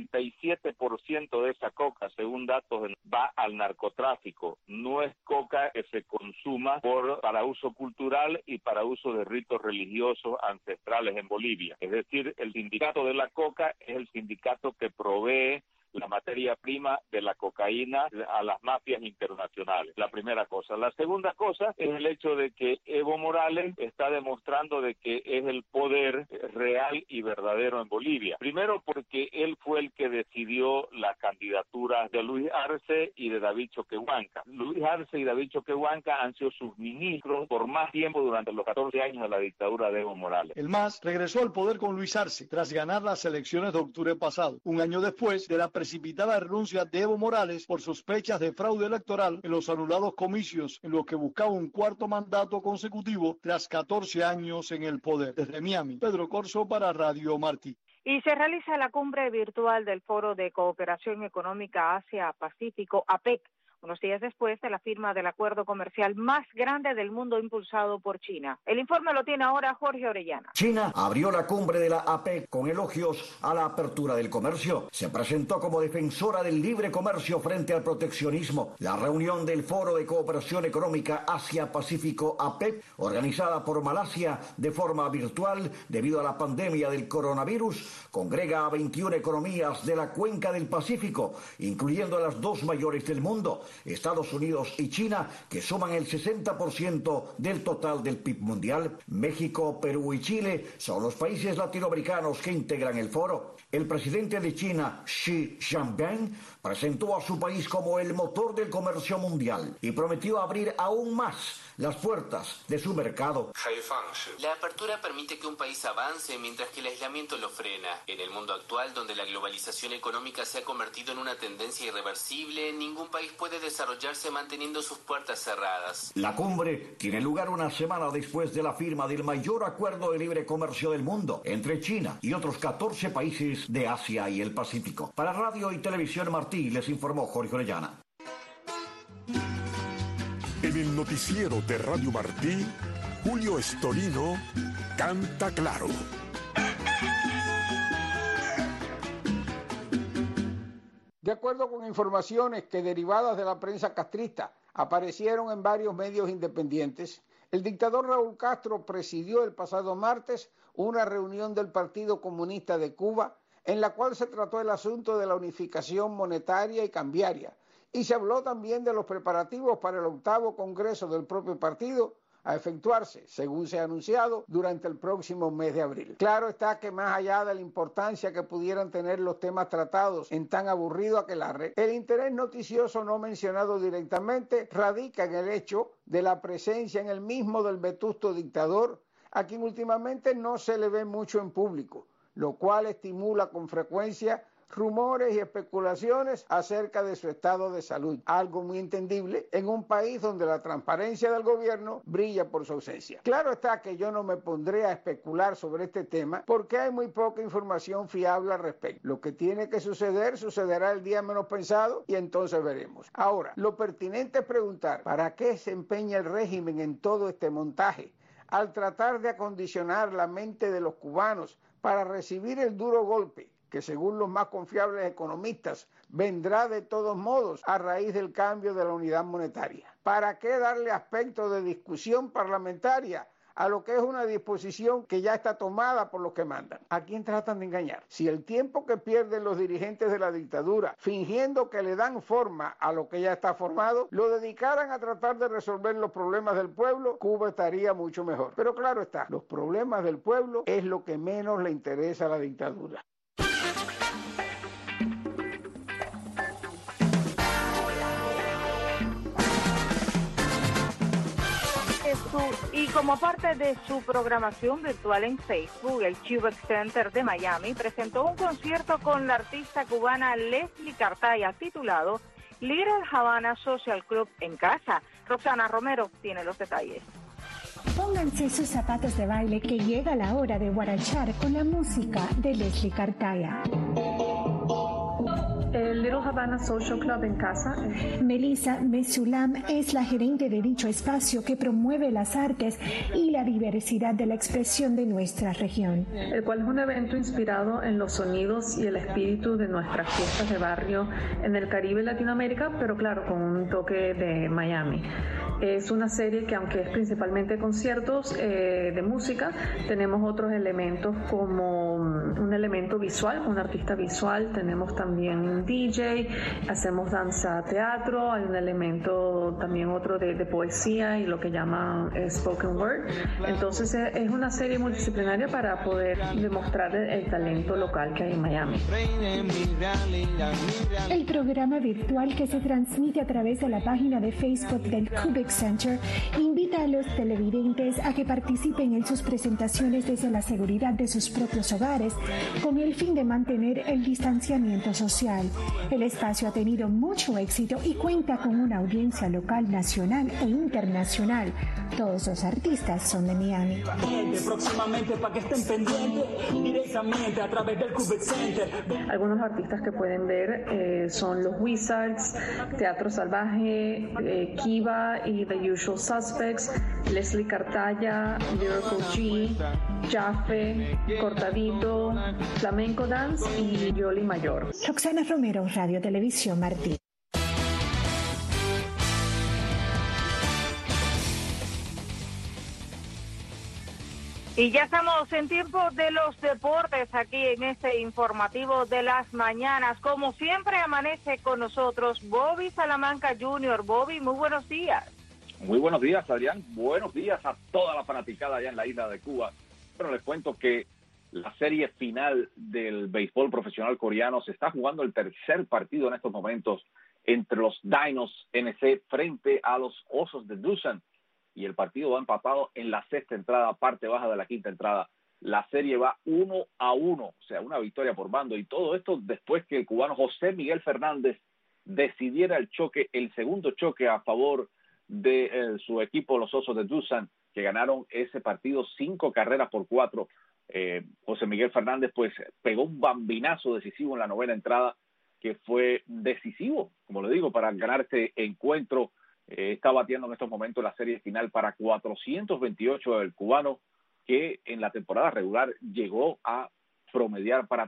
97% de esa coca, según datos, va al narcotráfico. No es coca que se consuma para uso cultural y para uso de ritos religiosos ancestrales en Bolivia. Es decir, el sindicato de la coca es el sindicato que provee la materia prima de la cocaína a las mafias internacionales. La primera cosa. La segunda cosa es el hecho de que Evo Morales está demostrando de que es el poder real y verdadero en Bolivia. Primero porque él fue el que decidió la candidatura de Luis Arce y de David Choquehuanca. Luis Arce y David Choquehuanca han sido sus ministros por más tiempo durante los 14 años de la dictadura de Evo Morales. El MAS regresó al poder con Luis Arce tras ganar las elecciones de octubre pasado, un año después de la precipitada renuncia de Evo Morales por sospechas de fraude electoral en los anulados comicios en los que buscaba un cuarto mandato consecutivo tras 14 años en el poder. Desde Miami, Pedro Corso para Radio Martí. Y se realiza la cumbre virtual del Foro de Cooperación Económica Asia-Pacífico, APEC, unos días después de la firma del acuerdo comercial más grande del mundo impulsado por China. El informe lo tiene ahora Jorge Orellana. China abrió la cumbre de la APEC con elogios a la apertura del comercio. Se presentó como defensora del libre comercio frente al proteccionismo. La reunión del Foro de Cooperación Económica Asia-Pacífico APEC, organizada por Malasia de forma virtual debido a la pandemia del coronavirus, congrega a 21 economías de la cuenca del Pacífico, incluyendo a las dos mayores del mundo. Estados Unidos y China, que suman el 60% del total del PIB mundial. México, Perú y Chile son los países latinoamericanos que integran el foro. El presidente de China, Xi Jinping, presentó a su país como el motor del comercio mundial y prometió abrir aún más las puertas de su mercado. La apertura permite que un país avance mientras que el aislamiento lo frena. En el mundo actual, donde la globalización económica se ha convertido en una tendencia irreversible, ningún país puede desarrollarse manteniendo sus puertas cerradas. La cumbre tiene lugar una semana después de la firma del mayor acuerdo de libre comercio del mundo entre China y otros 14 países de Asia y el Pacífico. Para Radio y Televisión Martí les informó Jorge Orellana. En el noticiero de Radio Martí, Julio Estorino canta claro. De acuerdo con informaciones que derivadas de la prensa castrista aparecieron en varios medios independientes, el dictador Raúl Castro presidió el pasado martes una reunión del Partido Comunista de Cuba en la cual se trató el asunto de la unificación monetaria y cambiaria, y se habló también de los preparativos para el 8º Congreso del propio partido a efectuarse, según se ha anunciado, durante el próximo mes de abril. Claro está que más allá de la importancia que pudieran tener los temas tratados en tan aburrido aquelarre, el interés noticioso no mencionado directamente radica en el hecho de la presencia en el mismo del vetusto dictador, a quien últimamente no se le ve mucho en público, lo cual estimula con frecuencia rumores y especulaciones acerca de su estado de salud, algo muy entendible en un país donde la transparencia del gobierno brilla por su ausencia. Claro está que yo no me pondré a especular sobre este tema porque hay muy poca información fiable al respecto. Lo que tiene que suceder, sucederá el día menos pensado y entonces veremos. Ahora, lo pertinente es preguntar, ¿para qué se empeña el régimen en todo este montaje al tratar de acondicionar la mente de los cubanos para recibir el duro golpe que según los más confiables economistas vendrá de todos modos a raíz del cambio de la unidad monetaria? ¿Para qué darle aspecto de discusión parlamentaria a lo que es una disposición que ya está tomada por los que mandan? ¿A quién tratan de engañar? Si el tiempo que pierden los dirigentes de la dictadura fingiendo que le dan forma a lo que ya está formado, lo dedicaran a tratar de resolver los problemas del pueblo, Cuba estaría mucho mejor. Pero claro está, los problemas del pueblo es lo que menos le interesa a la dictadura. Y como parte de su programación virtual en Facebook, el Cubex Center de Miami presentó un concierto con la artista cubana Leslie Cartaya titulado Little Havana Social Club en casa. Roxana Romero tiene los detalles. Pónganse sus zapatos de baile que llega la hora de guarachar con la música de Leslie Cartaya. El Little Havana Social Club en casa. Melissa Mesulam es la gerente de dicho espacio que promueve las artes y la diversidad de la expresión de nuestra región. El cual es un evento inspirado en los sonidos y el espíritu de nuestras fiestas de barrio en el Caribe y Latinoamérica, pero claro, con un toque de Miami. Es una serie que, aunque es principalmente conciertos de música, tenemos otros elementos como un elemento visual, un artista visual, tenemos también un DJ, hacemos danza teatro, hay un elemento también otro de poesía y lo que llaman spoken word. Entonces es una serie multidisciplinaria para poder demostrar el talento local que hay en Miami. El programa virtual que se transmite a través de la página de Facebook del Cubex Center invita a los televidentes a que participen en sus presentaciones desde la seguridad de sus propios hogares con el fin de mantener el distanciamiento social. El espacio ha tenido mucho éxito y cuenta con una audiencia local, nacional e internacional. Todos los artistas son de Miami. Próximamente para que estén pendientes directamente a través del Cubex Center. Algunos artistas que pueden ver son los Wizards, Teatro Salvaje, Kiva y The Usual Suspects, Leslie Cartaya, Lyrical G, Jaffe, Cortadito, Flamenco Dance y Yoli Mayor. Roxana Romero, Radio Televisión Martí. Y ya estamos en tiempo de los deportes aquí en este informativo de las mañanas. Como siempre amanece con nosotros Bobby Salamanca Jr. Bobby, muy buenos días. Muy buenos días, Adrián. Buenos días a toda la fanaticada allá en la isla de Cuba. Bueno, les cuento que la serie final del béisbol profesional coreano se está jugando el tercer partido en estos momentos entre los Dinos NC frente a los Osos de Doosan. Y el partido va empatado en la sexta entrada, parte baja de la quinta entrada. La serie va 1-1, o sea, una victoria por bando. Y todo esto después que el cubano José Miguel Fernández decidiera el segundo choque a favor de su equipo, los Osos de Doosan, que ganaron ese partido 5-4. José Miguel Fernández pues pegó un bambinazo decisivo en la novena entrada, que fue decisivo, como le digo, para ganar este encuentro. Está bateando en estos momentos la serie final para 428 el cubano, que en la temporada regular llegó a promediar para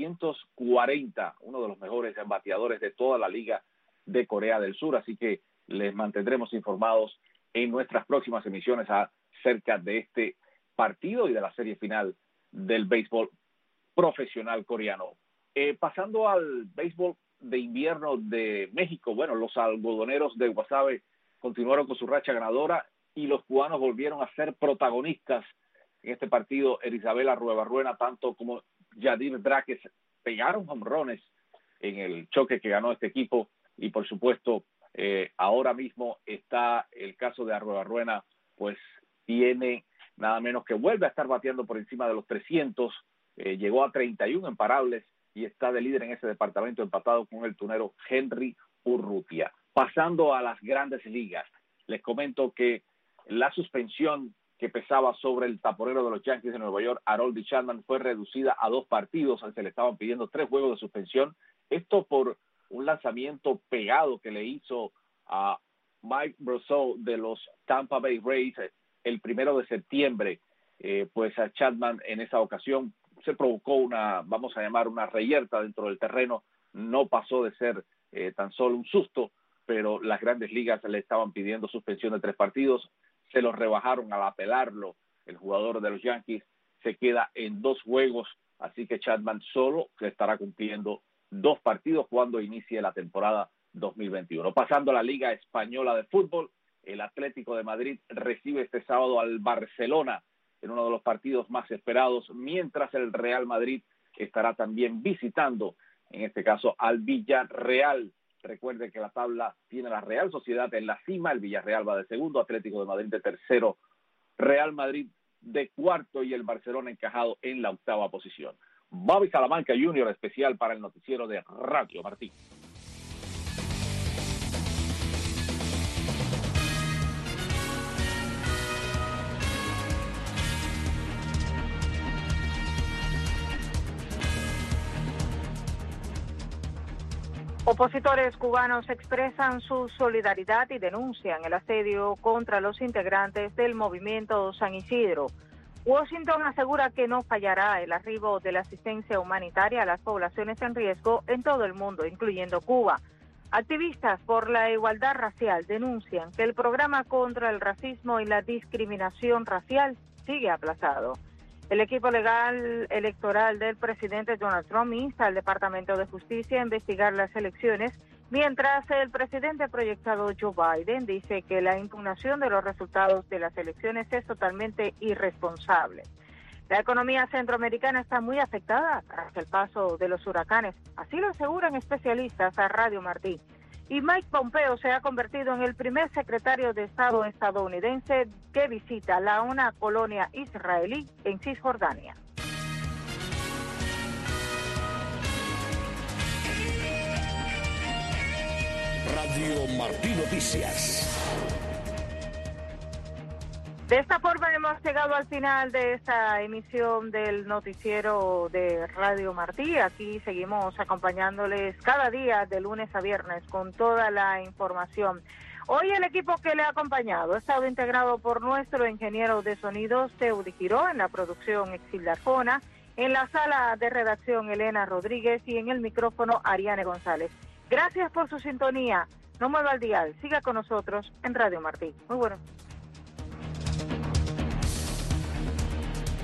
340, uno de los mejores bateadores de toda la liga de Corea del Sur. Así que les mantendremos informados en nuestras próximas emisiones acerca de este partido y de la serie final del béisbol profesional coreano. Pasando al béisbol de invierno de México, bueno, los algodoneros de Guasave continuaron con su racha ganadora y los cubanos volvieron a ser protagonistas en este partido. Elisabel Arruebarruena, tanto como Yadir Dráquez, pegaron jonrones en el choque que ganó este equipo y por supuesto ahora mismo está el caso de Arruebarruena, pues tiene nada menos que vuelve a estar bateando por encima de los 300, llegó a 31 imparables y está de líder en ese departamento empatado con el tunero Henry Urrutia. Pasando a las grandes ligas, les comento que la suspensión que pesaba sobre el taponero de los Yankees de Nueva York, Aroldis Chapman, fue reducida a 2 partidos, se le estaban pidiendo 3 juegos de suspensión, esto por un lanzamiento pegado que le hizo a Mike Brosseau de los Tampa Bay Rays el 1 de septiembre, pues a Chapman en esa ocasión se provocó una reyerta dentro del terreno, no pasó de ser tan solo un susto, pero las grandes ligas le estaban pidiendo suspensión de 3 partidos, se los rebajaron al apelarlo, el jugador de los Yankees se queda en 2 juegos, así que Chapman solo se estará cumpliendo 2 partidos cuando inicie la temporada 2021. Pasando a la Liga Española de Fútbol, el Atlético de Madrid recibe este sábado al Barcelona en uno de los partidos más esperados, mientras el Real Madrid estará también visitando, en este caso, al Villarreal. Recuerden que la tabla tiene la Real Sociedad en la cima, el Villarreal va de segundo, Atlético de Madrid de tercero, Real Madrid de cuarto y el Barcelona encajado en la 8ª posición. Bobby Salamanca Jr., especial para el noticiero de Radio Martí. Opositores cubanos expresan su solidaridad y denuncian el asedio contra los integrantes del movimiento San Isidro. Washington asegura que no fallará el arribo de la asistencia humanitaria a las poblaciones en riesgo en todo el mundo, incluyendo Cuba. Activistas por la igualdad racial denuncian que el programa contra el racismo y la discriminación racial sigue aplazado. El equipo legal electoral del presidente Donald Trump insta al Departamento de Justicia a investigar las elecciones, mientras el presidente proyectado Joe Biden dice que la impugnación de los resultados de las elecciones es totalmente irresponsable. La economía centroamericana está muy afectada tras el paso de los huracanes, así lo aseguran especialistas a Radio Martí. Y Mike Pompeo se ha convertido en el primer secretario de Estado estadounidense que visita una colonia israelí en Cisjordania. Radio Martí Noticias. De esta forma hemos llegado al final de esta emisión del noticiero de Radio Martí. Aquí seguimos acompañándoles cada día de lunes a viernes con toda la información. Hoy el equipo que le ha acompañado ha estado integrado por nuestro ingeniero de sonido Seudi Giró, en la producción Exilda Arjona, en la sala de redacción Elena Rodríguez y en el micrófono Ariane González. Gracias por su sintonía. No mueva el dial, siga con nosotros en Radio Martí. Muy bueno.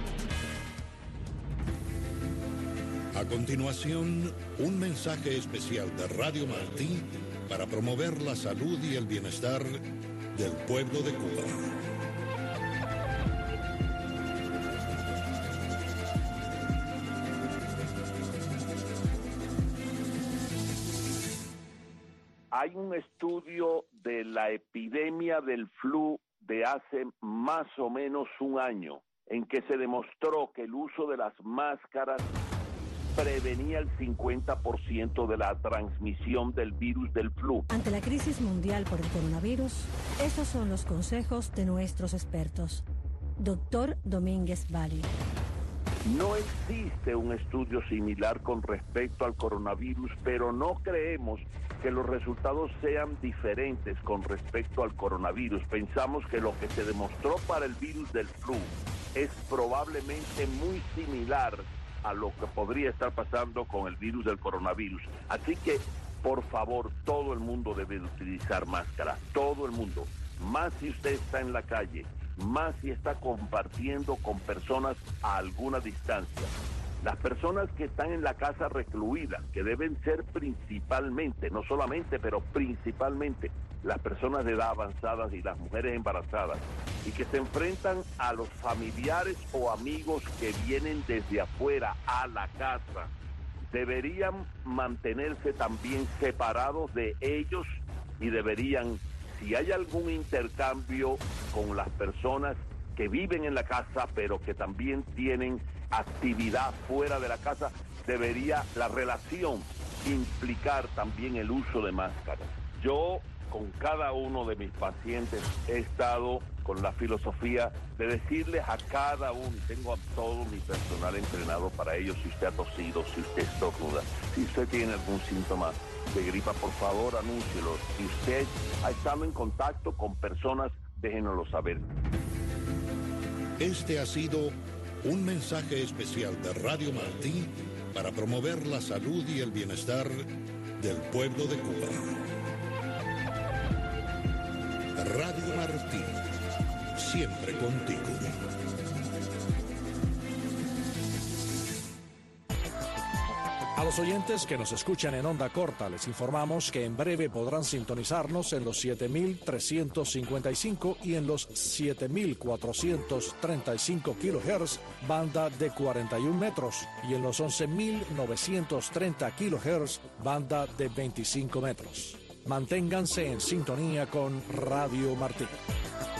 A continuación, un mensaje especial de Radio Martí para promover la salud y el bienestar del pueblo de Cuba. Hay un estudio de la epidemia del flu de hace más o menos un año en que se demostró que el uso de las máscaras prevenía el 50% de la transmisión del virus del flu. Ante la crisis mundial por el coronavirus, estos son los consejos de nuestros expertos. Doctor Domínguez Bali. No existe un estudio similar con respecto al coronavirus, pero no creemos que los resultados sean diferentes con respecto al coronavirus. Pensamos que lo que se demostró para el virus del flu es probablemente muy similar a lo que podría estar pasando con el virus del coronavirus. Así que, por favor, todo el mundo debe utilizar máscara, todo el mundo. Más si usted está en la calle, más si está compartiendo con personas a alguna distancia. Las personas que están en la casa recluidas, que deben ser principalmente, no solamente, pero principalmente, las personas de edad avanzada y las mujeres embarazadas, y que se enfrentan a los familiares o amigos que vienen desde afuera a la casa, deberían mantenerse también separados de ellos y deberían, si hay algún intercambio con las personas que viven en la casa, pero que también tienen actividad fuera de la casa, debería la relación implicar también el uso de máscaras. Yo, con cada uno de mis pacientes, he estado con la filosofía de decirles a cada uno, y tengo a todo mi personal entrenado para ello, si usted ha tosido, si usted estornuda, si usted tiene algún síntoma de gripa, por favor, anúncielo. Si usted ha estado en contacto con personas, déjenoslo saber. Este ha sido un mensaje especial de Radio Martí para promover la salud y el bienestar del pueblo de Cuba. Radio Martí, siempre contigo. A los oyentes que nos escuchan en onda corta, les informamos que en breve podrán sintonizarnos en los 7.355 y en los 7.435 kHz, banda de 41 metros, y en los 11.930 kHz, banda de 25 metros. Manténganse en sintonía con Radio Martí.